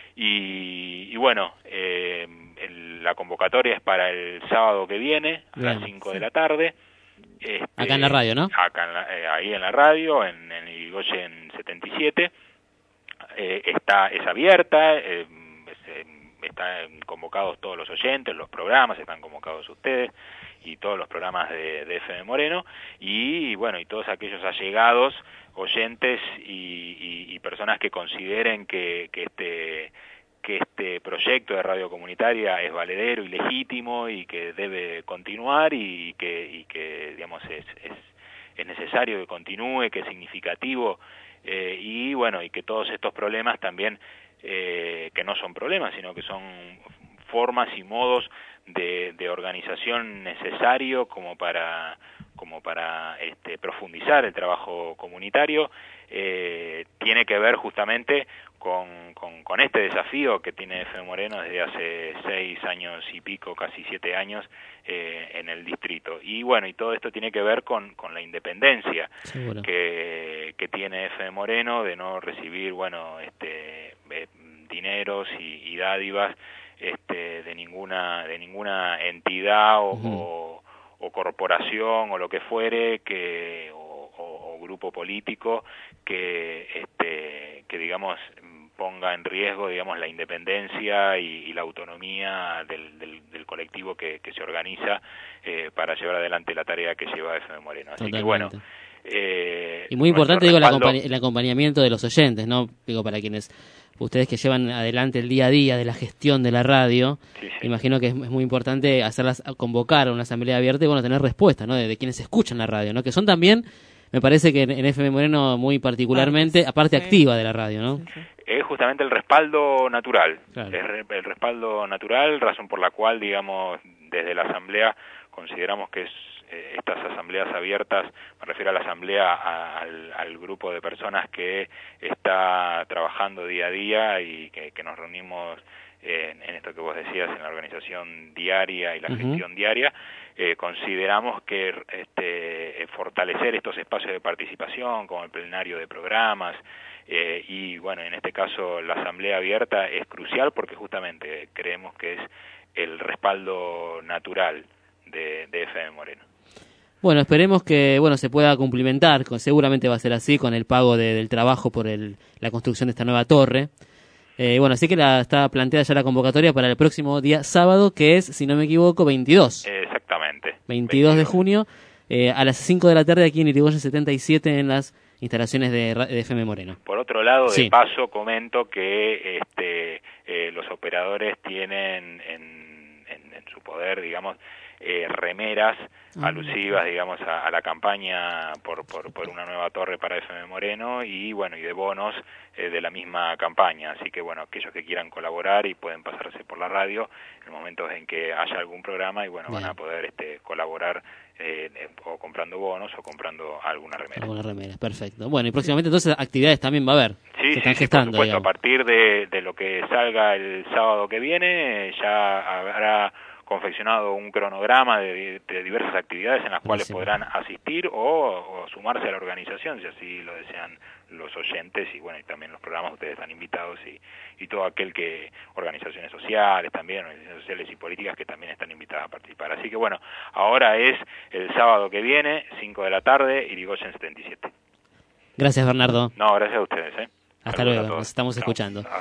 Y, y bueno, eh, el, la convocatoria es para el sábado que viene, a Bien. las cinco de la tarde. Este, Acá en la radio, ¿no? Acá en la, eh, ahí en la radio, en, en Irigoyen setenta y siete. Eh, está, es abierta, eh, es, eh, están convocados todos los oyentes, los programas, están convocados ustedes y todos los programas de, de F M Moreno y bueno, y todos aquellos allegados, oyentes y, y, y personas que consideren que, que este que este proyecto de radio comunitaria es valedero y legítimo y que debe continuar y que, y que digamos, es, es, es necesario que continúe, que es significativo, eh, y bueno, y que todos estos problemas también, eh, que no son problemas, sino que son formas y modos de, de organización necesario como para como para este, profundizar el trabajo comunitario, eh, tiene que ver justamente con, con, con este desafío que tiene F M Moreno desde hace seis años y pico, casi siete años, eh, en el distrito. Y bueno, y todo esto tiene que ver con, con la independencia que, que tiene F M Moreno de no recibir, bueno, este, eh, dineros y, y dádivas este, de ninguna de ninguna entidad o, uh-huh. o o corporación o lo que fuere que o, o, o grupo político que este que digamos ponga en riesgo digamos la independencia y, y la autonomía del, del, del colectivo que, que se organiza eh, para llevar adelante la tarea que lleva F M Moreno. Así Totalmente. que bueno, eh, y muy importante digo respaldo... el, acompañ- el acompañamiento de los oyentes, ¿no? Digo, para quienes ustedes que llevan adelante el día a día de la gestión de la radio, sí, sí. imagino que es, es muy importante hacerlas convocar a una asamblea abierta y bueno, tener respuesta, ¿no? De, de quienes escuchan la radio, ¿no? Que son también, me parece que en, en F M Moreno muy particularmente, aparte sí. activa de la radio, ¿no? Sí, sí. Es justamente el respaldo natural, claro. es el respaldo natural, razón por la cual, digamos, desde la asamblea consideramos que es eh, estas asambleas abiertas, me refiero a la asamblea, a, al, al grupo de personas que está trabajando día a día y que, que nos reunimos en, en esto que vos decías, en la organización diaria y la uh-huh. gestión diaria, eh, consideramos que este, fortalecer estos espacios de participación, como el plenario de programas, eh, y bueno, en este caso la asamblea abierta es crucial porque justamente creemos que es el respaldo natural de, de F M Moreno. Bueno, esperemos que bueno se pueda cumplimentar, con, seguramente va a ser así, con el pago de, del trabajo por el, la construcción de esta nueva torre. Eh, bueno, así que la, está planteada ya la convocatoria para el próximo día sábado, que es, si no me equivoco, veintidós. Exactamente. veintidós de junio, eh, a las cinco de la tarde aquí en Irigoyen setenta y siete en las instalaciones de, de F M Moreno. Por otro lado, sí. de paso, comento que este, eh, los operadores tienen en, en, en su poder, digamos, eh, remeras ah, alusivas, digamos, a, a la campaña por, por, por una nueva torre para F M Moreno y, bueno, y de bonos eh, de la misma campaña. Así que, bueno, aquellos que quieran colaborar y pueden pasarse por la radio en momentos en que haya algún programa y, bueno, Bien. van a poder este, colaborar eh, o comprando bonos o comprando alguna remera. Alguna remera, perfecto. Bueno, y próximamente entonces actividades también va a haber. Sí, se sí, están sí, gestando, por supuesto. Digamos. A partir de, de lo que salga el sábado que viene, ya habrá confeccionado un cronograma de, de diversas actividades en las cuales Buenísimo. podrán asistir o, o sumarse a la organización, si así lo desean los oyentes, y bueno, y también los programas ustedes están invitados, y, y todo aquel que, organizaciones sociales también, organizaciones sociales y políticas que también están invitadas a participar. Así que bueno, ahora es el sábado que viene, cinco de la tarde, Irigoyen setenta y siete. Gracias, Bernardo. No, gracias a ustedes. ¿eh? Hasta Saludos luego, nos estamos escuchando. No,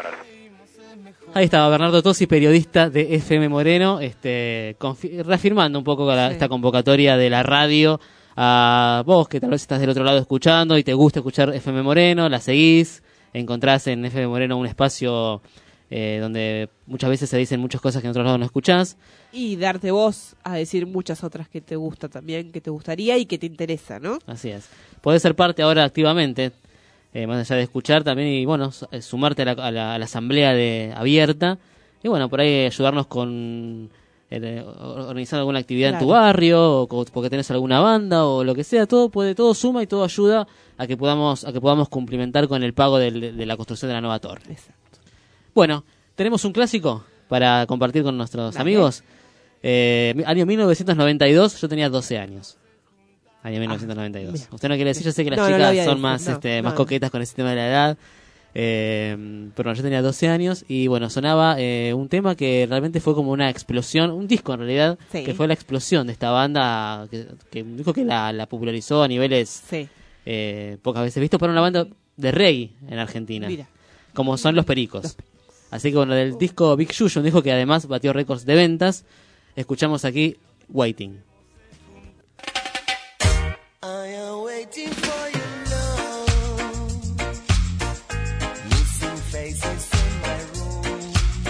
Ahí estaba Bernardo Tosi, periodista de F M Moreno, este, confi- reafirmando un poco la, sí. esta convocatoria de la radio a vos que tal vez estás del otro lado escuchando y te gusta escuchar F M Moreno, la seguís, encontrás en F M Moreno un espacio eh, donde muchas veces se dicen muchas cosas que en otros lados no escuchás. Y darte voz a decir muchas otras que te gusta también, que te gustaría y que te interesa, ¿no? Así es. Podés ser parte ahora activamente. Eh, más allá de escuchar también y bueno, sumarte a la, a la, a la asamblea de abierta y bueno, por ahí ayudarnos con eh, organizando alguna actividad claro. en tu barrio o co- porque tenés alguna banda o lo que sea, todo puede, todo suma y todo ayuda a que podamos a que podamos cumplimentar con el pago del, de la construcción de la nueva torre. Exacto. Bueno, tenemos un clásico para compartir con nuestros Dale. amigos. Eh, año mil novecientos noventa y dos, yo tenía doce años. Año mil novecientos noventa y dos. Ah, Usted no quiere decir, yo sé que las no, chicas no son decir, más no, este, no, más no. coquetas con ese tema de la edad. Eh, pero no, yo tenía doce años y bueno, sonaba eh, un tema que realmente fue como una explosión, un disco en realidad, sí. que fue la explosión de esta banda, que, que dijo que la, la popularizó a niveles sí. eh, pocas veces vistos para una banda de reggae en Argentina. Mira. Como son Los Pericos. Los Pericos. Así que bueno, del disco Big Yuyo, un disco que además batió récords de ventas, escuchamos aquí Waiting. I am waiting for your love. Missing faces in my room.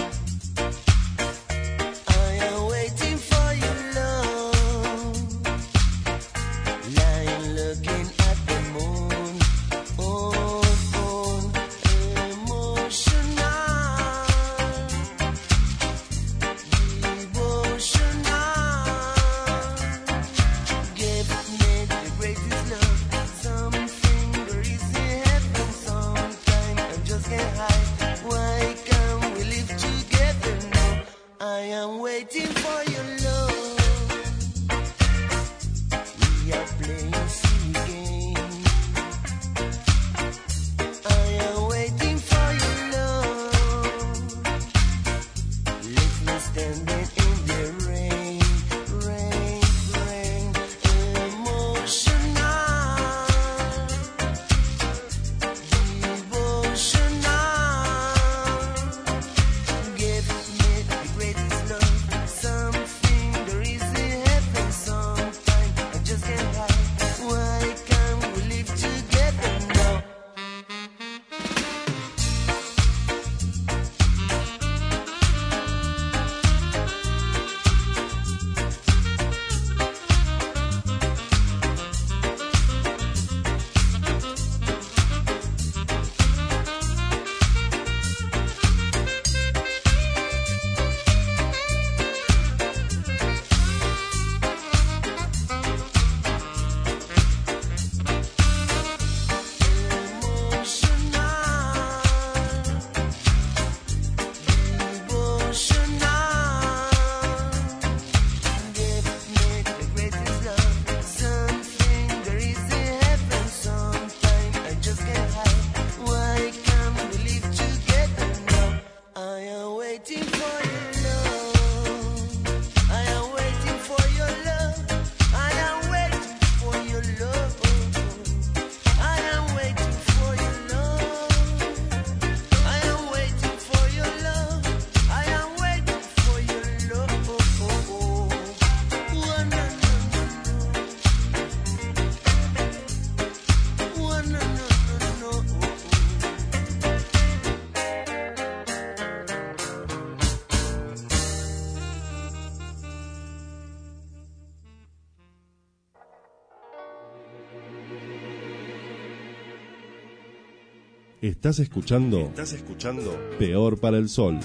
Estás escuchando. Estás escuchando. Peor para el Sol.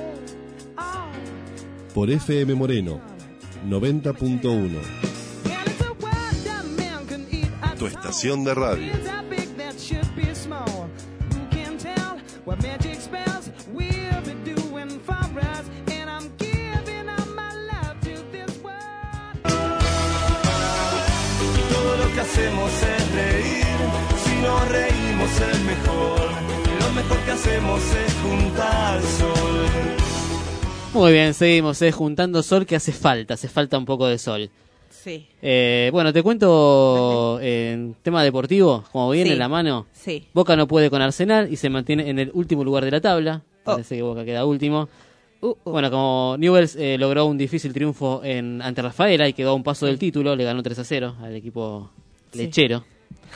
Por F M Moreno noventa punto uno. Tu estación de radio. Todo lo que hacemos es reír. Si nos reímos es mejor. Lo mejor que hacemos es juntar sol. Muy bien, seguimos, eh, juntando sol, que hace falta, hace falta un poco de sol. Sí. Eh, bueno, te cuento eh, en tema deportivo, como viene Sí. la mano. Sí. Boca no puede con Arsenal y se mantiene en el último lugar de la tabla. Oh. Parece que Boca queda último. Uh, uh. Bueno, como Newell's eh, logró un difícil triunfo en ante Rafaela y quedó a un paso del título, le ganó tres a cero al equipo Sí. lechero.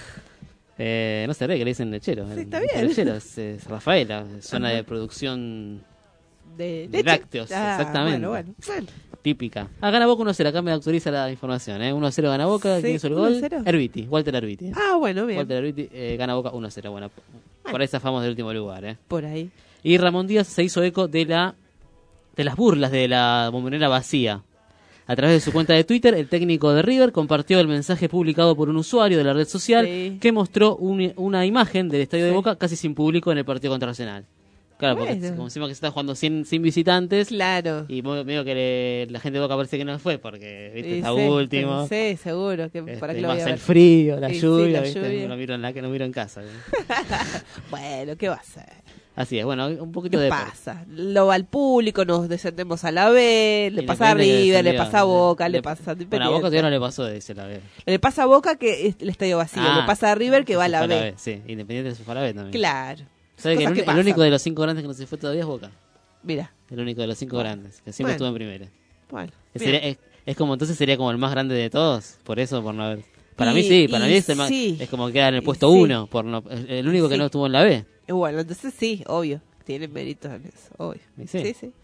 Eh, no sé, que le dicen lechero. Sí, El está equipo bien. lechero es, es Rafaela, zona de producción De, de leche. lácteos, Ah, exactamente. Bueno, bueno. bueno. Típica. Ah, gana Boca uno a cero, acá me actualiza la información, ¿eh? uno a cero gana Boca, Sí, ¿quién hizo el uno a gol? cero. Herbiti, Walter Herbiti. Ah, bueno, bien. Walter Herbiti eh, gana Boca uno a cero, bueno, por ahí zafamos del último lugar, ¿eh? Por ahí. Y Ramón Díaz se hizo eco de la de las burlas de la bombonera vacía. A través de su cuenta de Twitter, el técnico de River compartió el mensaje publicado por un usuario de la red social Sí. que mostró un- una imagen del estadio de Sí. Boca casi sin público en el partido contra Arsenal. Claro, porque Bueno. como encima que se está jugando sin, sin visitantes. Claro. Y mo- medio que le- la gente de Boca parece que no fue porque viste, Y está sí, último. Sí, seguro. Que, ¿para Este, qué lo voy más a ver? el frío, la Y sí, lluvia, la ¿viste? lluvia. No miro en la que no miro en casa. ¿viste? Bueno, ¿qué va a hacer? Así es, bueno, un poquito ¿Qué de pasa? Lo va al público, nos descendemos a la B, le pasa a Independiente que River, le descendió, pasa a Boca, le, le- pasa a Bueno, a Independiente. Boca todavía no le pasó de ese la B. Le pasa a Boca que es el estadio vacío, Ah, le pasa a River que va a se la fue B. Sí, Independiente se fue a la B también. Claro. ¿Sabes que el, Cosas uni- que el pasan. único de los cinco grandes que no se fue todavía es Boca? Mira. El único de los cinco grandes, que siempre Bueno. estuvo en primera. Bueno. Es, bien. sería- es, es como entonces sería como el más grande de todos, por eso, por no haber... Para Y- mí sí, para y mí es, el más- sí. es como queda en el Y puesto sí. uno, por no, el el único que Sí. no estuvo en la B. Y bueno, entonces sí, obvio. Tienen méritos en eso, obvio. Y sí. Sí, sí.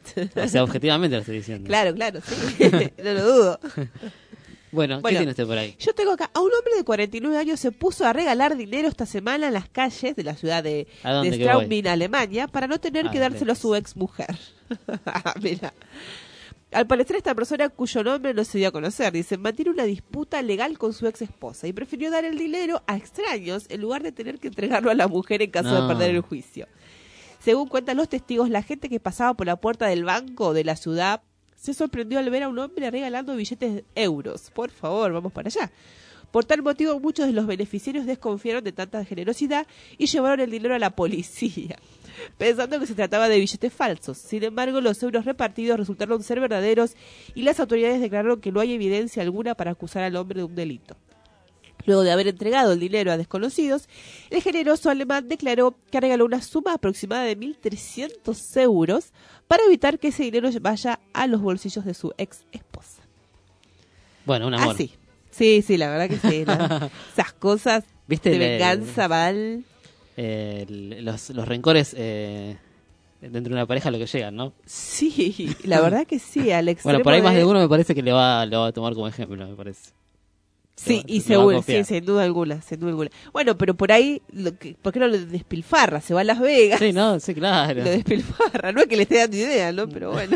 O sea, objetivamente lo estoy diciendo. Claro, claro, sí. No lo dudo. Bueno, ¿qué Bueno, tiene usted por ahí? Yo tengo acá a un hombre de cuarenta y nueve años se puso a regalar dinero esta semana en las calles de la ciudad de, ¿A dónde de que voy? Straubing, Alemania, para no tener Ah, que dárselo a su ex mujer. Mira. Al parecer esta persona cuyo nombre no se dio a conocer, dice, mantiene una disputa legal con su ex esposa y prefirió dar el dinero a extraños en lugar de tener que entregarlo a la mujer en caso No. de perder el juicio. Según cuentan los testigos, la gente que pasaba por la puerta del banco de la ciudad se sorprendió al ver a un hombre regalando billetes de euros. Por favor, vamos para allá. Por tal motivo, muchos de los beneficiarios desconfiaron de tanta generosidad y llevaron el dinero a la policía, pensando que se trataba de billetes falsos. Sin embargo, los euros repartidos resultaron ser verdaderos y las autoridades declararon que no hay evidencia alguna para acusar al hombre de un delito. Luego de haber entregado el dinero a desconocidos, el generoso alemán declaró que regaló una suma aproximada de mil trescientos euros para evitar que ese dinero vaya a los bolsillos de su ex esposa. Bueno, un amor. Ah, sí. Sí, sí, la verdad que sí. ¿no? Esas cosas ¿Viste de el- venganza mal. Eh, el- los, los rencores eh, dentro de una pareja lo que llegan, ¿no? Sí, la verdad que sí, al extremo Bueno, por ahí más de de- uno me parece que le va, lo va a tomar como ejemplo, me parece. Sí, Lo va- y lo va a seguro, copiar. sí, sin duda alguna, sin duda alguna. Bueno, pero por ahí, lo que, ¿por qué no lo despilfarra? Se va a Las Vegas. Sí, no, sí, claro. Lo despilfarra, no es que le esté dando idea, ¿no? Pero bueno.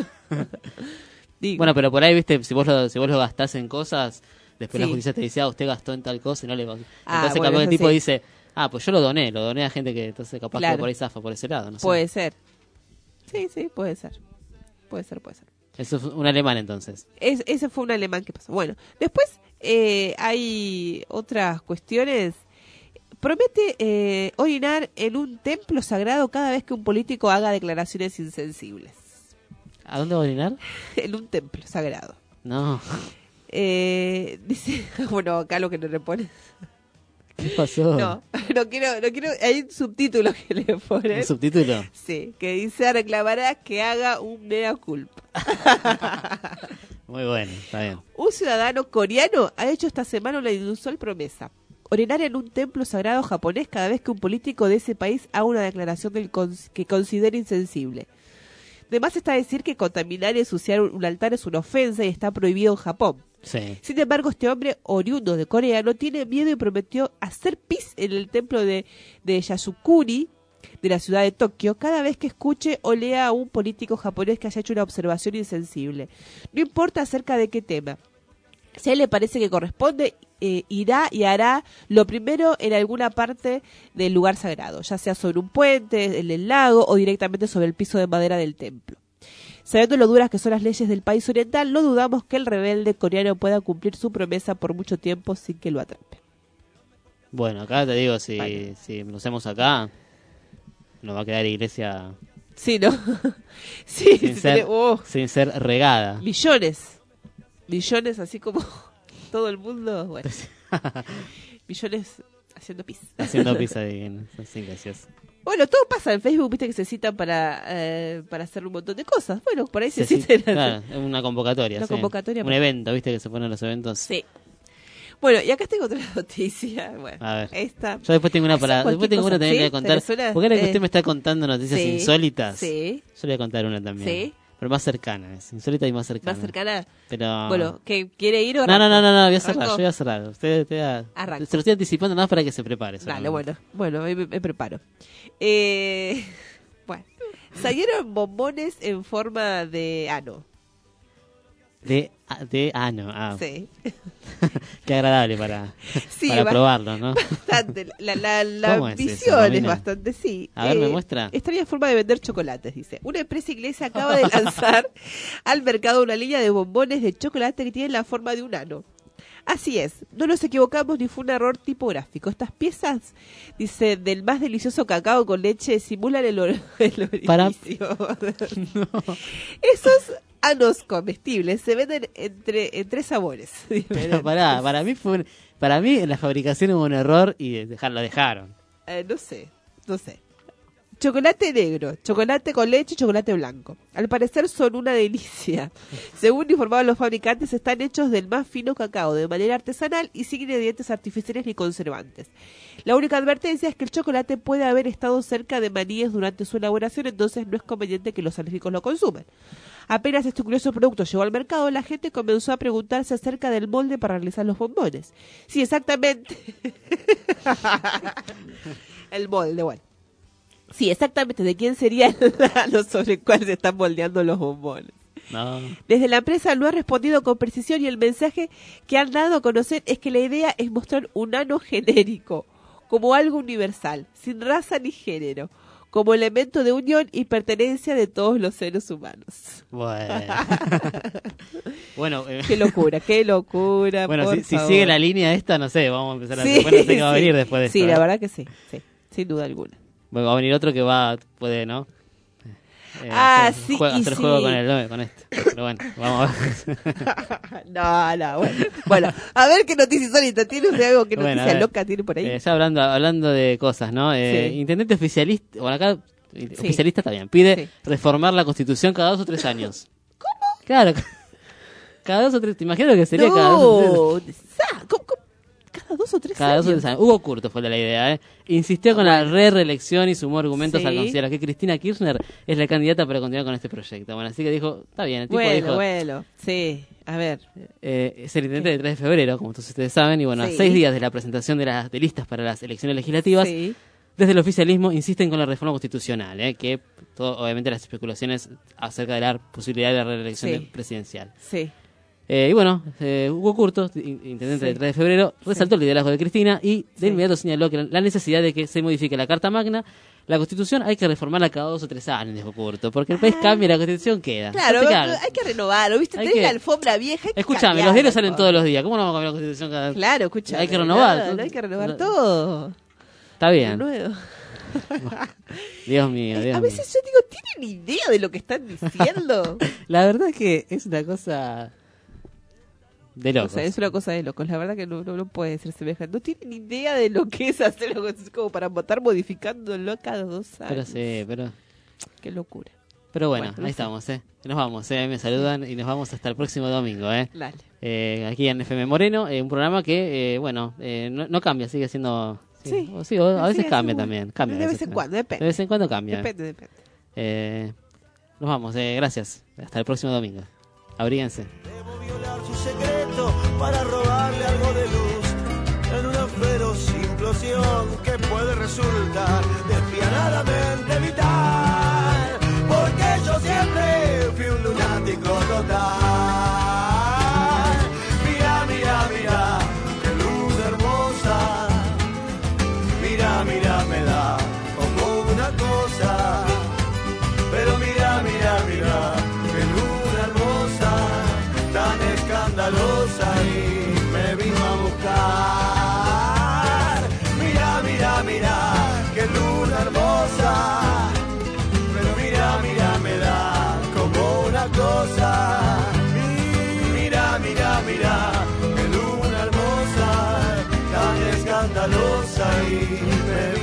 Digo. Bueno, pero por ahí, viste, si vos lo, si vos lo gastás en cosas, después la Sí. justicia te dice, ah, usted gastó en tal cosa y no le va. Ah, Entonces, bueno, capaz que el eso tipo sí. dice, ah, pues yo lo doné, lo doné a gente que entonces capaz Claro. que por ahí zafa por ese lado, no sé. Puede ser. Sí, sí, puede ser. Puede ser, puede ser. Eso es un alemán entonces. Es, ese fue un alemán que pasó. Bueno, después eh, hay otras cuestiones. Promete eh, orinar en un templo sagrado cada vez que un político haga declaraciones insensibles. ¿A dónde va a orinar? En un templo sagrado. No. Eh, dice, bueno, acá lo que no le pones. ¿Qué pasó? No, no quiero, no quiero, hay un subtítulo que le ponen. ¿Un subtítulo? Sí, que dice reclamará que haga un mea culpa. Muy bueno, está bien. Un ciudadano coreano ha hecho esta semana una inusual promesa. Orinar en un templo sagrado japonés cada vez que un político de ese país haga una declaración del cons- que considere insensible. Además está decir que contaminar y ensuciar un altar es una ofensa y está prohibido en Japón. Sí. Sin embargo, este hombre oriundo de Corea no tiene miedo y prometió hacer pis en el templo de, de Yasukuni de la ciudad de Tokio cada vez que escuche o lea a un político japonés que haya hecho una observación insensible. No importa acerca de qué tema. Si a él le parece que corresponde, eh, irá y hará lo primero en alguna parte del lugar sagrado, ya sea sobre un puente, en el lago o directamente sobre el piso de madera del templo. Sabiendo lo duras que son las leyes del país oriental, no dudamos que el rebelde coreano pueda cumplir su promesa por mucho tiempo sin que lo atrape. Bueno, acá te digo, si, Vale. si lo hacemos acá, nos va a quedar iglesia Sí, ¿no? sí, sin, sí, ser, tiene- oh, sin ser regada. millones. Millones así como todo el mundo. Bueno. Millones haciendo pis. Haciendo pizza bien, así gracioso. Bueno, todo pasa en Facebook, viste que se citan para, eh, para hacer un montón de cosas. Bueno, por ahí se, Sí, sí, citan. claro, es una convocatoria. Una sí. convocatoria Un para- evento, viste que se ponen los eventos. Sí. Bueno, y acá tengo otra noticia. Bueno, A ver. esta. Yo después tengo una para. Esa Después tengo cualquier una también que cosa, voy a contar. ¿sí? ¿Tenés una? Porque ahora que Eh, usted me está contando noticias sí, insólitas. sí. Yo le voy a contar una también. Sí. Pero más cercana, es insólita y más cercana. ¿Más cercana? Pero... Bueno, ¿que quiere ir o No, no, no, no, no, voy a cerrar, ¿Arranco? yo voy a cerrar. Usted, usted va- Arranco. se lo estoy anticipando nada más para que se prepare. Dale, solamente. bueno, bueno, ahí me, me preparo. Eh, bueno, salieron bombones en forma de ano. De, de ano, ah. Sí. Qué agradable para, Sí, para ba- probarlo, ¿no? Bastante. La, la, la ¿Cómo es eso, ambición es Romina? bastante, sí. A ver, ¿me Eh, muestra? Extraña forma de vender chocolates, dice. Una empresa inglesa acaba de lanzar al mercado una línea de bombones de chocolate que tienen la forma de un ano. Así es, no nos equivocamos ni fue un error tipográfico. Estas piezas, dice, del más delicioso cacao con leche simulan el, or- el orificio. Para- Esos anos comestibles se venden entre en tres sabores. Pero pará, para mí fue un- para mí en la fabricación hubo un error y dejar, lo dejaron. Eh, no sé, no sé. Chocolate negro, chocolate con leche y chocolate blanco. Al parecer son una delicia. Según informaron los fabricantes, están hechos del más fino cacao de manera artesanal y sin ingredientes artificiales ni conservantes. La única advertencia es que el chocolate puede haber estado cerca de maníes durante su elaboración, entonces no es conveniente que los alérgicos lo consuman. Apenas este curioso producto llegó al mercado, la gente comenzó a preguntarse acerca del molde para realizar los bombones. Sí, exactamente. El molde, bueno. Sí, exactamente. ¿De quién sería el ano sobre el cual se están moldeando los bombones? No. Desde la empresa no ha respondido con precisión y el mensaje que han dado a conocer es que la idea es mostrar un ano genérico, como algo universal, sin raza ni género, como elemento de unión y pertenencia de todos los seres humanos. Bueno. bueno, eh, Qué locura, qué locura. bueno, por si, si favor. sigue la línea esta, no sé, vamos a empezar a Sí, después no sé qué va a sí. venir después de esto. Sí, ¿eh? la verdad que sí, sí, sin duda alguna. Bueno, va a venir otro que va, puede, ¿no? Eh, Ah, hacer, sí, jue- y hacer sí. juego con el con este. Pero bueno, vamos a ver. No, no, bueno. Bueno, a ver qué noticia insólita tiene usted, algo que Bueno, a noticia ver. loca tiene por ahí. Eh, ya hablando, hablando de cosas, ¿no? Eh, Sí. Intendente oficialista, bueno, acá oficialista está bien, pide reformar la Constitución cada dos o tres años. ¿Cómo? Claro, cada dos o tres, te imagino que sería no, cada dos o tres. sa- ¿cómo- cómo? Cada dos o tres Cada años. dos o tres años. Hugo Curto fue la idea, ¿eh? Insistió con la re-reelección y sumó argumentos Sí. al considerar que Cristina Kirchner es la candidata para continuar con este proyecto. Bueno, así que dijo, está bien, el tipo Bueno, dijo... bueno, sí, a ver. Eh, es el intendente del tres de febrero, como todos ustedes saben, y bueno, Sí. a seis días de la presentación de las de listas para las elecciones legislativas, Sí. desde el oficialismo insisten con la reforma constitucional, ¿eh? Que todo, obviamente las especulaciones acerca de la posibilidad de la reelección Sí. de- presidencial. Sí. Eh, y bueno, eh, Hugo Curto, in- intendente Sí. del tres de febrero, resaltó el liderazgo de Cristina y de Sí. inmediato señaló que la necesidad de que se modifique la Carta Magna, la Constitución hay que reformarla cada dos o tres años, dijo Curto, porque el país cambia y la Constitución queda. Claro, Entonces, claro, hay que renovarlo, ¿viste? Hay Tenés que- la alfombra vieja. hay que escúchame, los cambiarla, diarios salen todo. todos los días, ¿cómo no vamos a cambiar la Constitución cada Claro, escucha. Hay que renovar. No, no hay que renovar No- todo. Está bien. Nuevo. Dios mío, Dios A mío. veces yo digo, ¿tienen idea de lo que están diciendo? La verdad es que es una cosa de O locos. sea, es una cosa de locos. La verdad que no, no, no puede ser semejante. No tienen idea de lo que es hacer algo así como para estar modificándolo cada dos años. Pero sí, pero... Qué locura. Pero bueno, Bueno, no ahí sé. estamos, ¿eh? Nos vamos, ¿eh? Me saludan y nos vamos hasta el próximo domingo, ¿eh? Dale. Eh, aquí en F M Moreno, eh, un programa que, eh, bueno, eh, no, no cambia, sigue siendo... Sí. o sí, o a veces Sí, cambia sí, también. bueno. Cambia a De veces vez en también. cuando, depende. De vez en cuando cambia. Depende, depende. Eh, nos vamos, eh, gracias. Hasta el próximo domingo. Abríguense. Su secreto para robarle algo de luz en una feroz implosión que puede puede resultar despiadadamente vital, porque yo siempre fui un lunático total. Mira, mira, mira, qué luz hermosa. Mira, mira, me da como una cosa. Pero mira, mira, mira, qué luna hermosa, tan escandalosa y me vino a buscar. Mira, mira, mira, qué luna hermosa, pero mira, mira, me da como una cosa. Mira, mira, mira, qué luna hermosa, tan escandalosa y me